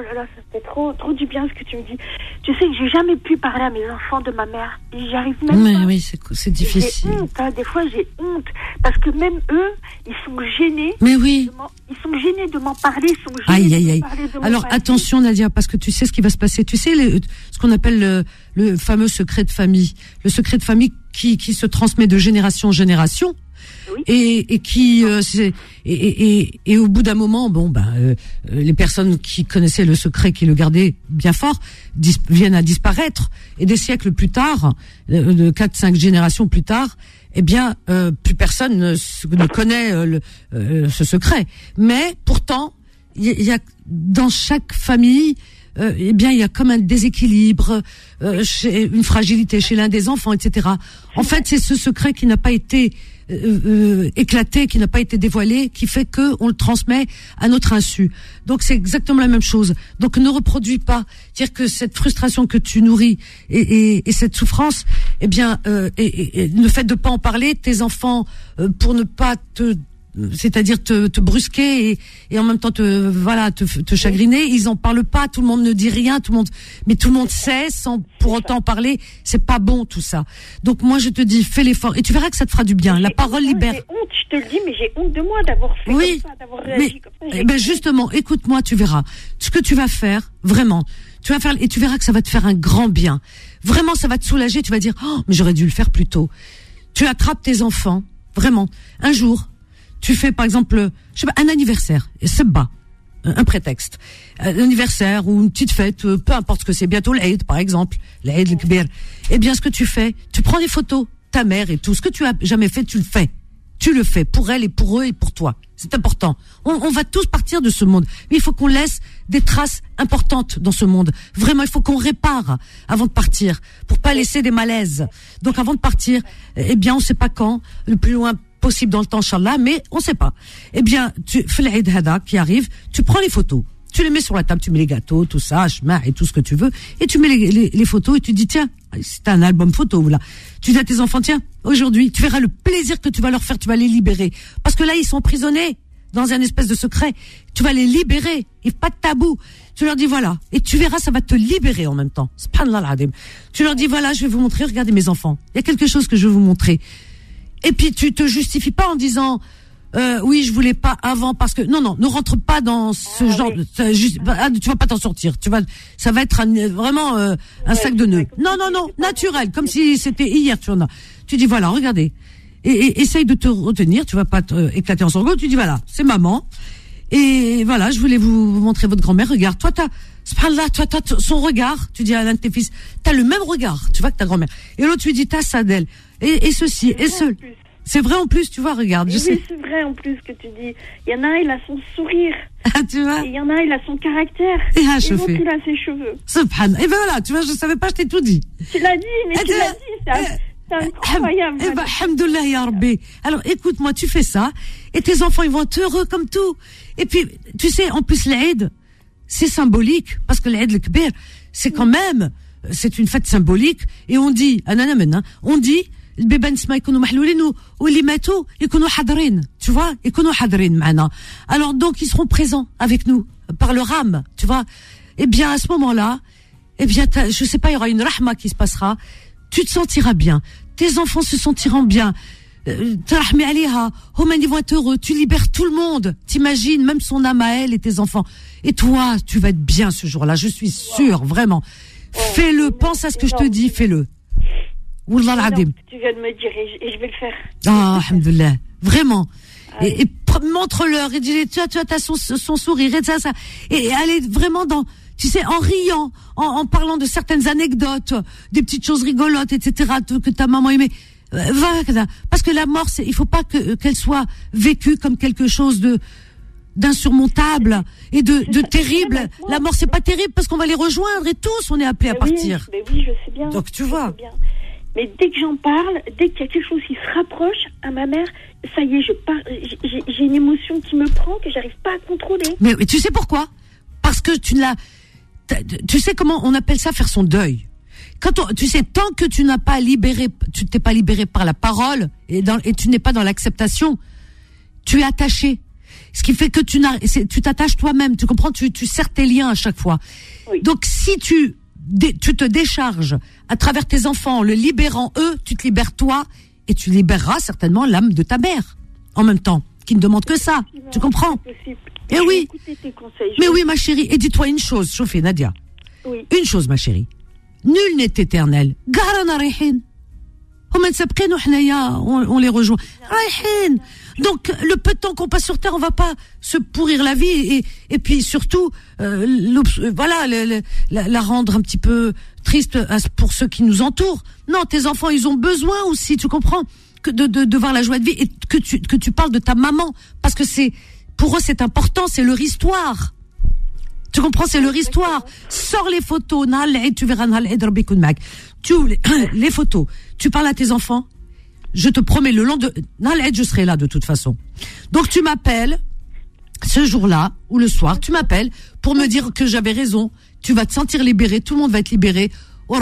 Speaker 8: là là, ça fait trop, trop du bien ce que tu me dis. Tu sais que j'ai jamais pu parler à mes enfants de ma mère. J'y arrive même
Speaker 2: mais
Speaker 8: pas.
Speaker 2: oui, c'est, c'est difficile.
Speaker 8: J'ai honte, hein. Des fois j'ai honte. Parce que même eux, ils sont gênés.
Speaker 2: Mais oui.
Speaker 8: Ils sont gênés de m'en parler. Ils sont gênés
Speaker 2: aïe, aïe,
Speaker 8: de
Speaker 2: aïe.
Speaker 8: m'en parler de mon
Speaker 2: Alors
Speaker 8: passé.
Speaker 2: attention Nadia, parce que tu sais ce qui va se passer. Tu sais les, ce qu'on appelle le, le fameux secret de famille. Le secret de famille qui, qui se transmet de génération en génération. Oui. Et, et qui euh, c'est, et, et, et, et au bout d'un moment, bon ben euh, les personnes qui connaissaient le secret, qui le gardaient bien fort, dis, viennent à disparaître. Et des siècles plus tard, euh, de quatre, cinq générations plus tard, eh bien euh, plus personne ne, ne connaît euh, le, euh, ce secret. Mais pourtant, il y, y a dans chaque famille, euh, eh bien il y a comme un déséquilibre, euh, chez, une fragilité chez l'un des enfants, et cetera. En fait, c'est ce secret qui n'a pas été Euh, euh, éclaté, qui n'a pas été dévoilé, qui fait que on le transmet à notre insu. Donc c'est exactement la même chose. Donc ne reproduis pas, dire que cette frustration que tu nourris et, et, et cette souffrance, eh bien, euh, et, et, et le fait de pas en parler, tes enfants, euh, pour ne pas te c'est-à-dire te, te brusquer et, et en même temps te voilà te, te chagriner, ils en parlent pas, tout le monde ne dit rien, tout le monde, mais tout le monde sait sans pour autant parler, c'est pas bon tout ça. Donc moi je te dis, fais l'effort et tu verras que ça te fera du bien. La parole libère.
Speaker 8: J'ai honte, je te le dis, mais j'ai honte de moi d'avoir fait
Speaker 2: oui,
Speaker 8: comme ça, d'avoir réagi
Speaker 2: mais,
Speaker 8: comme ça. J'ai
Speaker 2: eh ben justement, écoute-moi, tu verras ce que tu vas faire, vraiment. Tu vas faire et tu verras que ça va te faire un grand bien. Vraiment, ça va te soulager. Tu vas dire, oh, mais j'aurais dû le faire plus tôt. Tu attrapes tes enfants, vraiment. Un jour. Tu fais par exemple, je sais pas, un anniversaire, et c'est bas, un prétexte, un anniversaire ou une petite fête, peu importe ce que c'est, bientôt l'Aïd par exemple, l'Aïd l'Kbir. Eh bien, ce que tu fais, tu prends des photos, ta mère et tout, ce que tu as jamais fait, tu le fais, tu le fais pour elle et pour eux et pour toi. C'est important. On, on va tous partir de ce monde, mais il faut qu'on laisse des traces importantes dans ce monde. Vraiment, il faut qu'on répare avant de partir, pour pas laisser des malaises. Donc, avant de partir, eh bien, on sait pas quand, le plus loin possible dans le temps, Inch'Allah, mais on sait pas. Eh bien, tu fais l'Aïd Hada qui arrive, tu prends les photos, tu les mets sur la table, tu mets les gâteaux, tout ça, chemin et tout ce que tu veux, et tu mets les, les, les photos et tu dis, tiens, c'est un album photo, là. Tu dis à tes enfants, tiens, aujourd'hui, tu verras le plaisir que tu vas leur faire, tu vas les libérer. Parce que là, ils sont emprisonnés dans un espèce de secret. Tu vas les libérer. Il n'y a pas de tabou. Tu leur dis, voilà. Et tu verras, ça va te libérer en même temps. Subhanallah al-Azim. Tu leur dis, voilà, je vais vous montrer, regardez mes enfants. Il y a quelque chose que je vais vous montrer. Et puis tu te justifies pas en disant euh, oui je voulais pas avant parce que non non ne rentre pas dans ce ah, genre oui. de, juste, ah, tu vas pas t'en sortir, tu vas ça va être un, vraiment euh, un ouais, sac de nœuds. Non non non naturel comme si c'était hier, tu en as. Tu dis voilà regardez et, et essaye de te retenir, tu vas pas te éclater en sanglots. Tu dis voilà c'est maman et voilà je voulais vous montrer votre grand-mère. Regarde toi t'as subhanallah, toi t'as son regard. Tu dis à l'un de tes fils t'as le même regard, tu vois que ta grand-mère. Et l'autre tu lui dis t'as ça d'elle. Et, et ceci, et ce. C'est vrai en plus, tu vois, regarde. Je
Speaker 8: oui,
Speaker 2: sais.
Speaker 8: C'est vrai en plus que tu dis. Il y en a un, il a son sourire.
Speaker 2: Ah, tu vois.
Speaker 8: Et il y en a un, il a son caractère.
Speaker 2: Et, ah,
Speaker 8: et l'autre, il a ses cheveux.
Speaker 2: Subhanallah. Et ben voilà, tu vois, je savais pas, je t'ai tout dit.
Speaker 8: Tu l'as dit, mais et tu l'as dit, c'est incroyable.
Speaker 2: Eh ben, alhamdoulilah, ya Rabbi. Alors, écoute-moi, tu fais ça, et tes enfants, ils vont être heureux comme tout. Et puis, tu sais, en plus, l'Aïd, c'est symbolique, parce que l'Aïd l'Kbir, c'est quand même, c'est une fête symbolique, et on dit, on dit, البيبان تسمى يكونوا محلولين واللي ماتوا يكونوا حاضرين, tu vois, يكونوا حاضرين معنا. Alors donc ils seront présents avec nous par leur âme, tu vois. Eh bien à ce moment-là, eh bien je sais pas, il y aura une rahma qui se passera. Tu te sentiras bien, tes enfants se sentiront bien. ترحمي عليها, هما ils vont être heureux, tu libères tout le monde. T'imagines même son âme à elle et tes enfants. Et toi, tu vas être bien ce jour-là, je suis sûre, vraiment. Fais-le, pense à ce que je te dis, fais-le. Wallah al-Adim.
Speaker 8: Tu viens de me dire et je, et je vais le faire.
Speaker 2: Ah, alhamdoulilah. Vraiment. Ah, et, et montre-leur et dis, tu vois, tu as son, son sourire et ça, ça. Et aller vraiment dans, tu sais, en riant, en, en parlant de certaines anecdotes, des petites choses rigolotes, et cetera, que ta maman aimait. Parce que la mort, c'est, il faut pas que, qu'elle soit vécue comme quelque chose de, d'insurmontable et de, de terrible. La mort, c'est pas terrible parce qu'on va les rejoindre et tous, on est appelés à partir.
Speaker 8: Mais oui, je sais bien.
Speaker 2: Donc, tu vois.
Speaker 8: Mais dès que j'en parle, dès qu'il y a quelque chose qui se rapproche à ma mère, ça y est, je pars, j'ai, j'ai une émotion qui me prend que j'arrive pas à contrôler.
Speaker 2: Mais, mais tu sais pourquoi? Parce que tu ne l'as, tu sais comment on appelle ça faire son deuil. Quand on, tu sais, tant que tu n'as pas libéré, tu t'es pas libéré par la parole et, dans, et tu n'es pas dans l'acceptation, tu es attaché. Ce qui fait que tu n'as, c'est, tu t'attaches toi-même, tu comprends, tu, tu serres tes liens à chaque fois. Oui. Donc si tu, dé, tu te décharges à travers tes enfants, en le libérant eux, tu te libères toi et tu libéreras certainement l'âme de ta mère en même temps, qui ne demande que ça. Tu comprends? Eh oui. Mais oui, ma chérie. Et dis-toi une chose, chauffez Nadia.
Speaker 8: Oui.
Speaker 2: Une chose, ma chérie. Nul n'est éternel. On les rejoint. Donc, le peu de temps qu'on passe sur Terre, on va pas se pourrir la vie et, et puis surtout, euh, voilà, le, le, la, la rendre un petit peu triste pour ceux qui nous entourent. Non, tes enfants, ils ont besoin aussi, tu comprends, que de, de, de voir la joie de vie et que tu, que tu parles de ta maman. Parce que c'est, pour eux, c'est important, c'est leur histoire. Tu comprends, c'est leur histoire. Sors les photos, tu verras, tu les, les photos. Tu parles à tes enfants. Je te promets, le long de je serai là de toute façon. Donc tu m'appelles ce jour-là ou le soir, tu m'appelles pour me dire que j'avais raison. Tu vas te sentir libéré, tout le monde va être libéré. Parce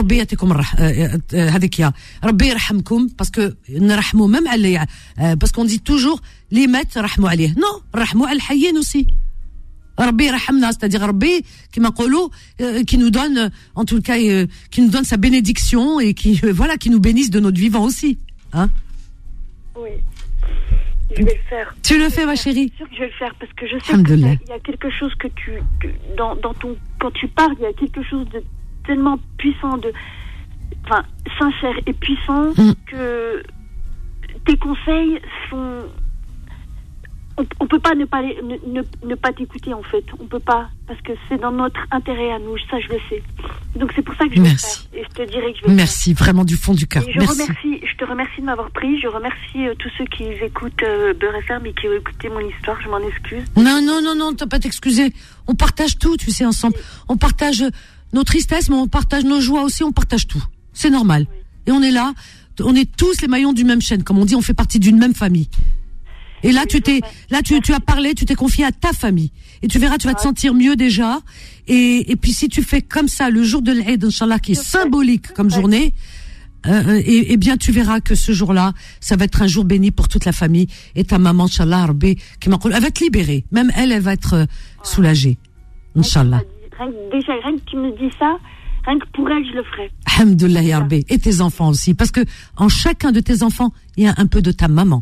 Speaker 2: que parce qu'on dit toujours les maîtres rahmou alayh. Non, rahmou al-hayyin aussi. Rabbi rahamna, c'est-à-dire Rabbi qui m'a euh, qui nous donne en tout cas euh, qui nous donne sa bénédiction et qui euh, voilà qui nous bénisse de notre vivant aussi, hein.
Speaker 8: Oui. Je vais le faire.
Speaker 2: Tu le fais, ma chérie?
Speaker 8: C'est sûr que je vais le faire parce que je sais qu'il y, y a quelque chose que tu que, dans dans ton quand tu parles, il y a quelque chose de tellement puissant, de enfin sincère et puissant mm. que tes conseils sont On, on peut pas ne pas les, ne, ne, ne pas t'écouter en fait. On peut pas parce que c'est dans notre intérêt à nous. Ça je le sais. Donc c'est pour ça que je vais
Speaker 2: Merci.
Speaker 8: le faire. Et je te dirai que je vais
Speaker 2: Merci
Speaker 8: le faire.
Speaker 2: Vraiment du fond du cœur.
Speaker 8: Et je
Speaker 2: Merci.
Speaker 8: remercie. Je te remercie de m'avoir pris. Je remercie euh, tous ceux qui écoutent euh, Beurre F M et qui ont écouté mon histoire. Je m'en excuse.
Speaker 2: Non non non non, t'as pas t'excuser. On partage tout, tu sais, ensemble. Oui. On partage nos tristesses, mais on partage nos joies aussi. On partage tout. C'est normal. Oui. Et on est là. On est tous les maillons du même chaîne, comme on dit. On fait partie d'une même famille. Et là, tu t'es, là, tu, tu as parlé, tu t'es confié à ta famille. Et tu verras, tu vas te sentir mieux déjà. Et, et puis, si tu fais comme ça, le jour de l'Aïd, Inch'Allah, qui est symbolique comme journée, euh, et, et bien, tu verras que ce jour-là, ça va être un jour béni pour toute la famille. Et ta maman, Inch'Allah, Rabbi, qui m'a, elle va être libérée. Même elle, elle va être euh, soulagée. Inch'Allah.
Speaker 8: Déjà, rien que tu me dis ça, rien que pour elle, je le ferai.
Speaker 2: Alhamdoulilah, ya Rabbi. Et tes enfants aussi. Parce que, en chacun de tes enfants, il y a un peu de ta maman.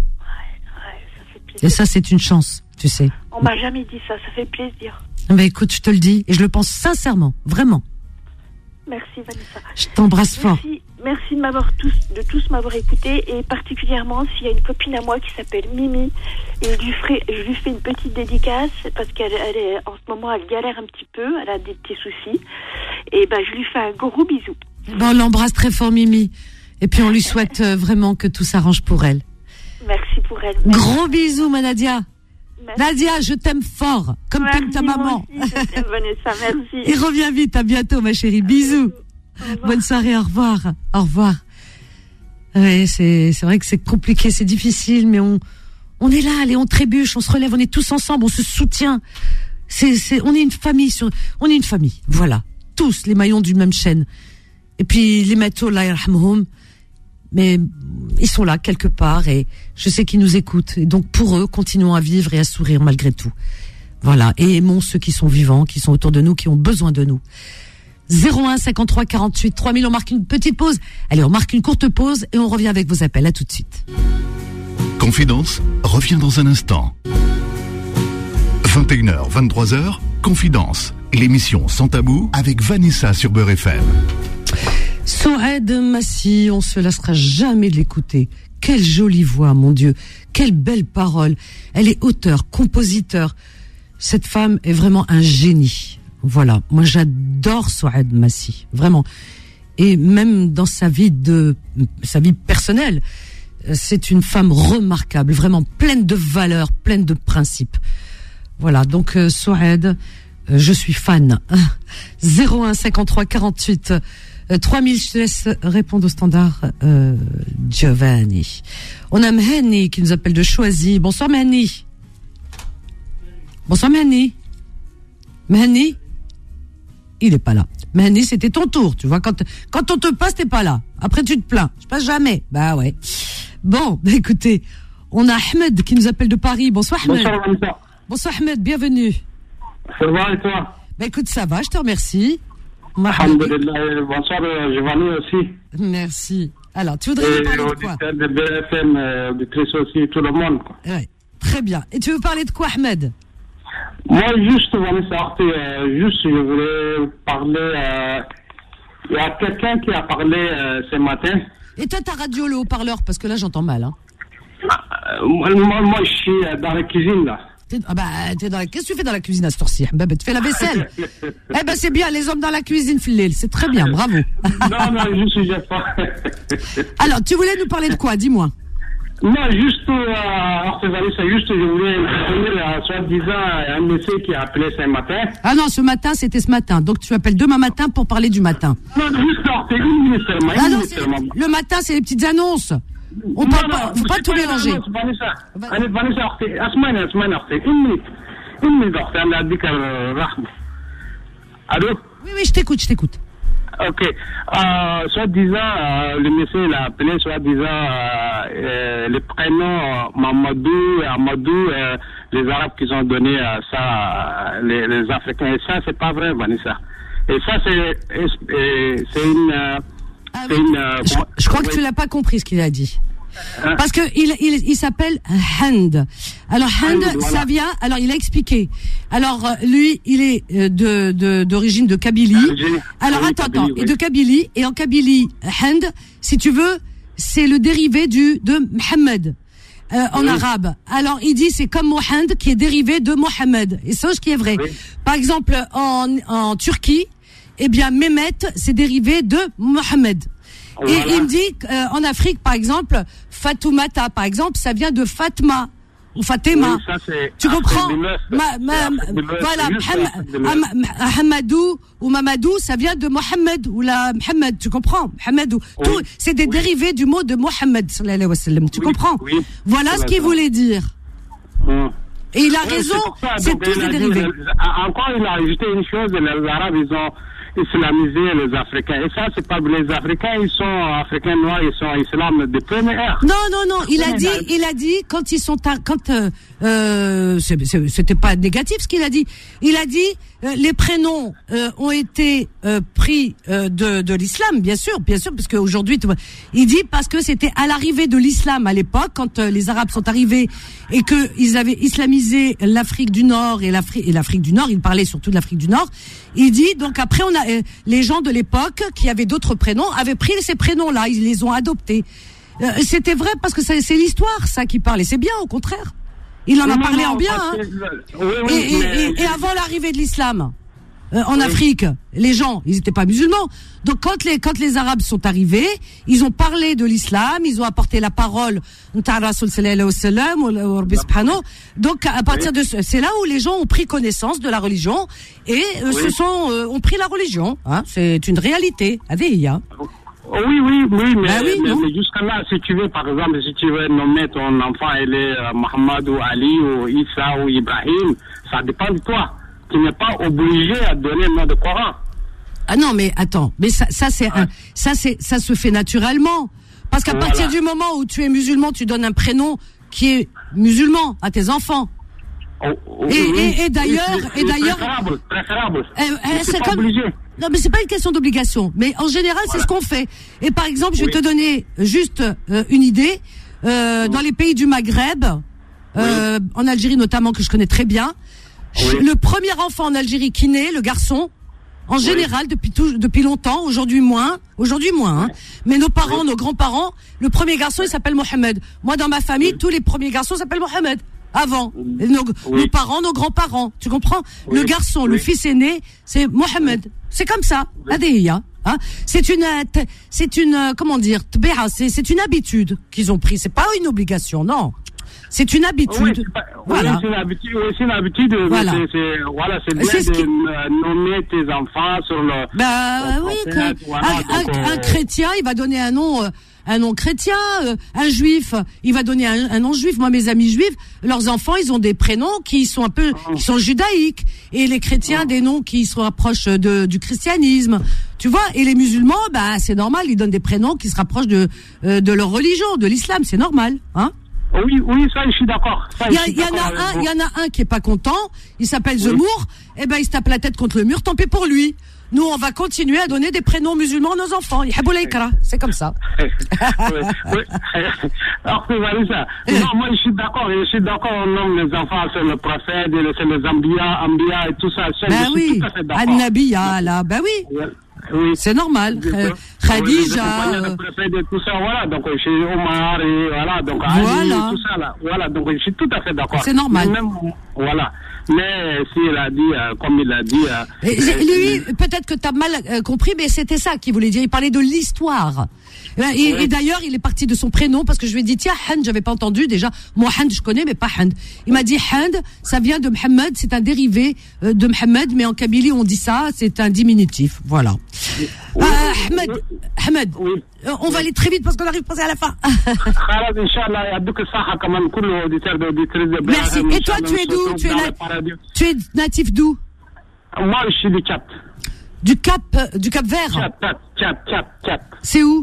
Speaker 2: Et ça, c'est une chance, tu sais.
Speaker 8: On m'a jamais dit ça, ça fait plaisir.
Speaker 2: Ben écoute, je te le dis, et je le pense sincèrement, vraiment.
Speaker 8: Merci Vanessa.
Speaker 2: Je t'embrasse
Speaker 8: merci,
Speaker 2: fort.
Speaker 8: Merci de m'avoir tous, de tous m'avoir écouté, et particulièrement s'il y a une copine à moi qui s'appelle Mimi, et je lui ferai, je lui fais une petite dédicace parce qu'elle, elle est, en ce moment, elle galère un petit peu, elle a des petits soucis, et ben je lui fais un gros bisou.
Speaker 2: Ben, on l'embrasse très fort, Mimi, et puis on lui souhaite euh, vraiment que tout s'arrange pour elle.
Speaker 8: Merci pour elle. Merci.
Speaker 2: Gros bisous, ma Nadia. Merci. Nadia, je t'aime fort, comme
Speaker 8: merci,
Speaker 2: t'aimes ta maman.
Speaker 8: Moi aussi, je t'aime, Vanessa, merci.
Speaker 2: Et reviens vite, à bientôt, ma chérie. Bisous. Bonne soirée, au revoir. Au revoir. Ouais, c'est, c'est vrai que c'est compliqué, c'est difficile, mais on, on est là, allez, on trébuche, on se relève, on est tous ensemble, on se soutient. C'est, c'est, on est une famille sur, on est une famille. Voilà. Tous les maillons d'une même chaîne. Et puis, les métaux, Allah yarhamhum. Mais ils sont là quelque part et je sais qu'ils nous écoutent. Et donc pour eux, continuons à vivre et à sourire malgré tout. Voilà. Et aimons ceux qui sont vivants, qui sont autour de nous, qui ont besoin de nous. zéro un cinquante-trois quarante-huit trois mille, on marque une petite pause. Allez, on marque une courte pause et on revient avec vos appels. À tout de suite.
Speaker 1: Confidence revient dans un instant. vingt et une heures, vingt-trois heures, Confidence. L'émission Sans Tabou avec Vanessa sur Beurre F M.
Speaker 2: Souhaid Massi, on se lassera jamais de l'écouter. Quelle jolie voix, mon Dieu. Quelle belle parole. Elle est auteure, compositeur. Cette femme est vraiment un génie. Voilà. Moi, j'adore Souhaid Massi. Vraiment. Et même dans sa vie de, sa vie personnelle, c'est une femme remarquable. Vraiment pleine de valeurs, pleine de principes. Voilà. Donc, euh, Souhaid, euh, je suis fan. zéro un cinquante-trois quarante-huit trois mille, je te laisse répondre au standard euh, Giovanni. On a Mehani qui nous appelle de Choisy. Bonsoir Mehani. Bonsoir Mehani. Mehani, il est pas là. Mehani, c'était ton tour, tu vois. Quand, quand on te passe, t'es pas là. Après, tu te plains. Je passe jamais. Bah ouais. Bon, bah écoutez, On a Ahmed qui nous appelle de Paris. Bonsoir Ahmed.
Speaker 3: Bonsoir, Vanessa.
Speaker 2: Bonsoir Ahmed, bienvenue.
Speaker 3: Ça va et toi?
Speaker 2: Bah écoute, ça va, je te remercie.
Speaker 3: Alhamdulillah. Bonsoir, Giovanni aussi.
Speaker 2: Merci. Alors, tu voudrais nous parler de quoi?
Speaker 3: De B F M, euh, de Chris aussi, tout le monde. Quoi.
Speaker 2: Ouais, très bien. Et tu veux parler de quoi, Ahmed?
Speaker 3: Moi, juste, Vanessa, euh, juste, je voulais parler. Euh, il y a quelqu'un qui a parlé euh, ce matin.
Speaker 2: Et toi, ta radio, le haut-parleur, parce que là, j'entends mal. Hein.
Speaker 3: Euh, moi, moi, je suis dans la cuisine, là.
Speaker 2: T'es, ah bah, t'es dans la, qu'est-ce que tu fais dans la cuisine à ce tour-ci? Bah, bah, tu fais la vaisselle. Eh ben, c'est bien, les hommes dans la cuisine, filés. C'est très bien, bravo.
Speaker 3: Non, non, je suis pas.
Speaker 2: Alors, tu voulais nous parler de quoi? Dis-moi.
Speaker 3: Non, juste, euh, c'est juste, je voulais revenir à soi-disant un monsieur qui a appelé ce matin.
Speaker 2: Ah non, ce matin, c'était ce matin. Donc, tu appelles demain matin pour parler du matin.
Speaker 3: Non, juste, c'est une minute seulement.
Speaker 2: Ah non, c'est, le matin, c'est les petites annonces. On ne peut pas, faut pas tout mélanger.
Speaker 3: Vanessa, Vanessa, asmane, asmane, une minute. Une minute, on a dit que Allô?
Speaker 2: Oui, oui, je t'écoute, je t'écoute.
Speaker 3: Ok. Euh, soit-disant, euh, le monsieur l'a appelé, soit-disant, euh, euh, les prénoms Mamadou et Amadou, euh, les Arabes qui ont donné euh, ça, euh, les, les Africains. Et ça, c'est pas vrai, Vanessa. Et ça, c'est, c'est une... Euh,
Speaker 2: ah, oui. une euh, je, je crois que tu l'as pas compris ce qu'il a dit. Hein? Parce que il, il, il s'appelle Hand. Alors Hand, Hand voilà. Ça vient. Alors il a expliqué. Alors lui, il est de, de d'origine de Kabylie. Ah, alors oui, attends, Kabylie, attends, oui. Et de Kabylie. Et en Kabylie, Hand, si tu veux, c'est le dérivé du de Mohammed euh, en oui. arabe. Alors il dit c'est comme Mohand qui est dérivé de Mohammed. Et c'est ce qui est vrai. Oui. Par exemple en en Turquie, eh bien Mehmet, c'est dérivé de Mohammed. Voilà. Et il me dit euh, en Afrique, par exemple, Fatoumata, par exemple, ça vient de Fatma ou Fatima.
Speaker 3: Oui, ça, c'est
Speaker 2: tu comprends? Ma, ma, ma, voilà, Hamadou ou Mamadou, ça vient de Mohammed ou la Mohammed. Tu comprends? Mohammed ou oui. Tout, c'est des oui. dérivés du mot de Mohammed sallallahu alayhi wa sallam. Tu oui. comprends? Oui. Voilà ce qu'il voulait dire. Hum. Et il a oui, raison. C'est, c'est tous des dérivés.
Speaker 3: Encore, il a ajouté une chose. Les Arabes, ils ont islamiser les Africains. Et ça, c'est pas les Africains, ils sont Africains noirs, ils sont islam de première ère.
Speaker 2: Non, non, non, il a dit, il a dit, quand ils sont, à, quand, euh, euh, c'était pas négatif ce qu'il a dit. Il a dit, euh, les prénoms, euh, ont été, euh, pris, euh, de, de l'islam, bien sûr, bien sûr, parce qu'aujourd'hui, il dit parce que c'était à l'arrivée de l'islam à l'époque, quand euh, les Arabes sont arrivés et que ils avaient islamisé l'Afrique du Nord et l'Afrique, et l'Afrique du Nord, il parlait surtout de l'Afrique du Nord. Il dit, donc après, on a, les gens de l'époque qui avaient d'autres prénoms avaient pris ces prénoms-là, ils les ont adoptés. Euh, c'était vrai parce que c'est, c'est l'histoire, ça, qui parle. Et c'est bien, au contraire. Il en non, a parlé non, en bien. Hein. Oui, oui, et, mais... et, et, et avant l'arrivée de l'islam euh, en oui. Afrique, les gens, ils n'étaient pas musulmans. Donc quand les quand les Arabes sont arrivés, ils ont parlé de l'islam, ils ont apporté la parole. Donc à partir de ce, c'est là où les gens ont pris connaissance de la religion et euh, oui. se sont euh, ont pris la religion. Hein, c'est une réalité. Adéia.
Speaker 3: Oui, oui, oui, mais,
Speaker 2: ben oui,
Speaker 3: mais, mais jusqu'à là, si tu veux, par exemple, si tu veux nommer ton enfant, il est euh, Mohamed ou Ali ou Issa ou Ibrahim, ça dépend de toi. Tu n'es pas obligé à donner le nom de Coran.
Speaker 2: Ah non, mais attends, mais ça, ça c'est, ouais. un, ça c'est, ça se fait naturellement, parce qu'à voilà. partir du moment où tu es musulman, tu donnes un prénom qui est musulman à tes enfants.
Speaker 3: Oh, oh,
Speaker 2: et,
Speaker 3: oui,
Speaker 2: et, et d'ailleurs,
Speaker 3: oui,
Speaker 2: et d'ailleurs,
Speaker 3: préférable, préférable.
Speaker 2: Eh, eh, c'est, c'est comme, obligé. Non, mais c'est pas une question d'obligation, mais en général, voilà. c'est ce qu'on fait. Et par exemple, je vais oui. te donner juste euh, une idée. Euh, oui. Dans les pays du Maghreb, euh, oui. en Algérie notamment, que je connais très bien, oui. le premier enfant en Algérie qui naît, le garçon, en général, oui. depuis tout, depuis longtemps, aujourd'hui moins, aujourd'hui moins, hein, mais nos parents, oui. nos grands-parents, le premier garçon, il s'appelle Mohamed. Moi, dans ma famille, oui. tous les premiers garçons s'appellent Mohamed. Avant, oui. nos, oui. nos parents, nos grands-parents, tu comprends? Oui. Le garçon, oui. le fils aîné, c'est Mohamed. Oui. C'est comme ça, oui. Adéia. Hein? C'est une, c'est une, comment dire, c'est, c'est une habitude qu'ils ont pris. C'est pas une obligation, non. C'est une habitude. Oui, c'est pas,
Speaker 3: voilà. Oui, c'est une habitude. Oui, c'est une habitude.
Speaker 2: Voilà.
Speaker 3: C'est, c'est, voilà, c'est bien c'est de qui... nommer tes enfants sur le.
Speaker 2: Bah oui, que, voilà, un, donc, un, euh... un chrétien, il va donner un nom. Euh, un nom chrétien, euh, un juif, il va donner un, un nom juif. Moi, mes amis juifs, leurs enfants, ils ont des prénoms qui sont un peu, qui sont judaïques, et les chrétiens des noms qui se rapprochent de du christianisme. Tu vois, et les musulmans, bah c'est normal, ils donnent des prénoms qui se rapprochent de euh, de leur religion, de l'islam, c'est normal, hein.
Speaker 3: Oui, oui, ça, je suis d'accord.
Speaker 2: Il y, y en a un, il y en a un qui est pas content. Il s'appelle Zemmour. Oui. Eh ben, il se tape la tête contre le mur. Tant pis pour lui. Nous, on va continuer à donner des prénoms musulmans à nos enfants. C'est comme ça.
Speaker 3: oui, oui. Alors, vous voyez ça. Non, moi, je suis d'accord. Je suis d'accord. On nomme les enfants, c'est le prophète, c'est les Ambiya, Ambiya et tout ça.
Speaker 2: Ben je oui. suis tout à fait d'accord. An-Nabiya, là. Ben oui. Ouais. Oui. C'est normal. Euh, Khadija.
Speaker 3: Euh... Et tout ça, voilà. Donc, chez Omar et voilà. Donc, voilà. Ali, tout ça, là. Voilà. Donc, je suis tout à fait d'accord.
Speaker 2: C'est normal.
Speaker 3: Même, voilà. Mais s'il a dit, euh, comme il a dit... Euh,
Speaker 2: lui, peut-être que tu as mal euh, compris, mais c'était ça qu'il voulait dire. Il parlait de l'histoire. Et, oui. et d'ailleurs, il est parti de son prénom parce que je lui ai dit, tiens, Hand, j'avais pas entendu déjà. Moi, Hand, je connais, mais pas Hand. Il m'a dit, Hand, ça vient de Mohamed, c'est un dérivé euh, de Mohamed, mais en Kabylie, on dit ça, c'est un diminutif. Voilà. Oui. Euh, Ahmed, Ahmed, oui. euh, on va aller très vite parce qu'on arrive presque à la fin. Merci. Et toi, tu es d'où? Tu es, na... tu es natif d'où?
Speaker 3: Moi, je suis du Cap.
Speaker 2: Du Cap, euh, du Cap Vert.
Speaker 3: Cap, Cap, Cap, Cap, Cap.
Speaker 2: C'est où?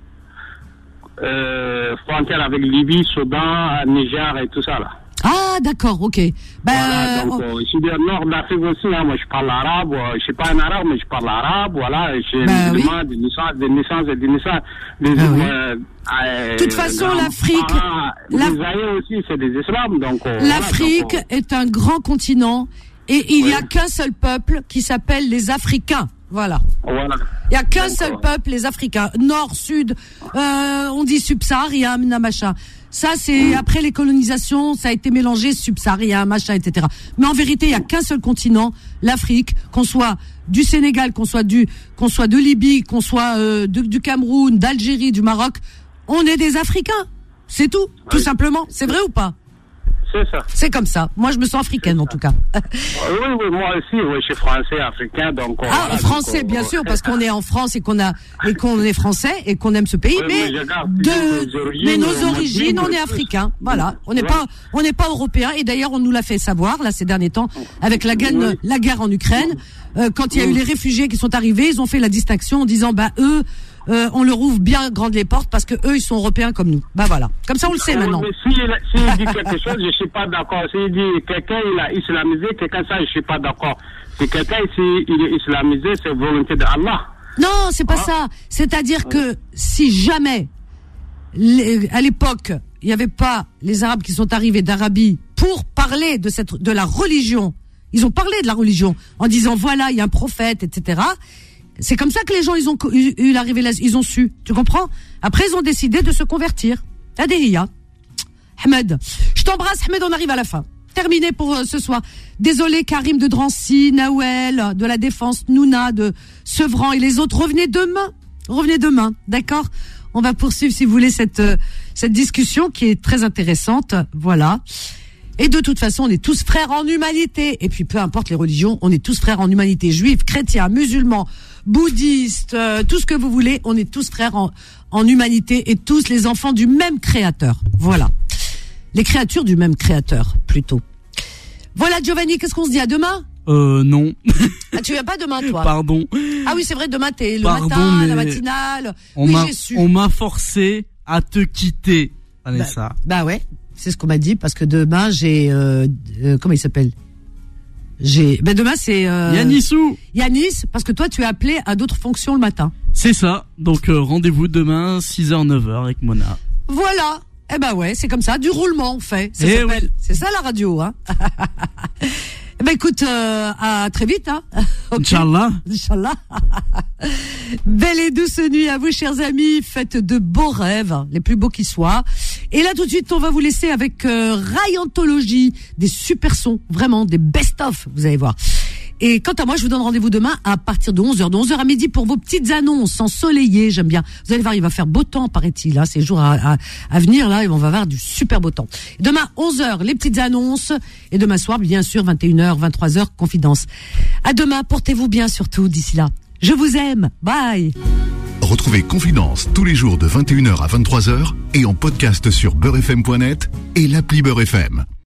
Speaker 3: Euh, frontière avec Libye, Soudan, Niger et tout ça là.
Speaker 2: Ah, d'accord, ok.
Speaker 3: Ben, voilà, donc, euh, je suis du nord d'Afrique aussi, hein. Moi je parle arabe, je suis pas un arabe, mais je parle arabe, voilà, j'ai ben, musulman, oui. des naissances, des naissances et des naissances. Des,
Speaker 2: ah, oui.
Speaker 3: euh,
Speaker 2: de toute façon, l'Afrique...
Speaker 3: Ah, la... Les Aïeux aussi, c'est des islams, donc... Euh,
Speaker 2: L'Afrique
Speaker 3: voilà, donc,
Speaker 2: est un grand continent et il n'y oui. a qu'un seul peuple qui s'appelle les Africains. Voilà.
Speaker 3: Voilà.
Speaker 2: Il n'y a qu'un seul euh... peuple, les Africains. Nord, Sud, euh, on dit subsaharien, machin. Ça, c'est mmh. après les colonisations, ça a été mélangé, subsaharien, machin, et cetera. Mais en vérité, il n'y a qu'un seul continent, l'Afrique, qu'on soit du Sénégal, qu'on soit du, qu'on soit de Libye, qu'on soit euh, de, du Cameroun, d'Algérie, du Maroc. On est des Africains. C'est tout, oui. tout simplement. C'est vrai ou pas?
Speaker 3: C'est ça.
Speaker 2: C'est comme ça. Moi, je me sens africaine, en tout cas.
Speaker 3: Oui, oui, moi aussi, oui, je suis français, africain, donc.
Speaker 2: Ah, voilà, français, donc, bien sûr, parce qu'on est en France et qu'on a, et qu'on est français et qu'on aime ce pays, oui, mais, mais de, origines, mais nos origines, on est africains. Voilà. On n'est ouais. pas, on n'est pas européens. Et d'ailleurs, on nous l'a fait savoir, là, ces derniers temps, avec la guerre, oui. la guerre en Ukraine. Euh, quand il y a oui. eu les réfugiés qui sont arrivés, ils ont fait la distinction en disant, bah, eux, Euh, on leur ouvre bien grandes les portes parce que eux ils sont européens comme nous. Bah voilà, comme ça on le sait maintenant.
Speaker 3: Mais s'il si si dit quelque chose, je suis pas d'accord. S'il dit quelqu'un il a islamisé, quelqu'un ça je suis pas d'accord. Si quelqu'un ici il est islamisé, c'est volonté d'Allah.
Speaker 2: Non, c'est pas ah. ça. C'est-à-dire que si jamais les, à l'époque il y avait pas les Arabes qui sont arrivés d'Arabie pour parler de cette de la religion, ils ont parlé de la religion en disant voilà il y a un prophète, et cetera. C'est comme ça que les gens, ils ont eu, eu la révélation, ils ont su. Tu comprends? Après, ils ont décidé de se convertir. Adéhia. Ahmed. Je t'embrasse, Ahmed, on arrive à la fin. Terminé pour euh, ce soir. Désolé, Karim de Drancy, Nawel, de la Défense, Nouna, de Sevran et les autres. Revenez demain. Revenez demain. D'accord? On va poursuivre, si vous voulez, cette, euh, cette discussion qui est très intéressante. Voilà. Et de toute façon, on est tous frères en humanité. Et puis, peu importe les religions, on est tous frères en humanité. Juifs, chrétiens, musulmans, bouddhistes, euh, tout ce que vous voulez. On est tous frères en, en humanité et tous les enfants du même créateur. Voilà. Les créatures du même créateur, plutôt. Voilà, Giovanni, qu'est-ce qu'on se dit? À demain?
Speaker 9: Euh, non.
Speaker 2: Ah, tu viens pas demain, toi?
Speaker 9: Pardon.
Speaker 2: Ah oui, c'est vrai, demain, t'es le
Speaker 9: Pardon,
Speaker 2: matin, la matinale.
Speaker 9: On
Speaker 2: oui,
Speaker 9: m'a,
Speaker 2: j'ai su.
Speaker 9: on m'a forcé à te quitter, Vanessa.
Speaker 2: Bah, bah ouais. C'est ce qu'on m'a dit parce que demain j'ai euh, euh, comment il s'appelle j'ai ben demain c'est euh,
Speaker 9: Yanissou
Speaker 2: Yanis parce que toi tu es appelé à d'autres fonctions le matin.
Speaker 9: C'est ça. Donc euh, rendez-vous demain six heures neuf heures avec Mona.
Speaker 2: Voilà. Eh ben ouais, c'est comme ça, du roulement on fait. Ça
Speaker 9: eh
Speaker 2: s'appelle.
Speaker 9: Oui.
Speaker 2: C'est ça la radio hein. Eh ben écoute, euh, à très vite hein. Okay.
Speaker 9: Inch'Allah.
Speaker 2: Inch'Allah. Belle et douce nuit à vous chers amis, faites de beaux rêves, les plus beaux qui soient. Et là tout de suite on va vous laisser avec euh, Rayantologie, des super sons, vraiment des best-of, vous allez voir. Et quant à moi, je vous donne rendez-vous demain à partir de onze heures, de onze heures à midi pour vos petites annonces ensoleillées, j'aime bien. Vous allez voir, il va faire beau temps, paraît-il, hein, ces jours à, à, à venir, là, et on va avoir du super beau temps. Demain, onze heures, les petites annonces, et demain soir, bien sûr, vingt et une heures, vingt-trois heures, confidence. À demain, portez-vous bien surtout, d'ici là. Je vous aime, bye.
Speaker 1: Retrouvez Confidence tous les jours de vingt et une heures à vingt-trois heures et en podcast sur beurre f m point net et l'appli Beurre F M.